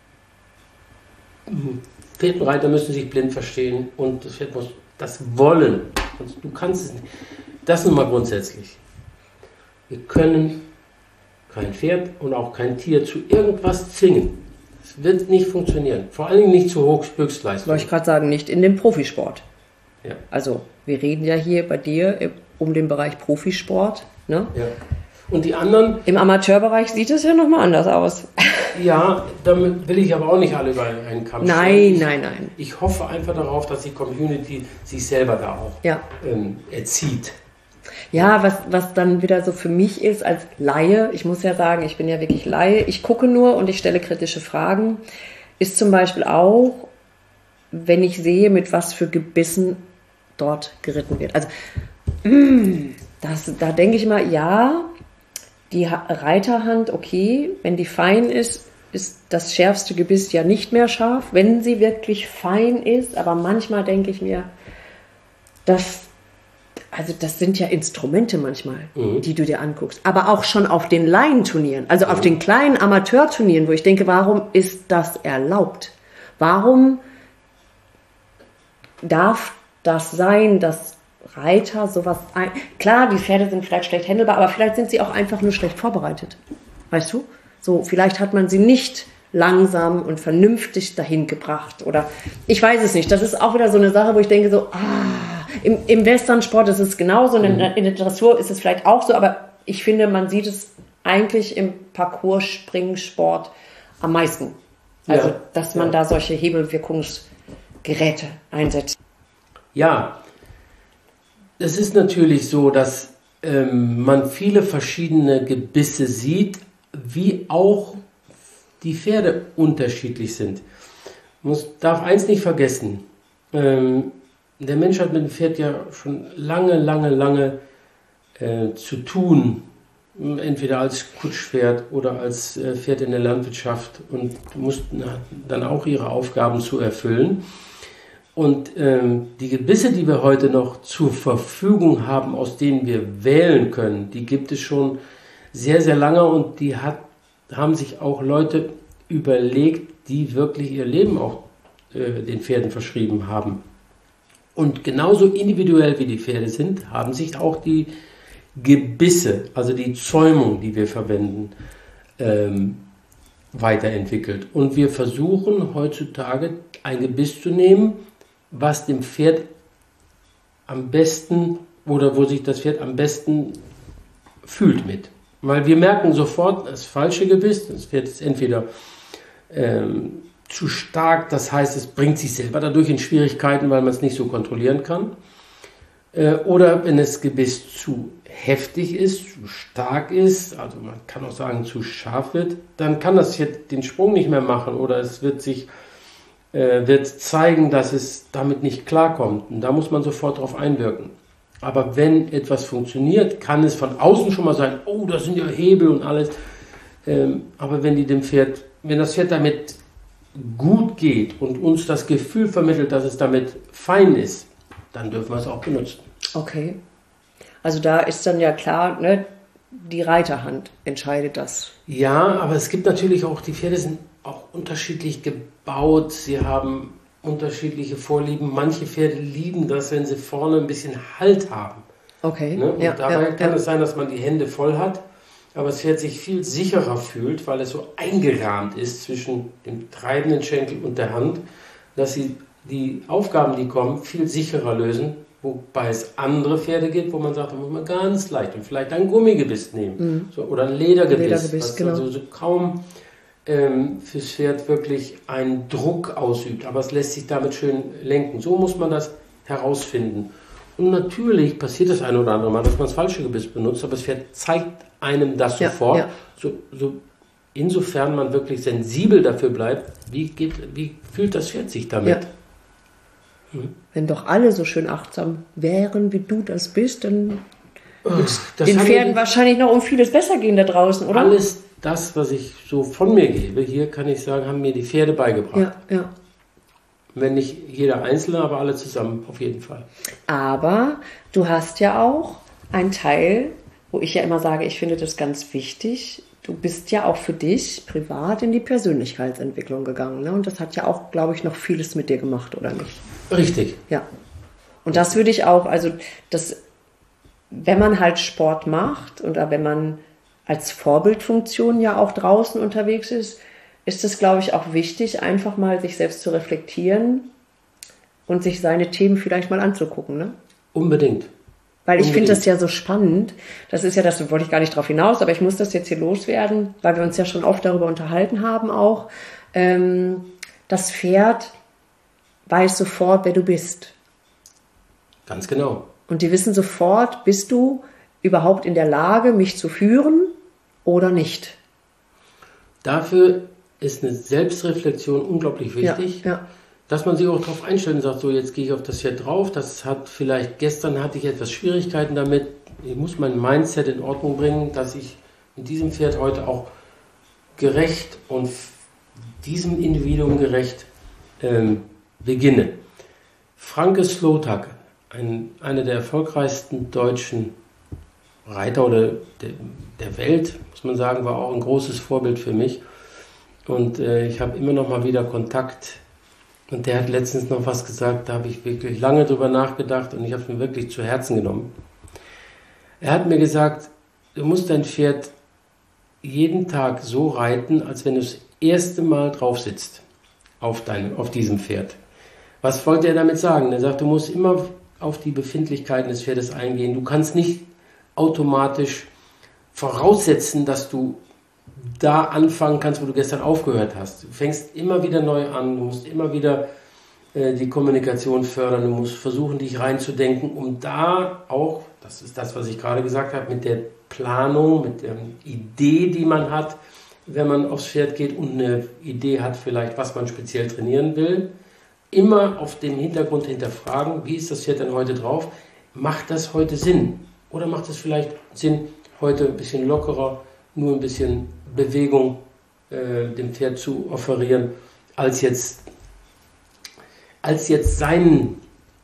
Pferd und Reiter müssen sich blind verstehen und das Pferd muss das wollen. Du kannst es nicht. Das nun mal grundsätzlich. Wir können kein Pferd und auch kein Tier zu irgendwas zwingen. Es wird nicht funktionieren. Vor allem nicht zu Höchstleistung. Wollte ich gerade sagen, nicht in dem Profisport. Ja. Also, wir reden ja hier bei dir um den Bereich Profisport. Ne? Ja. Und die anderen... Im Amateurbereich sieht es ja nochmal anders aus. Ja, damit will ich aber auch nicht alle über einen Kamm stellen. Nein, ich, nein, nein. Ich hoffe einfach darauf, dass die Community sich selber da auch ja. ähm, erzieht. Ja, was, was dann wieder so für mich ist als Laie, ich muss ja sagen, ich bin ja wirklich Laie, ich gucke nur und ich stelle kritische Fragen, ist zum Beispiel auch, wenn ich sehe, mit was für Gebissen dort geritten wird. Also, das, da denke ich mal, ja, die Reiterhand, okay, wenn die fein ist, ist das schärfste Gebiss ja nicht mehr scharf, wenn sie wirklich fein ist, aber manchmal denke ich mir, dass Also das sind ja Instrumente manchmal, mhm. die du dir anguckst. Aber auch schon auf den Laienturnieren, also mhm. auf den kleinen Amateurturnieren, wo ich denke, warum ist das erlaubt? Warum darf das sein, dass Reiter sowas... Ein Klar, die Pferde sind vielleicht schlecht handelbar, aber vielleicht sind sie auch einfach nur schlecht vorbereitet. Weißt du? So, vielleicht hat man sie nicht langsam und vernünftig dahin gebracht. Oder ich weiß es nicht. Das ist auch wieder so eine Sache, wo ich denke so... ah. Im, Im Westernsport ist es genauso, in der, in der Dressur ist es vielleicht auch so, aber ich finde, man sieht es eigentlich im Parcours-Springsport am meisten. Also, ja, dass man ja. da solche Hebelwirkungsgeräte einsetzt. Ja, es ist natürlich so, dass ähm, man viele verschiedene Gebisse sieht, wie auch die Pferde unterschiedlich sind. Man muss, darf eins nicht vergessen, ähm, der Mensch hat mit dem Pferd ja schon lange, lange, lange äh, zu tun, entweder als Kutschpferd oder als äh, Pferd in der Landwirtschaft und mussten dann auch ihre Aufgaben zu erfüllen. Und ähm, die Gebisse, die wir heute noch zur Verfügung haben, aus denen wir wählen können, die gibt es schon sehr, sehr lange und die hat, haben sich auch Leute überlegt, die wirklich ihr Leben auch äh, den Pferden verschrieben haben. Und genauso individuell wie die Pferde sind, haben sich auch die Gebisse, also die Zäumung, die wir verwenden, ähm, weiterentwickelt. Und wir versuchen heutzutage ein Gebiss zu nehmen, was dem Pferd am besten oder wo sich das Pferd am besten fühlt mit. Weil wir merken sofort, das falsche Gebiss, das Pferd ist entweder ähm, zu stark, das heißt, es bringt sich selber dadurch in Schwierigkeiten, weil man es nicht so kontrollieren kann. Äh, oder wenn das Gebiss zu heftig ist, zu stark ist, also man kann auch sagen, zu scharf wird, dann kann das Pferd den Sprung nicht mehr machen oder es wird sich äh, wird zeigen, dass es damit nicht klarkommt. Und da muss man sofort drauf einwirken. Aber wenn etwas funktioniert, kann es von außen schon mal sein, oh, das sind ja Hebel und alles. Ähm, aber wenn die dem Pferd, wenn das Pferd damit gut geht und uns das Gefühl vermittelt, dass es damit fein ist, dann dürfen wir es auch benutzen. Okay. Also da ist dann ja klar, ne, die Reiterhand entscheidet das. Ja, aber es gibt natürlich auch, die Pferde sind auch unterschiedlich gebaut. Sie haben unterschiedliche Vorlieben. Manche Pferde lieben das, wenn sie vorne ein bisschen Halt haben. Okay. Ne? Und ja, dabei ja, kann ja. es sein, dass man die Hände voll hat, aber das Pferd sich viel sicherer fühlt, weil es so eingerahmt ist zwischen dem treibenden Schenkel und der Hand, dass sie die Aufgaben, die kommen, viel sicherer lösen, wobei es andere Pferde gibt, wo man sagt, da muss man ganz leicht und vielleicht ein Gummigebiss nehmen mhm. so, oder ein Ledergebiss, Ledergebiss was genau. also so kaum ähm, fürs Pferd wirklich einen Druck ausübt, aber es lässt sich damit schön lenken. So muss man das herausfinden. Und natürlich passiert das ein oder andere Mal, dass man das falsche Gebiss benutzt, aber das Pferd zeigt einem das ja, sofort, ja. So, so insofern man wirklich sensibel dafür bleibt, wie, geht, wie fühlt das Pferd sich damit. Ja. Wenn doch alle so schön achtsam wären, wie du das bist, dann würde es den Pferden wahrscheinlich noch um vieles besser gehen da draußen, oder? Alles das, was ich so von mir gebe, hier kann ich sagen, haben mir die Pferde beigebracht. Ja, ja. Wenn nicht jeder Einzelne, aber alle zusammen, auf jeden Fall. Aber du hast ja auch einen Teil, wo ich ja immer sage, ich finde das ganz wichtig. Du bist ja auch für dich privat in die Persönlichkeitsentwicklung gegangen. Ne? Und das hat ja auch, glaube ich, noch vieles mit dir gemacht, oder nicht? Richtig. Ja. Und das würde ich auch, also das, wenn man halt Sport macht oder wenn man als Vorbildfunktion ja auch draußen unterwegs ist, ist es, glaube ich, auch wichtig, einfach mal sich selbst zu reflektieren und sich seine Themen vielleicht mal anzugucken. Ne? Unbedingt. Weil ich Unbedingt. finde das ja so spannend. Das ist ja das, da wollte ich gar nicht drauf hinaus, aber ich muss das jetzt hier loswerden, weil wir uns ja schon oft darüber unterhalten haben auch. Ähm, das Pferd weiß sofort, wer du bist. Ganz genau. Und die wissen sofort, bist du überhaupt in der Lage, mich zu führen oder nicht? Dafür ist eine Selbstreflexion unglaublich wichtig. Ja, ja. Dass man sich auch darauf einstellt und sagt, so jetzt gehe ich auf das Pferd drauf, das hat vielleicht, gestern hatte ich etwas Schwierigkeiten damit, ich muss mein Mindset in Ordnung bringen, dass ich mit diesem Pferd heute auch gerecht und diesem Individuum gerecht ähm, beginne. Franke Slotak, ein, einer der erfolgreichsten deutschen Reiter oder der, der Welt, muss man sagen, war auch ein großes Vorbild für mich. Und äh, ich habe immer noch mal wieder Kontakt. Und der hat letztens noch was gesagt, da habe ich wirklich lange drüber nachgedacht und ich habe es mir wirklich zu Herzen genommen. Er hat mir gesagt, du musst dein Pferd jeden Tag so reiten, als wenn du das erste Mal drauf sitzt auf, dein, auf diesem Pferd. Was wollte er damit sagen? Er sagt, du musst immer auf die Befindlichkeiten des Pferdes eingehen. Du kannst nicht automatisch voraussetzen, dass du da anfangen kannst, wo du gestern aufgehört hast. Du fängst immer wieder neu an, du musst immer wieder äh, die Kommunikation fördern, du musst versuchen, dich reinzudenken, um da auch, das ist das, was ich gerade gesagt habe, mit der Planung, mit der Idee, die man hat, wenn man aufs Pferd geht und eine Idee hat vielleicht, was man speziell trainieren will, immer auf dem Hintergrund hinterfragen, wie ist das Pferd denn heute drauf? Macht das heute Sinn? Oder macht es vielleicht Sinn, heute ein bisschen lockerer, nur ein bisschen Bewegung äh, dem Pferd zu offerieren, als jetzt, als jetzt sein,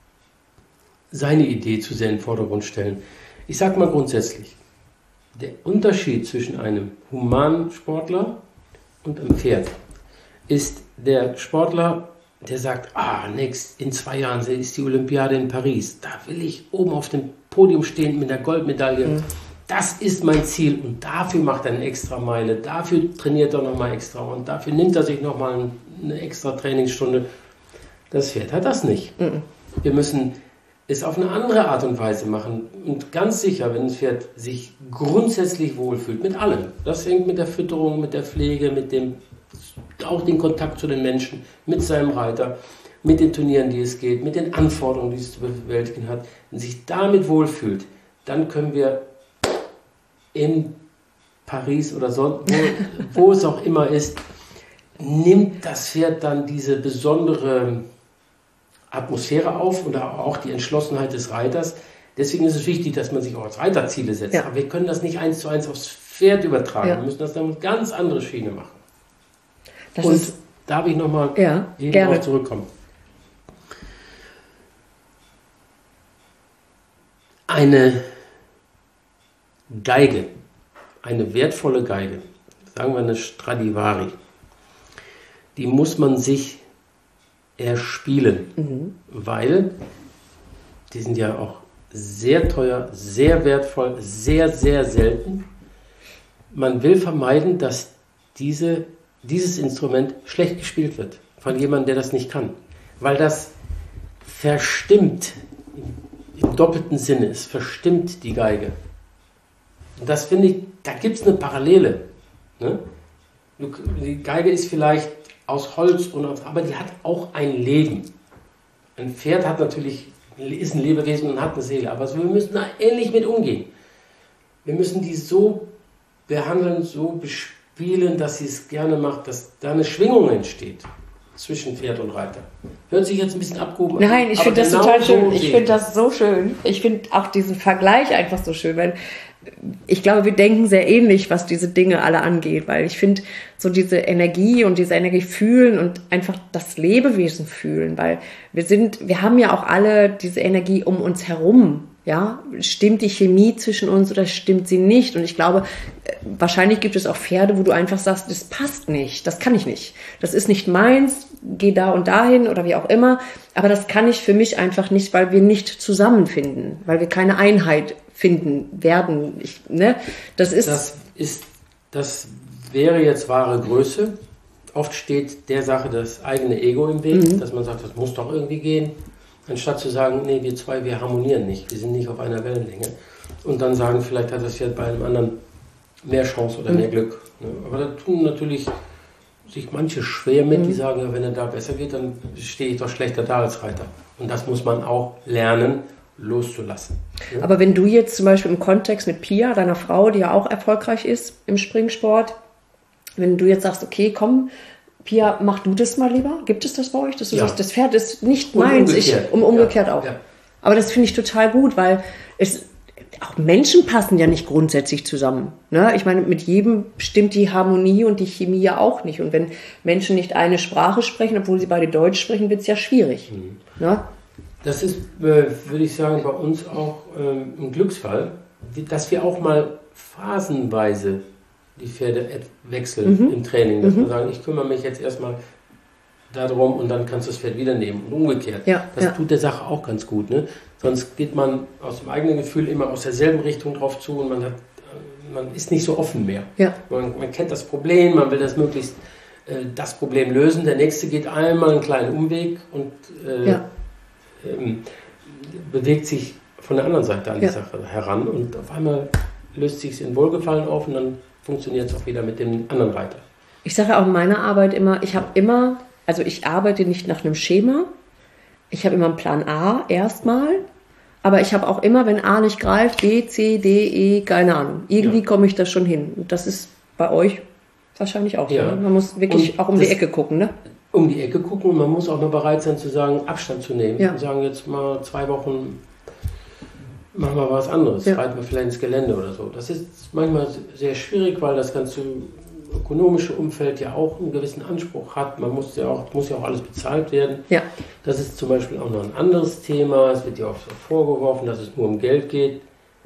seine Idee zu sehr in den Vordergrund stellen. Ich sage mal grundsätzlich, der Unterschied zwischen einem humanen Sportler und einem Pferd ist der Sportler, der sagt, ah, nächst, in zwei Jahren ist die Olympiade in Paris, da will ich oben auf dem Podium stehen mit der Goldmedaille. Mhm. das ist mein Ziel und dafür macht er eine extra Meile, dafür trainiert er nochmal extra und dafür nimmt er sich nochmal eine extra Trainingsstunde. Das Pferd hat das nicht. Mhm. Wir müssen es auf eine andere Art und Weise machen und ganz sicher, wenn das Pferd sich grundsätzlich wohlfühlt, mit allem, das hängt mit der Fütterung, mit der Pflege, mit dem, auch den Kontakt zu den Menschen, mit seinem Reiter, mit den Turnieren, die es geht, mit den Anforderungen, die es zu bewältigen hat, wenn sich damit wohlfühlt, dann können wir in Paris oder so, wo, wo es auch immer ist, nimmt das Pferd dann diese besondere Atmosphäre auf und auch die Entschlossenheit des Reiters. Deswegen ist es wichtig, dass man sich auch als Reiter Ziele setzt. Ja. Aber wir können das nicht eins zu eins aufs Pferd übertragen. Ja. Wir müssen das dann mit ganz andere Schiene machen. Das und ist, darf ich nochmal ja, darauf zurückkommen? Eine Geige, eine wertvolle Geige, sagen wir eine Stradivari, die muss man sich erspielen, mhm. weil die sind ja auch sehr teuer, sehr wertvoll, sehr, sehr selten. Man will vermeiden, dass diese, dieses Instrument schlecht gespielt wird von jemandem, der das nicht kann, weil das verstimmt, im doppelten Sinne, es verstimmt die Geige. Und das finde ich, da gibt es eine Parallele. Ne? Die Geige ist vielleicht aus Holz, und aus, aber die hat auch ein Leben. Ein Pferd hat natürlich, ist ein Lebewesen und hat eine Seele, aber wir müssen da ähnlich mit umgehen. Wir müssen die so behandeln, so bespielen, dass sie es gerne macht, dass da eine Schwingung entsteht zwischen Pferd und Reiter. Hört sich jetzt ein bisschen abgehoben an. Nein, ich finde das genau total schön. So ich finde das so schön. Ich finde auch diesen Vergleich einfach so schön, weil ich glaube, wir denken sehr ähnlich, was diese Dinge alle angeht, weil ich finde, so diese Energie und diese Energie fühlen und einfach das Lebewesen fühlen, weil wir sind, wir haben ja auch alle diese Energie um uns herum, ja, stimmt die Chemie zwischen uns oder stimmt sie nicht? Und ich glaube, wahrscheinlich gibt es auch Pferde, wo du einfach sagst, das passt nicht, das kann ich nicht, das ist nicht meins, geh da und dahin oder wie auch immer, aber das kann ich für mich einfach nicht, weil wir nicht zusammenfinden, weil wir keine Einheit finden werden. Ich, ne? Das ist, das ist, das wäre jetzt wahre Größe. Oft steht der Sache das eigene Ego im Weg, mhm. dass man sagt, das muss doch irgendwie gehen, anstatt zu sagen, nee, wir zwei, wir harmonieren nicht, wir sind nicht auf einer Wellenlänge. Und dann sagen, vielleicht hat das ja bei einem anderen mehr Chance oder mhm. mehr Glück. Aber da tun natürlich sich manche schwer mit, mhm. die sagen, ja, wenn er da besser geht, dann stehe ich doch schlechter da als Reiter. Und das muss man auch lernen, loszulassen. Ja? Aber wenn du jetzt zum Beispiel im Kontext mit Pia, deiner Frau, die ja auch erfolgreich ist im Springsport, wenn du jetzt sagst, okay, komm, Pia, mach du das mal lieber. Gibt es das bei euch? Dass du ja. sagst, das Pferd ist nicht meins, ich, um, umgekehrt ja. auch. Ja. Aber das finde ich total gut, weil es, auch Menschen passen ja nicht grundsätzlich zusammen. Ne? Ich meine, mit jedem stimmt die Harmonie und die Chemie ja auch nicht. Und wenn Menschen nicht eine Sprache sprechen, obwohl sie beide Deutsch sprechen, wird es ja schwierig. Mhm. Ne? Das ist, äh, würde ich sagen, bei uns auch ähm, ein Glücksfall, dass wir auch mal phasenweise die Pferde wechseln mhm. im Training. Dass mhm. wir sagen, ich kümmere mich jetzt erstmal darum und dann kannst du das Pferd wieder nehmen und umgekehrt. Ja, das ja. tut der Sache auch ganz gut. Ne? Sonst geht man aus dem eigenen Gefühl immer aus derselben Richtung drauf zu und man, hat, man ist nicht so offen mehr. Ja. Man, man kennt das Problem, man will das möglichst äh, das Problem lösen. Der nächste geht einmal einen kleinen Umweg und äh, ja. ähm, bewegt sich von der anderen Seite an die ja. Sache heran und auf einmal löst sich es in Wohlgefallen auf und dann funktioniert es auch wieder mit dem anderen Reiter. Ich sage auch in meiner Arbeit immer, ich habe immer, also ich arbeite nicht nach einem Schema, ich habe immer einen Plan A erstmal, aber ich habe auch immer, wenn A nicht greift, B, C, D, E, keine Ahnung. Irgendwie ja. komme ich da schon hin. Und das ist bei euch wahrscheinlich auch ja. so. Ne? Man muss wirklich und auch um die Ecke gucken, ne? Um die Ecke gucken und man muss auch mal bereit sein zu sagen, Abstand zu nehmen. Ja. Und sagen jetzt mal zwei Wochen, machen wir was anderes, ja. reiten wir vielleicht ins Gelände oder so. Das ist manchmal sehr schwierig, weil das ganze ökonomische Umfeld ja auch einen gewissen Anspruch hat. Man muss ja auch, muss ja auch alles bezahlt werden. Ja. Das ist zum Beispiel auch noch ein anderes Thema. Es wird ja oft vorgeworfen, dass es nur um Geld geht.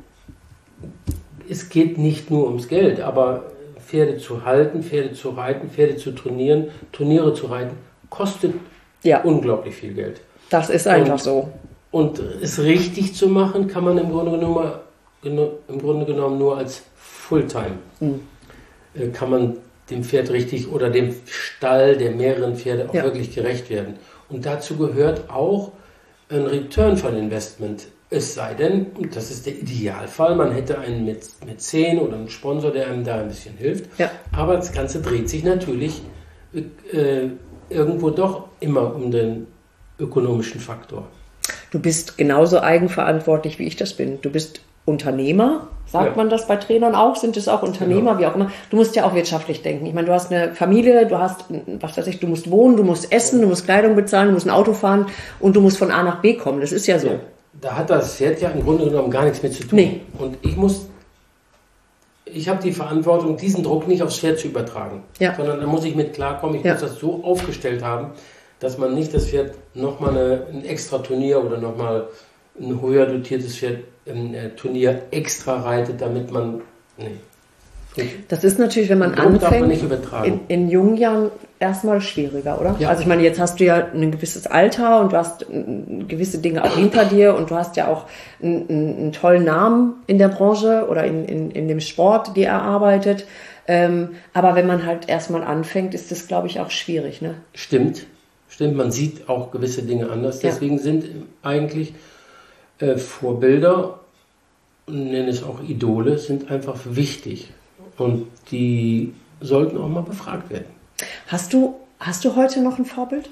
Es geht nicht nur ums Geld, aber Pferde zu halten, Pferde zu reiten, Pferde zu trainieren, Turniere zu reiten, kostet ja. unglaublich viel Geld. Das ist einfach und, so. Und es richtig zu machen, kann man im Grunde genommen im Grunde genommen nur als Fulltime mhm. äh, kann man dem Pferd richtig oder dem Stall der mehreren Pferde auch ja. wirklich gerecht werden. Und dazu gehört auch ein Return von Investment. Es sei denn, und das ist der Idealfall, man hätte einen Mäzen oder einen Sponsor, der einem da ein bisschen hilft. Ja. Aber das Ganze dreht sich natürlich äh, irgendwo doch immer um den ökonomischen Faktor. Du bist genauso eigenverantwortlich, wie ich das bin. Du bist Unternehmer, sagt ja. man das bei Trainern auch? Sind es auch Unternehmer, genau. wie auch immer? Du musst ja auch wirtschaftlich denken. Ich meine, du hast eine Familie, du hast, was weiß ich, du musst wohnen, du musst essen, ja. du musst Kleidung bezahlen, du musst ein Auto fahren und du musst von A nach B kommen. Das ist ja so. Ja. Da hat das Pferd ja im Grunde genommen gar nichts mit zu tun. Nee. Und ich muss, ich habe die Verantwortung, diesen Druck nicht aufs Pferd zu übertragen. Ja. Sondern da muss ich mit klarkommen, ich ja. muss das so aufgestellt haben, dass man nicht das Pferd nochmal ein extra Turnier oder nochmal ein höher dotiertes Pferd im Turnier extra reitet, damit man, nee. Das ist natürlich, wenn man anfängt, darf man nicht übertragen. In, in jungen Jahren erstmal schwieriger, oder? Ja. Also ich meine, jetzt hast du ja ein gewisses Alter und du hast gewisse Dinge auch hinter dir und du hast ja auch einen, einen tollen Namen in der Branche oder in, in, in dem Sport, die er arbeitet. Ähm, aber wenn man halt erstmal anfängt, ist das, glaube ich, auch schwierig, ne? Stimmt, stimmt. Man sieht auch gewisse Dinge anders. Deswegen ja. sind eigentlich äh, Vorbilder, nenne es auch Idole, sind einfach wichtig. Und die sollten auch mal befragt werden. Hast du, hast du heute noch ein Vorbild?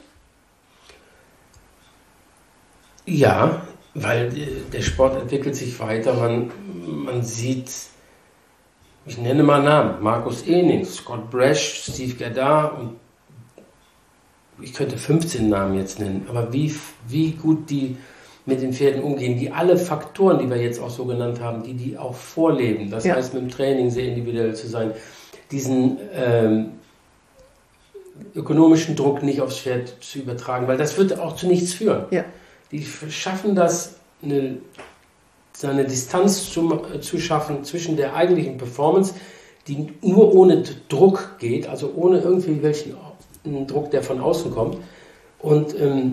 Ja, weil der Sport entwickelt sich weiter. Man, man sieht, ich nenne mal Namen, Markus Ehning, Scott Brash, Steve Gerdar. Und ich könnte fünfzehn Namen jetzt nennen. Aber wie, wie gut die mit den Pferden umgehen, die alle Faktoren, die wir jetzt auch so genannt haben, die die auch vorleben, das ja. heißt mit dem Training sehr individuell zu sein, diesen ähm, ökonomischen Druck nicht aufs Pferd zu übertragen, weil das wird auch zu nichts führen. Ja. Die schaffen das, eine, eine Distanz zu, zu schaffen zwischen der eigentlichen Performance, die nur ohne Druck geht, also ohne irgendwie welchen Druck, der von außen kommt, und ähm,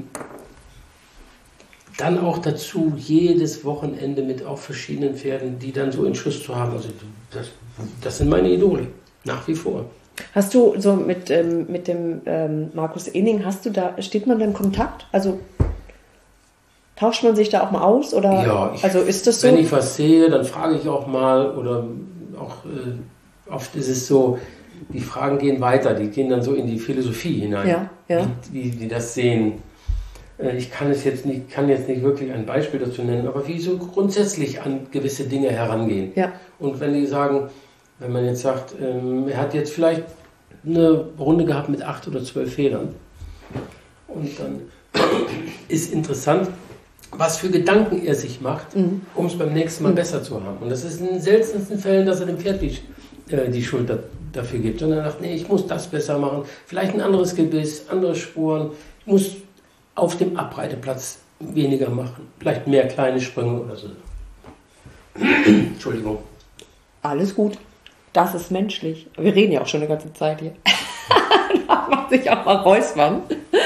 dann auch dazu jedes Wochenende mit auch verschiedenen Pferden, die dann so in Schuss zu haben. Also das, das sind meine Idole, nach wie vor. Hast du so mit, ähm, mit dem ähm, Markus Ehning, hast du da, steht man da in Kontakt? Also tauscht man sich da auch mal aus? Oder? Ja, ich, also ist das so? Wenn ich was sehe, dann frage ich auch mal, oder auch äh, oft ist es so, die Fragen gehen weiter, die gehen dann so in die Philosophie hinein, ja, ja. Wie, wie die das sehen. Ich kann es jetzt nicht, kann jetzt nicht wirklich ein Beispiel dazu nennen, aber wie so grundsätzlich an gewisse Dinge herangehen. Ja. Und wenn die sagen, wenn man jetzt sagt, ähm, er hat jetzt vielleicht eine Runde gehabt mit acht oder zwölf Federn und dann ist interessant, was für Gedanken er sich macht, mhm. um es beim nächsten Mal mhm. besser zu haben. Und das ist in den seltensten Fällen, dass er dem Pferd die, äh, die Schuld da, dafür gibt. Und er sagt, nee, ich muss das besser machen, vielleicht ein anderes Gebiss, andere Spuren, ich muss auf dem Abreiteplatz weniger machen. Vielleicht mehr kleine Sprünge oder so. Entschuldigung. Alles gut. Das ist menschlich. Wir reden ja auch schon eine ganze Zeit hier. Da macht sich auch mal räuspern.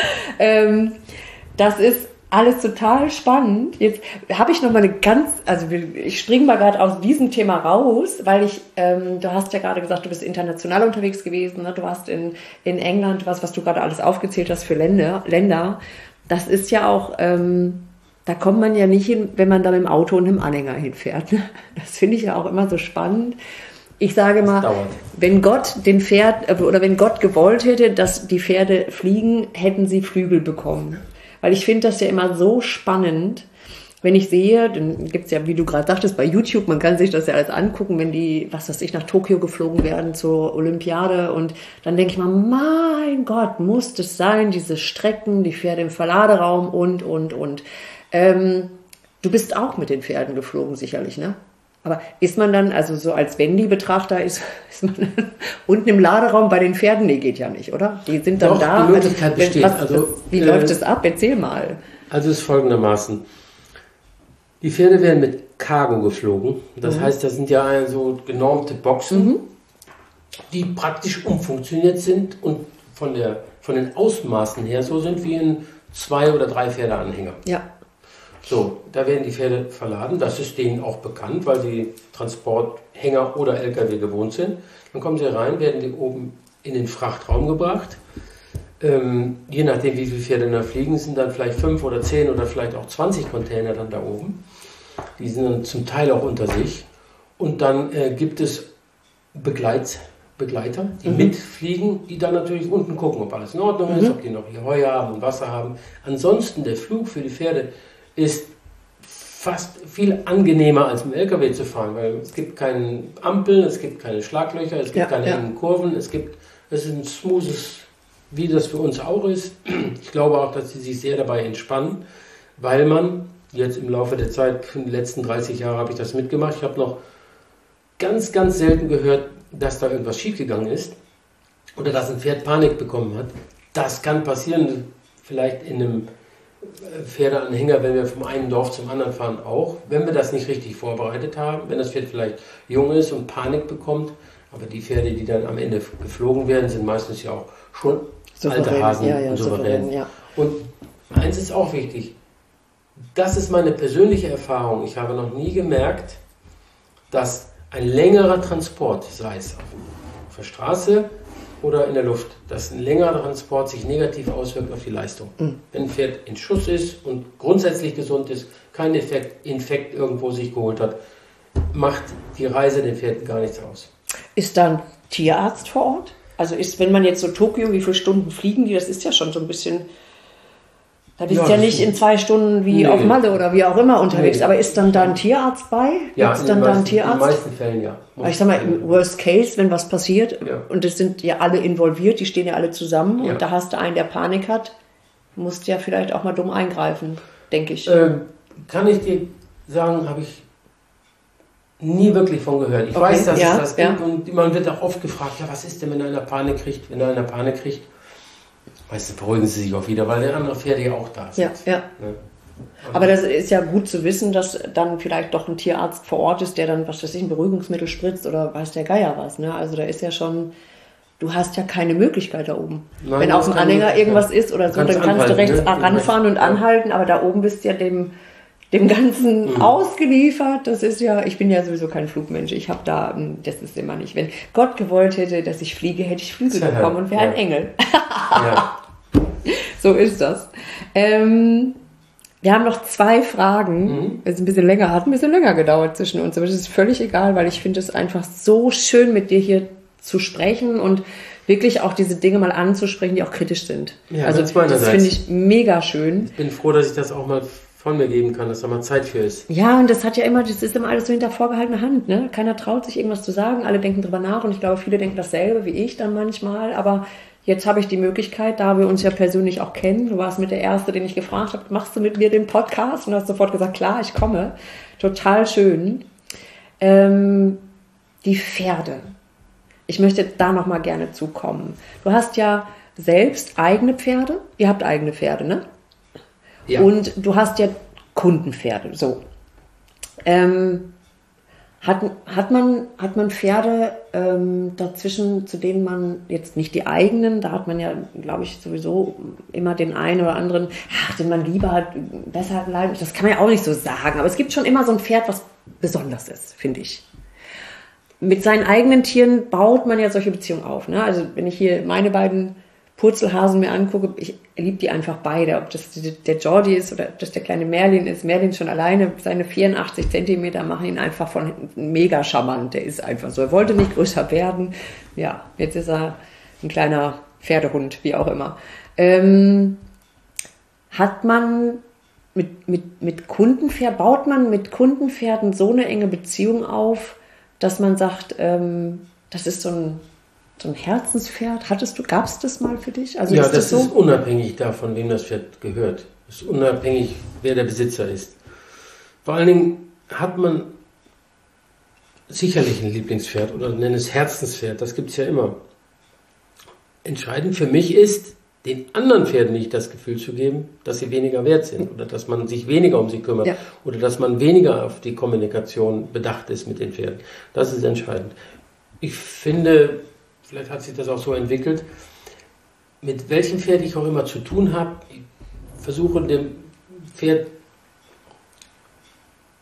Ähm, das ist alles total spannend. Jetzt habe ich noch mal eine ganz, also ich springe mal gerade aus diesem Thema raus, weil ich, ähm, du hast ja gerade gesagt, du bist international unterwegs gewesen, ne? Du warst in, in England, was, was du gerade alles aufgezählt hast für Länder, Länder. Das ist ja auch, ähm, da kommt man ja nicht hin, wenn man da mit dem Auto und einem Anhänger hinfährt. Ne? Das finde ich ja auch immer so spannend. Ich sage mal, wenn Gott den Pferd, oder wenn Gott gewollt hätte, dass die Pferde fliegen, hätten sie Flügel bekommen. Weil ich finde das ja immer so spannend, wenn ich sehe, dann gibt es ja, wie du gerade sagtest, bei YouTube, man kann sich das ja alles angucken, wenn die, was weiß ich, nach Tokio geflogen werden zur Olympiade, und dann denke ich mal, mein Gott, muss das sein, diese Strecken, die Pferde im Verladeraum und, und, und. Ähm, du bist auch mit den Pferden geflogen, sicherlich, ne? Aber ist man dann, also so als Wendy-Betrachter, ist, ist man dann unten im Laderaum bei den Pferden? Nee, geht ja nicht, oder? Die sind dann Doch, da. Die Möglichkeit also, besteht. Was, also, das, wie äh, läuft das ab? Erzähl mal. Also es ist folgendermaßen. Die Pferde werden mit Cargo geflogen. Das mhm. heißt, das sind ja so genormte Boxen, mhm. die praktisch umfunktioniert sind und von, der, von den Ausmaßen her so sind wie ein Zwei- oder Drei-Pferdeanhänger. Ja. So, da werden die Pferde verladen. Das ist denen auch bekannt, weil sie Transporthänger oder L K W gewohnt sind. Dann kommen sie rein, werden die oben in den Frachtraum gebracht. Ähm, je nachdem, wie viele Pferde da fliegen, sind dann vielleicht fünf oder zehn oder vielleicht auch zwanzig Container dann da oben. Die sind dann zum Teil auch unter sich. Und dann äh, gibt es Begleit, Begleiter, die mhm. mitfliegen, die dann natürlich unten gucken, ob alles in Ordnung ist, mhm. ob die noch hier Heu haben und Wasser haben. Ansonsten, der Flug für die Pferde ist fast viel angenehmer als mit dem L K W zu fahren, weil es gibt keine Ampeln, es gibt keine Schlaglöcher, es gibt ja, keine ja. engen Kurven, es gibt, es ist ein smoothes, wie das für uns auch ist. Ich glaube auch, dass sie sich sehr dabei entspannen, weil man jetzt im Laufe der Zeit, in den letzten dreißig Jahren habe ich das mitgemacht, ich habe noch ganz, ganz selten gehört, dass da irgendwas schiefgegangen ist oder dass ein Pferd Panik bekommen hat. Das kann passieren, vielleicht in einem Pferdeanhänger, wenn wir vom einen Dorf zum anderen fahren, auch, wenn wir das nicht richtig vorbereitet haben, wenn das Pferd vielleicht jung ist und Panik bekommt, aber die Pferde, die dann am Ende geflogen werden, sind meistens ja auch schon souverän, alte Hasen ja, ja, und souverän. souverän ja. Und eins ist auch wichtig, das ist meine persönliche Erfahrung, ich habe noch nie gemerkt, dass ein längerer Transport, sei es auf der Straße oder in der Luft, dass ein längerer Transport sich negativ auswirkt auf die Leistung. Mhm. Wenn ein Pferd in Schuss ist und grundsätzlich gesund ist, kein Infekt, Infekt irgendwo sich geholt hat, macht die Reise den Pferden gar nichts aus. Ist da ein Tierarzt vor Ort? Also ist, wenn man jetzt so Tokio, wie viele Stunden fliegen die, das ist ja schon so ein bisschen... Da bist ja, ja nicht in zwei Stunden wie nee, auf Malle oder wie auch immer unterwegs, nee. Aber ist dann da ein Tierarzt bei? Ja, in, dann den da meisten, ein Tierarzt? in den meisten Fällen ja. Ich sag mal, im Worst Case, wenn was passiert, ja. Und es sind ja alle involviert, die stehen ja alle zusammen, ja. Und da hast du einen, der Panik hat, musst ja vielleicht auch mal dumm eingreifen, denke ich. Ähm, kann ich dir sagen, habe ich nie wirklich von gehört. Ich okay. weiß, dass ja, es das ja. gibt und man wird auch oft gefragt, ja, was ist denn, wenn einer Panik kriegt, wenn einer Panik kriegt? Meistens beruhigen sie sich auch wieder, weil der andere Pferde ja auch da sind. Ja, ja. Ja. Aber das ist ja gut zu wissen, dass dann vielleicht doch ein Tierarzt vor Ort ist, der dann, was weiß ich, ein Beruhigungsmittel spritzt oder weiß der Geier was. Ne? Also da ist ja schon, du hast ja keine Möglichkeit da oben. Nein, wenn auf dem Anhänger irgendwas ja. ist oder so, dann kannst du rechts ne? ranfahren und anhalten, aber da oben bist du ja dem, dem Ganzen mhm. ausgeliefert. Das ist ja, ich bin ja sowieso kein Flugmensch. Ich habe da, das ist immer nicht. Wenn Gott gewollt hätte, dass ich fliege, hätte ich Flügel ja, bekommen und wäre ja. ein Engel. Ja. So ist das. Ähm, wir haben noch zwei Fragen. Mhm. Es ist ein bisschen länger, hat ein bisschen länger gedauert zwischen uns, aber das ist völlig egal, weil ich finde es einfach so schön, mit dir hier zu sprechen und wirklich auch diese Dinge mal anzusprechen, die auch kritisch sind. Ja, also das finde ich mega schön. Ich bin froh, dass ich das auch mal von mir geben kann, dass da mal Zeit für ist. Ja, und das hat ja immer, das ist immer alles so hinter vorgehaltener Hand, ne? Keiner traut sich irgendwas zu sagen, alle denken drüber nach und ich glaube, viele denken dasselbe wie ich dann manchmal, aber jetzt habe ich die Möglichkeit, da wir uns ja persönlich auch kennen, du warst mit der Erste, den ich gefragt habe, machst du mit mir den Podcast? Und du hast sofort gesagt, klar, ich komme. Total schön. Ähm, die Pferde. Ich möchte da nochmal gerne zukommen. Du hast ja selbst eigene Pferde. Ihr habt eigene Pferde, ne? Ja. Und du hast ja Kundenpferde, so. Ähm, hat, hat, man, hat man Pferde ähm, dazwischen, zu denen man jetzt nicht die eigenen, da hat man ja, glaube ich, sowieso immer den einen oder anderen, ach, den man lieber hat, besser leiden, das kann man ja auch nicht so sagen, aber es gibt schon immer so ein Pferd, was besonders ist, finde ich. Mit seinen eigenen Tieren baut man ja solche Beziehungen auf, ne? Also wenn ich hier meine beiden Purzelhasen mir angucke, ich liebe die einfach beide, ob das der Jordi ist oder ob das der kleine Merlin ist. Merlin schon alleine, seine vierundachtzig Zentimeter machen ihn einfach von hinten mega charmant. Der ist einfach so. Er wollte nicht größer werden. Ja, jetzt ist er ein kleiner Pferdehund, wie auch immer. Ähm, hat man mit, mit, mit Kundenpferd, baut man mit Kundenpferden so eine enge Beziehung auf, dass man sagt, ähm, das ist so ein So ein Herzenspferd, hattest du, gab es das mal für dich? Also ja, ist das, das so? ist unabhängig davon, wem das Pferd gehört. Das ist unabhängig, wer der Besitzer ist. Vor allen Dingen hat man sicherlich ein Lieblingspferd oder nenn es Herzenspferd, das gibt es ja immer. Entscheidend für mich ist, den anderen Pferden nicht das Gefühl zu geben, dass sie weniger wert sind oder dass man sich weniger um sie kümmert ja. oder dass man weniger auf die Kommunikation bedacht ist mit den Pferden. Das ist entscheidend. Ich finde, vielleicht hat sich das auch so entwickelt, mit welchem Pferd ich auch immer zu tun habe, ich versuche dem Pferd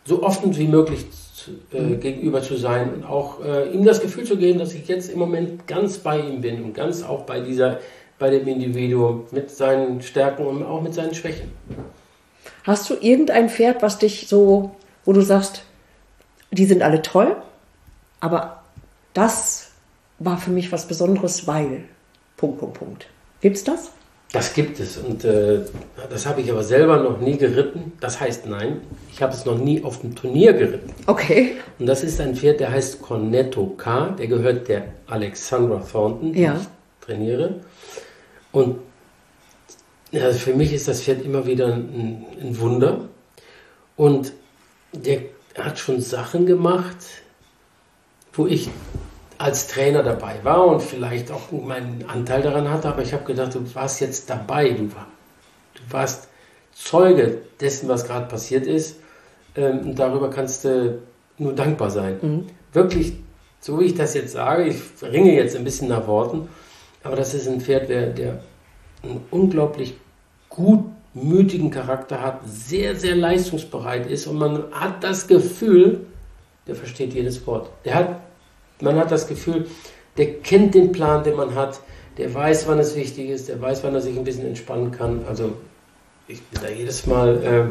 so offen wie möglich zu, äh, mhm. gegenüber zu sein und auch äh, ihm das Gefühl zu geben, dass ich jetzt im Moment ganz bei ihm bin und ganz auch bei dieser, bei dem Individuum mit seinen Stärken und auch mit seinen Schwächen. Hast du irgendein Pferd, was dich so, wo du sagst, die sind alle toll, aber das war für mich was Besonderes, weil, Punkt, Punkt, Punkt. Gibt's das? Das gibt es und äh, das habe ich aber selber noch nie geritten. Das heißt nein, ich habe es noch nie auf dem Turnier geritten. Okay. Und das ist ein Pferd, der heißt Cornetto K, der gehört der Alexandra Thornton, die ja. ich trainiere. Und ja, für mich ist das Pferd immer wieder ein, ein Wunder. Und der hat schon Sachen gemacht, wo ich als Trainer dabei war und vielleicht auch meinen Anteil daran hatte, aber ich habe gedacht, du warst jetzt dabei, du, war, du warst Zeuge dessen, was gerade passiert ist, ähm, und darüber kannst du nur dankbar sein. Mhm. Wirklich, so wie ich das jetzt sage, ich ringe jetzt ein bisschen nach Worten, aber das ist ein Pferd, der, der einen unglaublich gutmütigen Charakter hat, sehr, sehr leistungsbereit ist und man hat das Gefühl, der versteht jedes Wort. Der hat Man hat das Gefühl, der kennt den Plan, den man hat, der weiß, wann es wichtig ist, der weiß, wann er sich ein bisschen entspannen kann. Also ich bin da jedes Mal äh,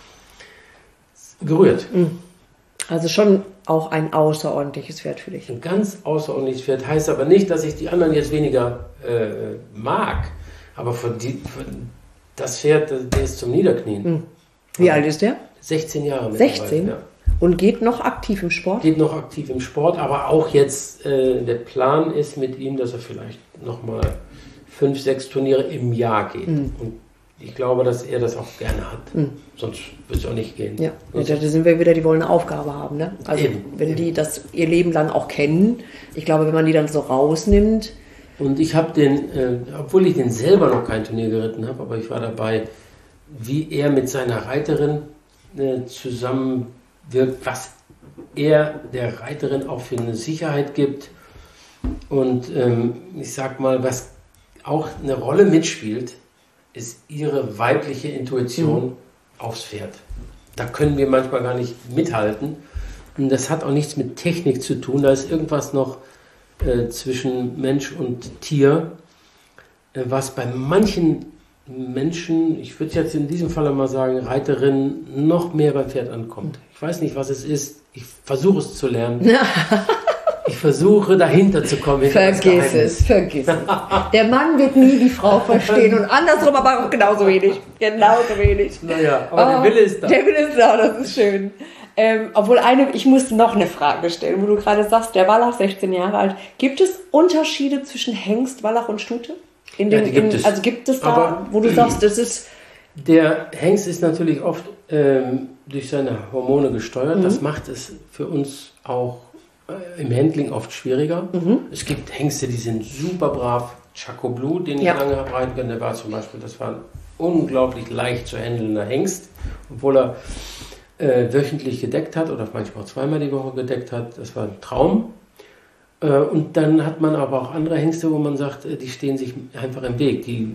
gerührt. Also schon auch ein außerordentliches Pferd für dich. Ein ganz außerordentliches Pferd heißt aber nicht, dass ich die anderen jetzt weniger äh, mag. Aber von die, von das Pferd, der ist zum Niederknien. Wie alt ist der? sechzehn Jahre. sechzehn? Ja. Und geht noch aktiv im Sport? Geht noch aktiv im Sport, aber auch jetzt, äh, der Plan ist mit ihm, dass er vielleicht nochmal fünf, sechs Turniere im Jahr geht. Mhm. Und ich glaube, dass er das auch gerne hat. Mhm. Sonst würde es auch nicht gehen. Ja, und da sind wir wieder, die wollen eine Aufgabe haben. Ne? Also eben, wenn eben. die das ihr Leben lang auch kennen, ich glaube, wenn man die dann so rausnimmt. Und ich habe den, äh, obwohl ich den selber noch kein Turnier geritten habe, aber ich war dabei, wie er mit seiner Reiterin äh, zusammen wirkt, was er der Reiterin auch für eine Sicherheit gibt und ähm, ich sag mal, was auch eine Rolle mitspielt, ist ihre weibliche Intuition mhm. aufs Pferd. Da können wir manchmal gar nicht mithalten und das hat auch nichts mit Technik zu tun, da ist irgendwas noch äh, zwischen Mensch und Tier, äh, was bei manchen Menschen, ich würde jetzt in diesem Fall mal sagen, Reiterinnen, noch mehr beim Pferd ankommt. Ich weiß nicht, was es ist. Ich versuche es zu lernen. Ich versuche dahinter zu kommen. Vergiss es, vergiss es. Der Mann wird nie die Frau verstehen und andersrum aber auch genauso wenig. Genauso wenig. Naja, aber oh, der Wille ist da. Der Wille ist da, das ist schön. Ähm, obwohl eine, ich muss noch eine Frage stellen, wo du gerade sagst, der Wallach, sechzehn Jahre alt. Gibt es Unterschiede zwischen Hengst, Wallach und Stute? In den, ja, gibt in, also gibt es da, aber wo du sagst, das ist... Der Hengst ist natürlich oft ähm, durch seine Hormone gesteuert. Mhm. Das macht es für uns auch äh, im Handling oft schwieriger. Mhm. Es gibt Hengste, die sind super brav. Chaco Blue, den ich ja. lange habe reiten können, der war zum Beispiel, das war ein unglaublich leicht zu handelnder Hengst, obwohl er äh, wöchentlich gedeckt hat oder manchmal auch zweimal die Woche gedeckt hat. Das war ein Traum. Und dann hat man aber auch andere Hengste, wo man sagt, die stehen sich einfach im Weg. Die,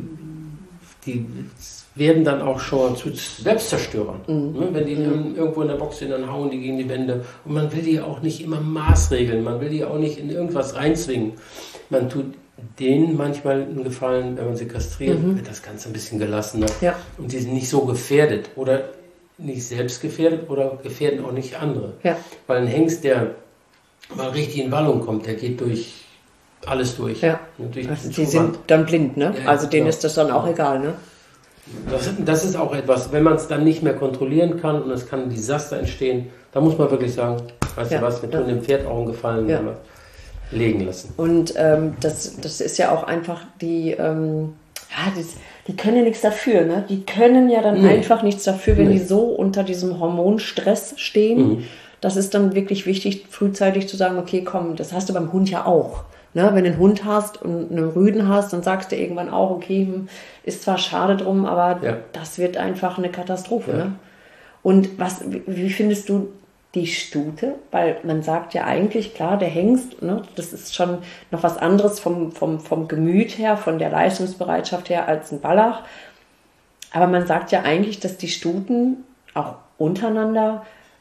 die werden dann auch schon zu Selbstzerstörern. Mhm. Wenn die dann irgendwo in der Box sind, dann hauen die gegen die Wände. Und man will die auch nicht immer maßregeln. Man will die auch nicht in irgendwas reinzwingen. Man tut denen manchmal einen Gefallen, wenn man sie kastriert, mhm. wird das Ganze ein bisschen gelassener. Ja. Und die sind nicht so gefährdet. Oder nicht selbst gefährdet oder gefährden auch nicht andere. Ja. Weil ein Hengst, der mal richtig in Wallung kommt, der geht durch alles durch. Ja. Durch also die sind dann blind, ne? Ja, also denen genau. ist das dann auch egal, ne? Das, das ist auch etwas, wenn man es dann nicht mehr kontrollieren kann und es kann ein Desaster entstehen, da muss man wirklich sagen, weißt ja. du was, wir tun ja. dem Pferd auch einen Gefallen, ja. wenn wir legen lassen. Und ähm, das, das ist ja auch einfach die, ähm, ja, das, die können ja nichts dafür, ne? Die können ja dann nee. einfach nichts dafür, wenn nee. die so unter diesem Hormonstress stehen. Mhm. Das ist dann wirklich wichtig, frühzeitig zu sagen, okay, komm, das hast du beim Hund ja auch. Ne? Wenn du einen Hund hast und einen Rüden hast, dann sagst du irgendwann auch, okay, ist zwar schade drum, aber ja. das wird einfach eine Katastrophe. Ja. Ne? Und was, wie findest du die Stute? Weil man sagt ja eigentlich, klar, der Hengst, ne, das ist schon noch was anderes vom, vom, vom Gemüt her, von der Leistungsbereitschaft her als ein Wallach. Aber man sagt ja eigentlich, dass die Stuten auch untereinander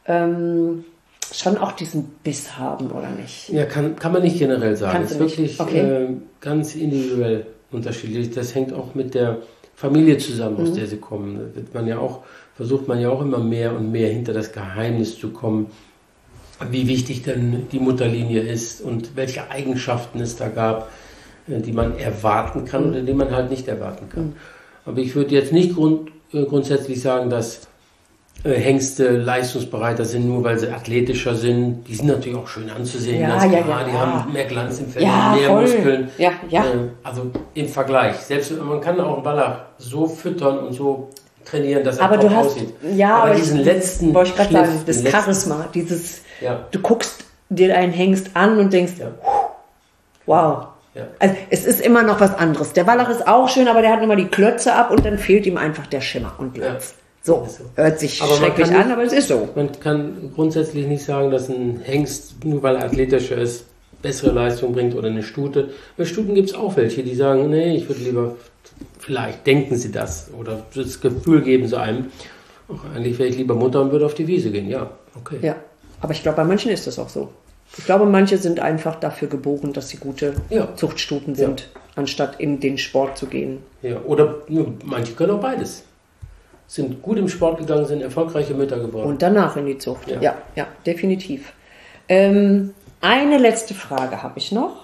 ähm, schon auch diesen Biss haben, oder nicht? Ja, kann, kann man nicht generell sagen. Kannst Es ist du nicht? wirklich Okay. äh, ganz individuell unterschiedlich. Das hängt auch mit der Familie zusammen, aus Mhm. der sie kommen. Da wird man ja auch, versucht man ja auch immer mehr und mehr hinter das Geheimnis zu kommen, wie wichtig denn die Mutterlinie ist und welche Eigenschaften es da gab, äh, die man erwarten kann Mhm. oder die man halt nicht erwarten kann. Mhm. Aber ich würde jetzt nicht grund, äh, grundsätzlich sagen, dass äh, Hengste leistungsbereiter sind, nur weil sie athletischer sind. Die sind natürlich auch schön anzusehen, Ja, ganz ja, klar. ja, Die ja. haben mehr Glanz im Fell, Ja, mehr voll. Muskeln. Ja, ja. Äh, also im Vergleich. Selbst man kann auch einen Wallach so füttern und so trainieren, dass er Aber top du hast, aussieht. ja, aber, aber diesen ich, letzten wollte ich gerade Schliff, sagen, das den letzten- Charisma, dieses, Ja. du guckst dir einen Hengst an und denkst, Ja. wow. Ja. Also es ist immer noch was anderes. Der Wallach ist auch schön, aber der hat immer die Klötze ab und dann fehlt ihm einfach der Schimmer und Glanz. Ja. So, Ist so. hört sich Aber man schrecklich kann an, nicht- aber es ist so. Man kann grundsätzlich nicht sagen, dass ein Hengst, nur weil er athletischer ist, bessere Leistung bringt oder eine Stute. Bei Stuten gibt es auch welche, die sagen, nee, ich würde lieber, vielleicht denken sie das oder das Gefühl geben sie einem, ach, eigentlich wäre ich lieber Mutter und würde auf die Wiese gehen. Ja, okay. Ja, aber ich glaube, bei manchen ist das auch so. Ich glaube, manche sind einfach dafür geboren, dass sie gute Ja. Zuchtstuten sind, anstatt in den Sport zu gehen. Ja, oder ja, manche können auch beides. Sind gut im Sport gegangen, sind erfolgreiche Mütter geworden. Und danach in die Zucht. Ja. Ja, ja, definitiv. Ähm, eine letzte Frage habe ich noch.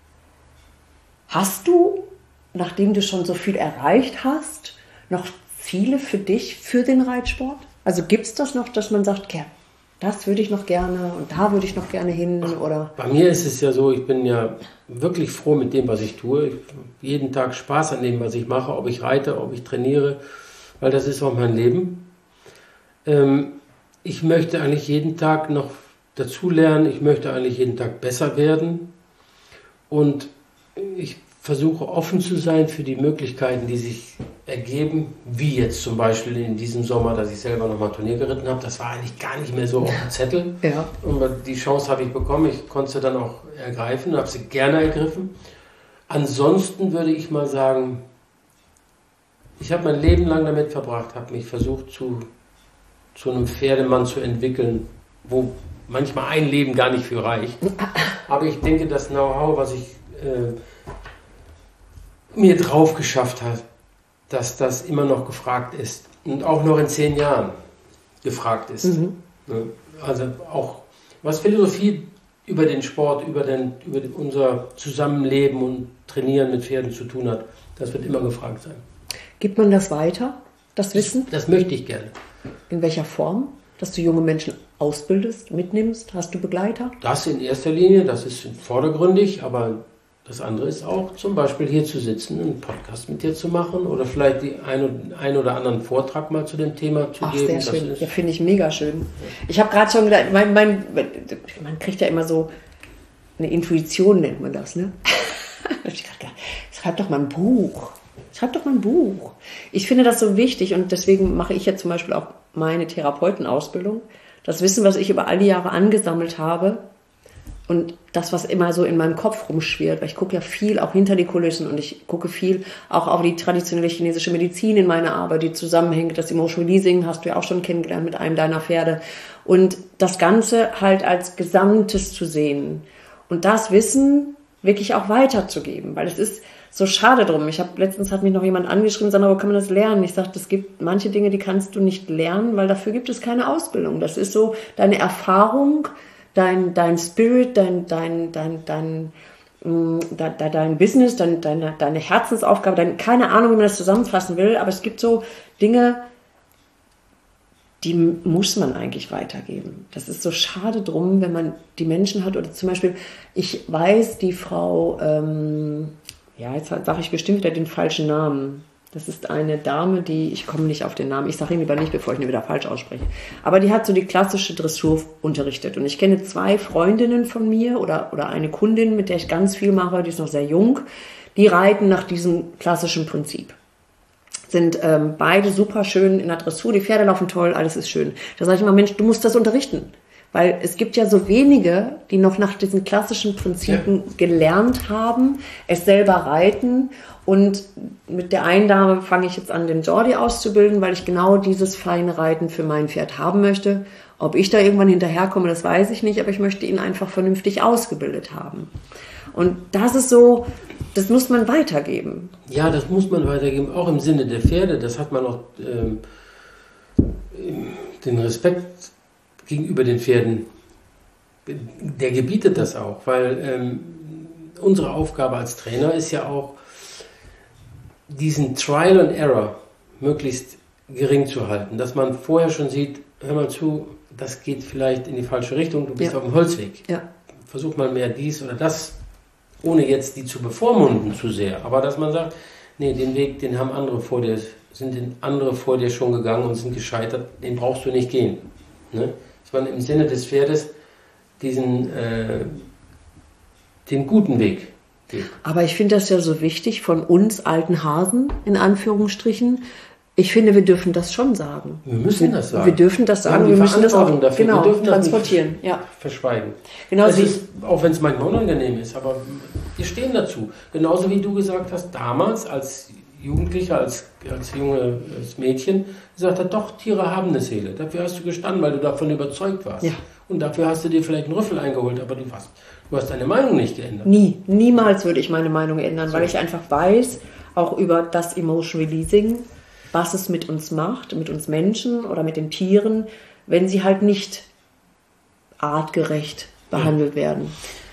Hast du, nachdem du schon so viel erreicht hast, noch Ziele für dich, für den Reitsport? Also gibt es das noch, dass man sagt, ja, das würde ich noch gerne und da würde ich noch gerne hin? Oder? Bei mir ist es ja so, ich bin ja wirklich froh mit dem, was ich tue. Ich habe jeden Tag Spaß an dem, was ich mache, ob ich reite, ob ich trainiere, weil das ist auch mein Leben. Ähm, ich möchte eigentlich jeden Tag noch dazulernen, ich möchte eigentlich jeden Tag besser werden und ich versuche offen zu sein für die Möglichkeiten, die sich ergeben, wie jetzt zum Beispiel in diesem Sommer, dass ich selber nochmal Turnier geritten habe. Das war eigentlich gar nicht mehr so auf dem Zettel. Ja. Und die Chance habe ich bekommen. Ich konnte sie dann auch ergreifen und habe sie gerne ergriffen. Ansonsten würde ich mal sagen, ich habe mein Leben lang damit verbracht, habe mich versucht zu, zu einem Pferdemann zu entwickeln, wo manchmal ein Leben gar nicht für reicht. Aber ich denke, das Know-how, was ich äh, mir drauf geschafft habe, dass das immer noch gefragt ist und auch noch in zehn Jahren gefragt ist. Mhm. Also auch was Philosophie über den Sport, über, den, über den, unser Zusammenleben und Trainieren mit Pferden zu tun hat, das wird immer gefragt sein. Gibt man das weiter, das Wissen? Das möchte ich gerne. In welcher Form? Dass du junge Menschen ausbildest, mitnimmst? Hast du Begleiter? Das in erster Linie, das ist vordergründig, aber das andere ist auch zum Beispiel hier zu sitzen, einen Podcast mit dir zu machen oder vielleicht die ein, ein oder anderen Vortrag mal zu dem Thema zu Ach, geben. sehr Das schön. ist- Ja, finde ich mega schön. Ich habe gerade schon gedacht, mein, mein, man kriegt ja immer so eine Intuition, nennt man das, ne? Da hab ich gerade gedacht, schreib doch mal ein Buch. Schreib doch mal ein Buch. Ich finde das so wichtig und deswegen mache ich jetzt zum Beispiel auch meine Therapeutenausbildung. Das Wissen, was ich über all die Jahre angesammelt habe und das, was immer so in meinem Kopf rumschwirrt, weil ich gucke ja viel auch hinter die Kulissen und ich gucke viel auch auf die traditionelle chinesische Medizin in meiner Arbeit, die zusammenhängt. Das Emotional Leasing hast du ja auch schon kennengelernt mit einem deiner Pferde. Und das Ganze halt als Gesamtes zu sehen und das Wissen wirklich auch weiterzugeben, weil es ist so schade drum. Ich habe letztens hat mich noch jemand angeschrieben, Sandra, wo kann man das lernen? Ich sagte, es gibt manche Dinge, die kannst du nicht lernen, weil dafür gibt es keine Ausbildung. Das ist so deine Erfahrung, dein dein Spirit, dein dein dein dein dein, dein, dein Business, dein, deine deine Herzensaufgabe, dein, keine Ahnung, wie man das zusammenfassen will, aber es gibt so Dinge, die muss man eigentlich weitergeben. Das ist so schade drum, wenn man die Menschen hat oder zum Beispiel, ich weiß, die Frau, ähm, ja, jetzt sage ich bestimmt wieder den falschen Namen. Das ist eine Dame, die, ich komme nicht auf den Namen, ich sage ihn lieber nicht, bevor ich ihn wieder falsch ausspreche. Aber die hat so die klassische Dressur unterrichtet. Und ich kenne zwei Freundinnen von mir oder, oder eine Kundin, mit der ich ganz viel mache, die ist noch sehr jung, die reiten nach diesem klassischen Prinzip. Sind ähm, beide super schön in der Dressur, die Pferde laufen toll, alles ist schön. Da sage ich immer, Mensch, du musst das unterrichten. Weil es gibt ja so wenige, die noch nach diesen klassischen Prinzipien ja. gelernt haben, es selber reiten. Und mit der einen Dame fange ich jetzt an, den Jordi auszubilden, weil ich genau dieses feine Reiten für mein Pferd haben möchte. Ob ich da irgendwann hinterherkomme, das weiß ich nicht, aber ich möchte ihn einfach vernünftig ausgebildet haben. Und das ist so, das muss man weitergeben. Ja, das muss man weitergeben, auch im Sinne der Pferde. Das hat man auch ähm, den Respekt gegenüber den Pferden, der gebietet das auch, weil ähm, unsere Aufgabe als Trainer ist ja auch, diesen Trial and Error möglichst gering zu halten, dass man vorher schon sieht, hör mal zu, das geht vielleicht in die falsche Richtung, du bist ja. auf dem Holzweg. Ja. Versuch mal mehr dies oder das, ohne jetzt die zu bevormunden zu sehr, aber dass man sagt, nee, den Weg, den haben andere vor dir, sind den andere vor dir schon gegangen und sind gescheitert, den brauchst du nicht gehen. Ne? Dass man im Sinne des Pferdes diesen äh, den guten Weg geht. Aber ich finde das ja so wichtig von uns alten Hasen, in Anführungsstrichen. Ich finde, wir dürfen das schon sagen. Wir müssen wir, das sagen. Wir dürfen das sagen, wir, wir müssen das auch dafür. Genau, wir dürfen transportieren. Das nicht ja. verschweigen. Genau das ist, auch wenn es manchmal unangenehm ist, aber wir stehen dazu. Genauso wie du gesagt hast, damals als Jugendlicher, als, als junges Mädchen, gesagt hat, doch, Tiere haben eine Seele. Dafür hast du gestanden, weil du davon überzeugt warst. Ja. Und dafür hast du dir vielleicht einen Rüffel eingeholt, aber du hast, du hast deine Meinung nicht geändert. Nie, niemals würde ich meine Meinung ändern, so. Weil ich einfach weiß, auch über das Emotion Releasing, was es mit uns macht, mit uns Menschen oder mit den Tieren, wenn sie halt nicht artgerecht behandelt ja. werden.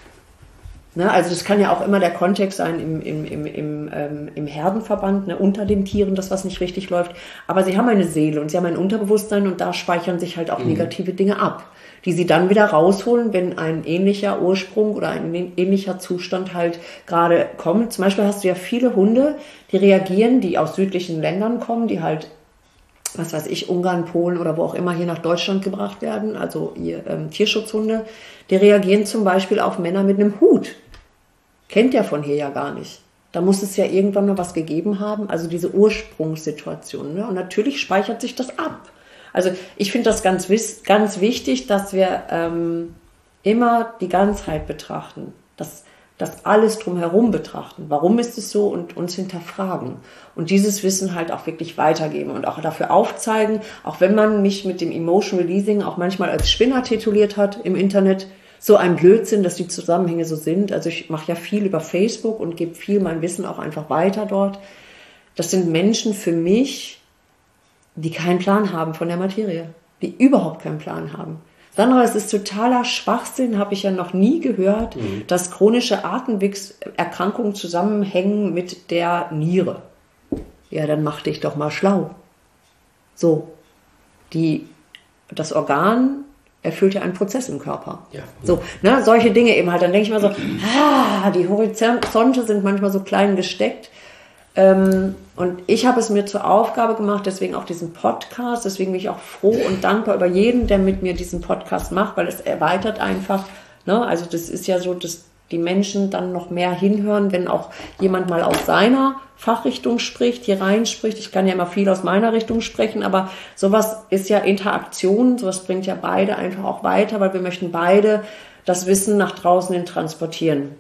Ne, also das kann ja auch immer der Kontext sein im, im, im, im, ähm, im Herdenverband, ne, unter den Tieren, das was nicht richtig läuft. Aber sie haben eine Seele und sie haben ein Unterbewusstsein und da speichern sich halt auch mhm. negative Dinge ab, die sie dann wieder rausholen, wenn ein ähnlicher Ursprung oder ein ähnlicher Zustand halt gerade kommt. Zum Beispiel hast du ja viele Hunde, die reagieren, die aus südlichen Ländern kommen, die halt, was weiß ich, Ungarn, Polen oder wo auch immer hier nach Deutschland gebracht werden, also ihr ähm, Tierschutzhunde, die reagieren zum Beispiel auf Männer mit einem Hut. Kennt der von hier ja gar nicht. Da muss es ja irgendwann noch was gegeben haben, also diese Ursprungssituation. Ne? Und natürlich speichert sich das ab. Also ich finde das ganz, ganz wichtig, dass wir ähm, immer die Ganzheit betrachten, dass das alles drumherum betrachten. Warum ist es so und uns hinterfragen. Und dieses Wissen halt auch wirklich weitergeben und auch dafür aufzeigen, auch wenn man mich mit dem Emotion Releasing auch manchmal als Spinner tituliert hat im Internet, so ein Blödsinn, dass die Zusammenhänge so sind. Also ich mache ja viel über Facebook und gebe viel mein Wissen auch einfach weiter dort. Das sind Menschen für mich, die keinen Plan haben von der Materie, die überhaupt keinen Plan haben. Sandra, es ist totaler Schwachsinn, habe ich ja noch nie gehört, mhm. dass chronische Atemwegserkrankungen zusammenhängen mit der Niere. Ja, dann mach dich doch mal schlau. So, die, das Organ erfüllt ja einen Prozess im Körper. Ja. So, ne, solche Dinge eben halt. Dann denke ich mal so, ah, die Horizonte sind manchmal so klein gesteckt. Ähm, und ich habe es mir zur Aufgabe gemacht, deswegen auch diesen Podcast, deswegen bin ich auch froh und dankbar über jeden, der mit mir diesen Podcast macht, weil es erweitert einfach, ne, also das ist ja so, dass die Menschen dann noch mehr hinhören, wenn auch jemand mal aus seiner Fachrichtung spricht, hier reinspricht. Ich kann ja immer viel aus meiner Richtung sprechen, aber sowas ist ja Interaktion, sowas bringt ja beide einfach auch weiter, weil wir möchten beide das Wissen nach draußen hin transportieren.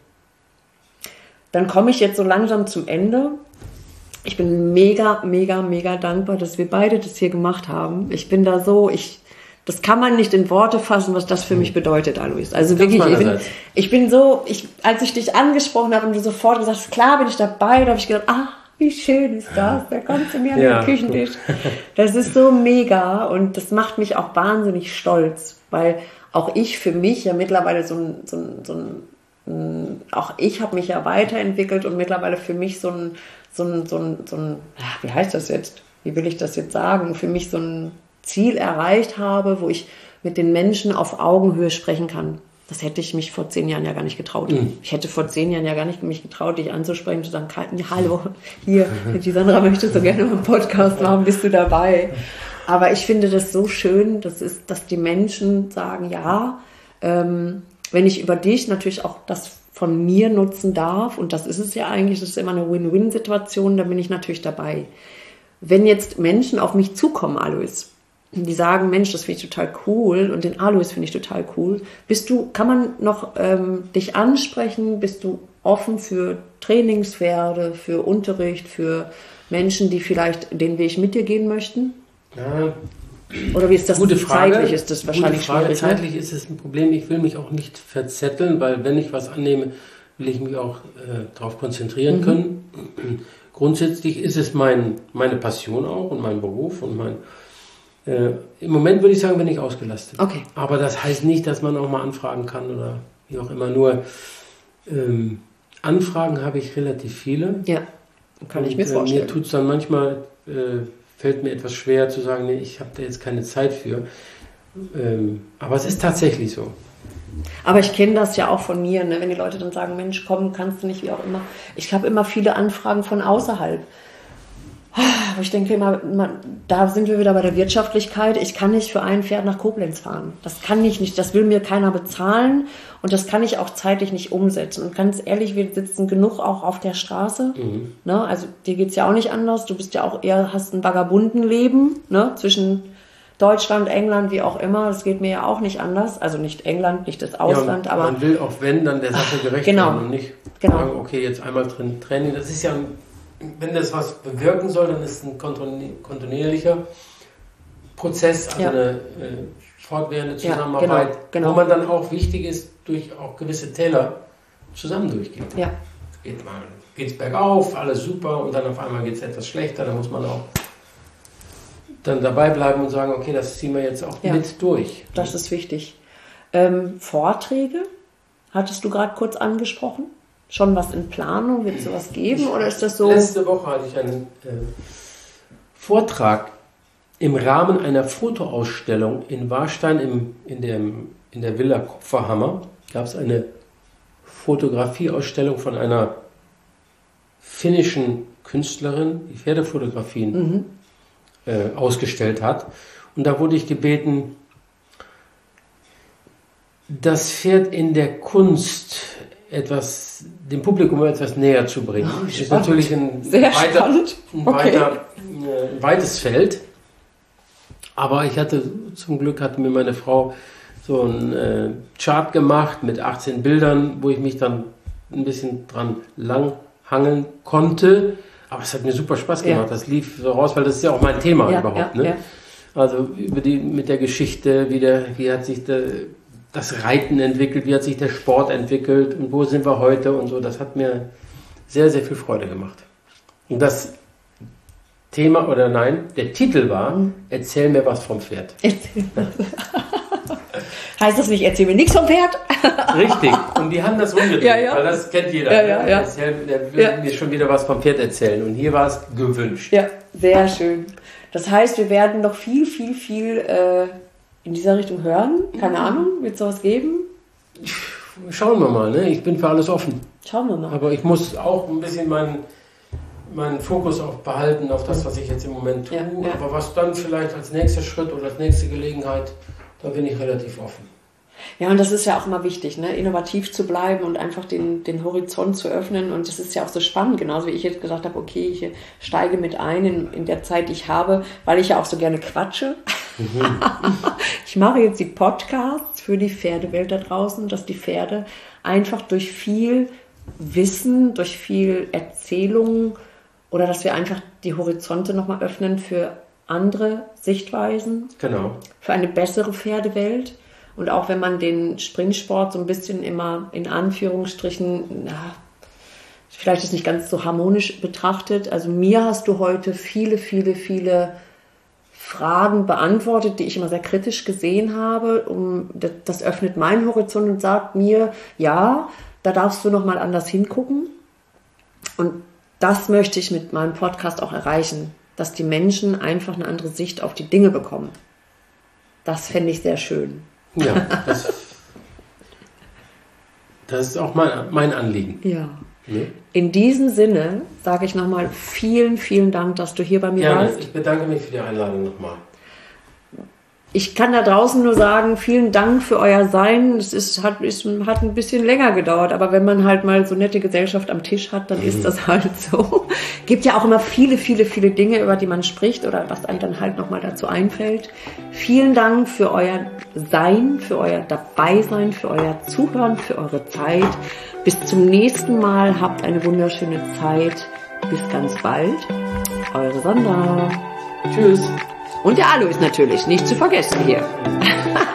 Dann komme ich jetzt so langsam zum Ende. Ich bin mega, mega, mega dankbar, dass wir beide das hier gemacht haben. Ich bin da so, ich, das kann man nicht in Worte fassen, was das für mich bedeutet, Alois. Also wirklich, ich bin, ich bin so, ich, als ich dich angesprochen habe und du sofort gesagt hast, klar bin ich dabei, da habe ich gedacht, ah, wie schön ist das, da kommst du mir an ja. den Küchentisch. Das ist so mega und das macht mich auch wahnsinnig stolz, weil auch ich für mich ja mittlerweile so ein, so ein, so ein auch ich habe mich ja weiterentwickelt und mittlerweile für mich so ein, so ein, so ein, so ein, wie heißt das jetzt? Wie will ich das jetzt sagen? Für mich so ein Ziel erreicht habe, wo ich mit den Menschen auf Augenhöhe sprechen kann. Das hätte ich mich vor zehn Jahren ja gar nicht getraut. Mhm. Ich hätte vor zehn Jahren ja gar nicht mich getraut, dich anzusprechen und zu sagen, hallo, hier, die Sandra möchte so gerne einen Podcast machen, bist du dabei? Aber ich finde das so schön, das ist, dass die Menschen sagen, ja, ähm, wenn ich über dich natürlich auch das von mir nutzen darf, und das ist es ja eigentlich, das ist immer eine Win-Win-Situation, da bin ich natürlich dabei. Wenn jetzt Menschen auf mich zukommen, Alois, die sagen, Mensch, das finde ich total cool und den Alois finde ich total cool. Bist du, kann man noch ähm, dich ansprechen? Bist du offen für Trainingspferde, für Unterricht, für Menschen, die vielleicht den Weg mit dir gehen möchten? Ja, oder wie ist das? Gute Frage. Zeitlich ist das wahrscheinlich Gute Frage. schwierig. Zeitlich Ne? ist es ein Problem. Ich will mich auch nicht verzetteln, weil wenn ich was annehme, will ich mich auch äh, darauf konzentrieren mhm. können. Grundsätzlich ist es mein, meine Passion auch und mein Beruf und mein Äh, im Moment würde ich sagen, bin ich ausgelastet. Okay. Aber das heißt nicht, dass man auch mal anfragen kann oder wie auch immer. Nur ähm, Anfragen habe ich relativ viele. Ja, kann ich mir Und, vorstellen. Äh, mir tut es dann manchmal, äh, fällt mir etwas schwer zu sagen, nee, ich habe da jetzt keine Zeit für. Ähm, aber es ist tatsächlich so. Aber ich kenne das ja auch von mir, ne? Wenn die Leute dann sagen, Mensch, komm, kannst du nicht, wie auch immer. Ich habe immer viele Anfragen von außerhalb. Wo ich denke immer, man, da sind wir wieder bei der Wirtschaftlichkeit. Ich kann nicht für ein Pferd nach Koblenz fahren. Das kann ich nicht. Das will mir keiner bezahlen. Und das kann ich auch zeitlich nicht umsetzen. Und ganz ehrlich, wir sitzen genug auch auf der Straße. Mhm. Ne? Also dir geht's ja auch nicht anders. Du bist ja auch eher, hast ein Vagabundenleben, ne? Zwischen Deutschland, England, wie auch immer. Das geht mir ja auch nicht anders. Also nicht England, nicht das Ausland. Ja, aber man will auch, wenn, dann der Sache gerecht genau, werden und nicht genau. sagen, okay, jetzt einmal drin Training. Das ist ja ein Wenn das was bewirken soll, dann ist es ein kontinuierlicher Prozess, also ja. eine äh, fortwährende Zusammenarbeit, ja, genau, genau. wo man dann auch wichtig ist, durch auch gewisse Täler zusammen durchgeht. Ja. Es geht mal, geht's bergauf, alles super und dann auf einmal geht es etwas schlechter, dann muss man auch dann dabei bleiben und sagen, okay, das ziehen wir jetzt auch ja. mit durch. Das ist wichtig. Ähm, Vorträge, hattest du gerade kurz angesprochen? Schon was in Planung? Wird es sowas geben oder ist das so? Letzte Woche hatte ich einen äh, Vortrag im Rahmen einer Fotoausstellung in Warstein im, in, dem, in der Villa Kupferhammer. Gab es eine Fotografieausstellung von einer finnischen Künstlerin, die Pferdefotografien mhm. äh, ausgestellt hat. Und da wurde ich gebeten, das Pferd in der Kunst etwas, dem Publikum etwas näher zu bringen. Oh, das ist natürlich ein, Sehr weiter, ein, okay. weiter, ein weites Feld. Aber ich hatte, zum Glück hatte mir meine Frau so einen äh, Chart gemacht mit achtzehn Bildern, wo ich mich dann ein bisschen dran langhangeln konnte. Aber es hat mir super Spaß gemacht. Ja. Das lief so raus, weil das ist ja auch mein Thema ja, überhaupt. Ja, ne? Ja. Also über die, mit der Geschichte, wie, der, wie hat sich der das Reiten entwickelt, wie hat sich der Sport entwickelt und wo sind wir heute und so. Das hat mir sehr, sehr viel Freude gemacht. Und das Thema, oder nein, der Titel war, mhm. erzähl mir was vom Pferd. Erzähl Heißt das nicht, erzähl mir nichts vom Pferd? Richtig. Und die haben das umgedreht, ja, ja. weil das kennt jeder. Ja, ja, ja. Erzähl, der will ja. mir schon wieder was vom Pferd erzählen. Und hier war es gewünscht. Ja, sehr schön. Das heißt, wir werden noch viel, viel, viel äh, in dieser Richtung hören? Keine mhm. Ahnung, wird es sowas geben? Schauen wir mal, ne? Ich bin für alles offen. Schauen wir mal. Aber ich muss auch ein bisschen meinen, meinen Fokus auch behalten auf das, was ich jetzt im Moment tue. Ja, ja. Aber was dann vielleicht als nächster Schritt oder als nächste Gelegenheit, da bin ich relativ offen. Ja, und das ist ja auch immer wichtig, ne? Innovativ zu bleiben und einfach den, den Horizont zu öffnen. Und das ist ja auch so spannend, genauso wie ich jetzt gesagt habe, okay, ich steige mit ein in, in der Zeit, die ich habe, weil ich ja auch so gerne quatsche. Mhm. Ich mache jetzt die Podcasts für die Pferdewelt da draußen, dass die Pferde einfach durch viel Wissen, durch viel Erzählung oder dass wir einfach die Horizonte nochmal öffnen für andere Sichtweisen. Genau. Für eine bessere Pferdewelt. Und auch wenn man den Springsport so ein bisschen immer in Anführungsstrichen, na, vielleicht ist nicht ganz so harmonisch betrachtet. Also mir hast du heute viele, viele, viele Fragen beantwortet, die ich immer sehr kritisch gesehen habe. Um, das, das öffnet meinen Horizont und sagt mir, ja, da darfst du nochmal anders hingucken. Und das möchte ich mit meinem Podcast auch erreichen, dass die Menschen einfach eine andere Sicht auf die Dinge bekommen. Das fände ich sehr schön. Ja, das, das ist auch mein, mein Anliegen. Ja. Ne? In diesem Sinne sage ich nochmal vielen, vielen Dank, dass du hier bei mir Gerne. warst. Ich bedanke mich für die Einladung nochmal. Ich kann da draußen nur sagen, vielen Dank für euer Sein. Es ist, hat, ist, hat ein bisschen länger gedauert, aber wenn man halt mal so nette Gesellschaft am Tisch hat, dann ist das halt so. Gibt ja auch immer viele, viele, viele Dinge, über die man spricht oder was einem dann halt nochmal dazu einfällt. Vielen Dank für euer Sein, für euer Dabeisein, für euer Zuhören, für eure Zeit. Bis zum nächsten Mal. Habt eine wunderschöne Zeit. Bis ganz bald. Eure Sandra. Tschüss. Und der Alois natürlich, nicht zu vergessen hier.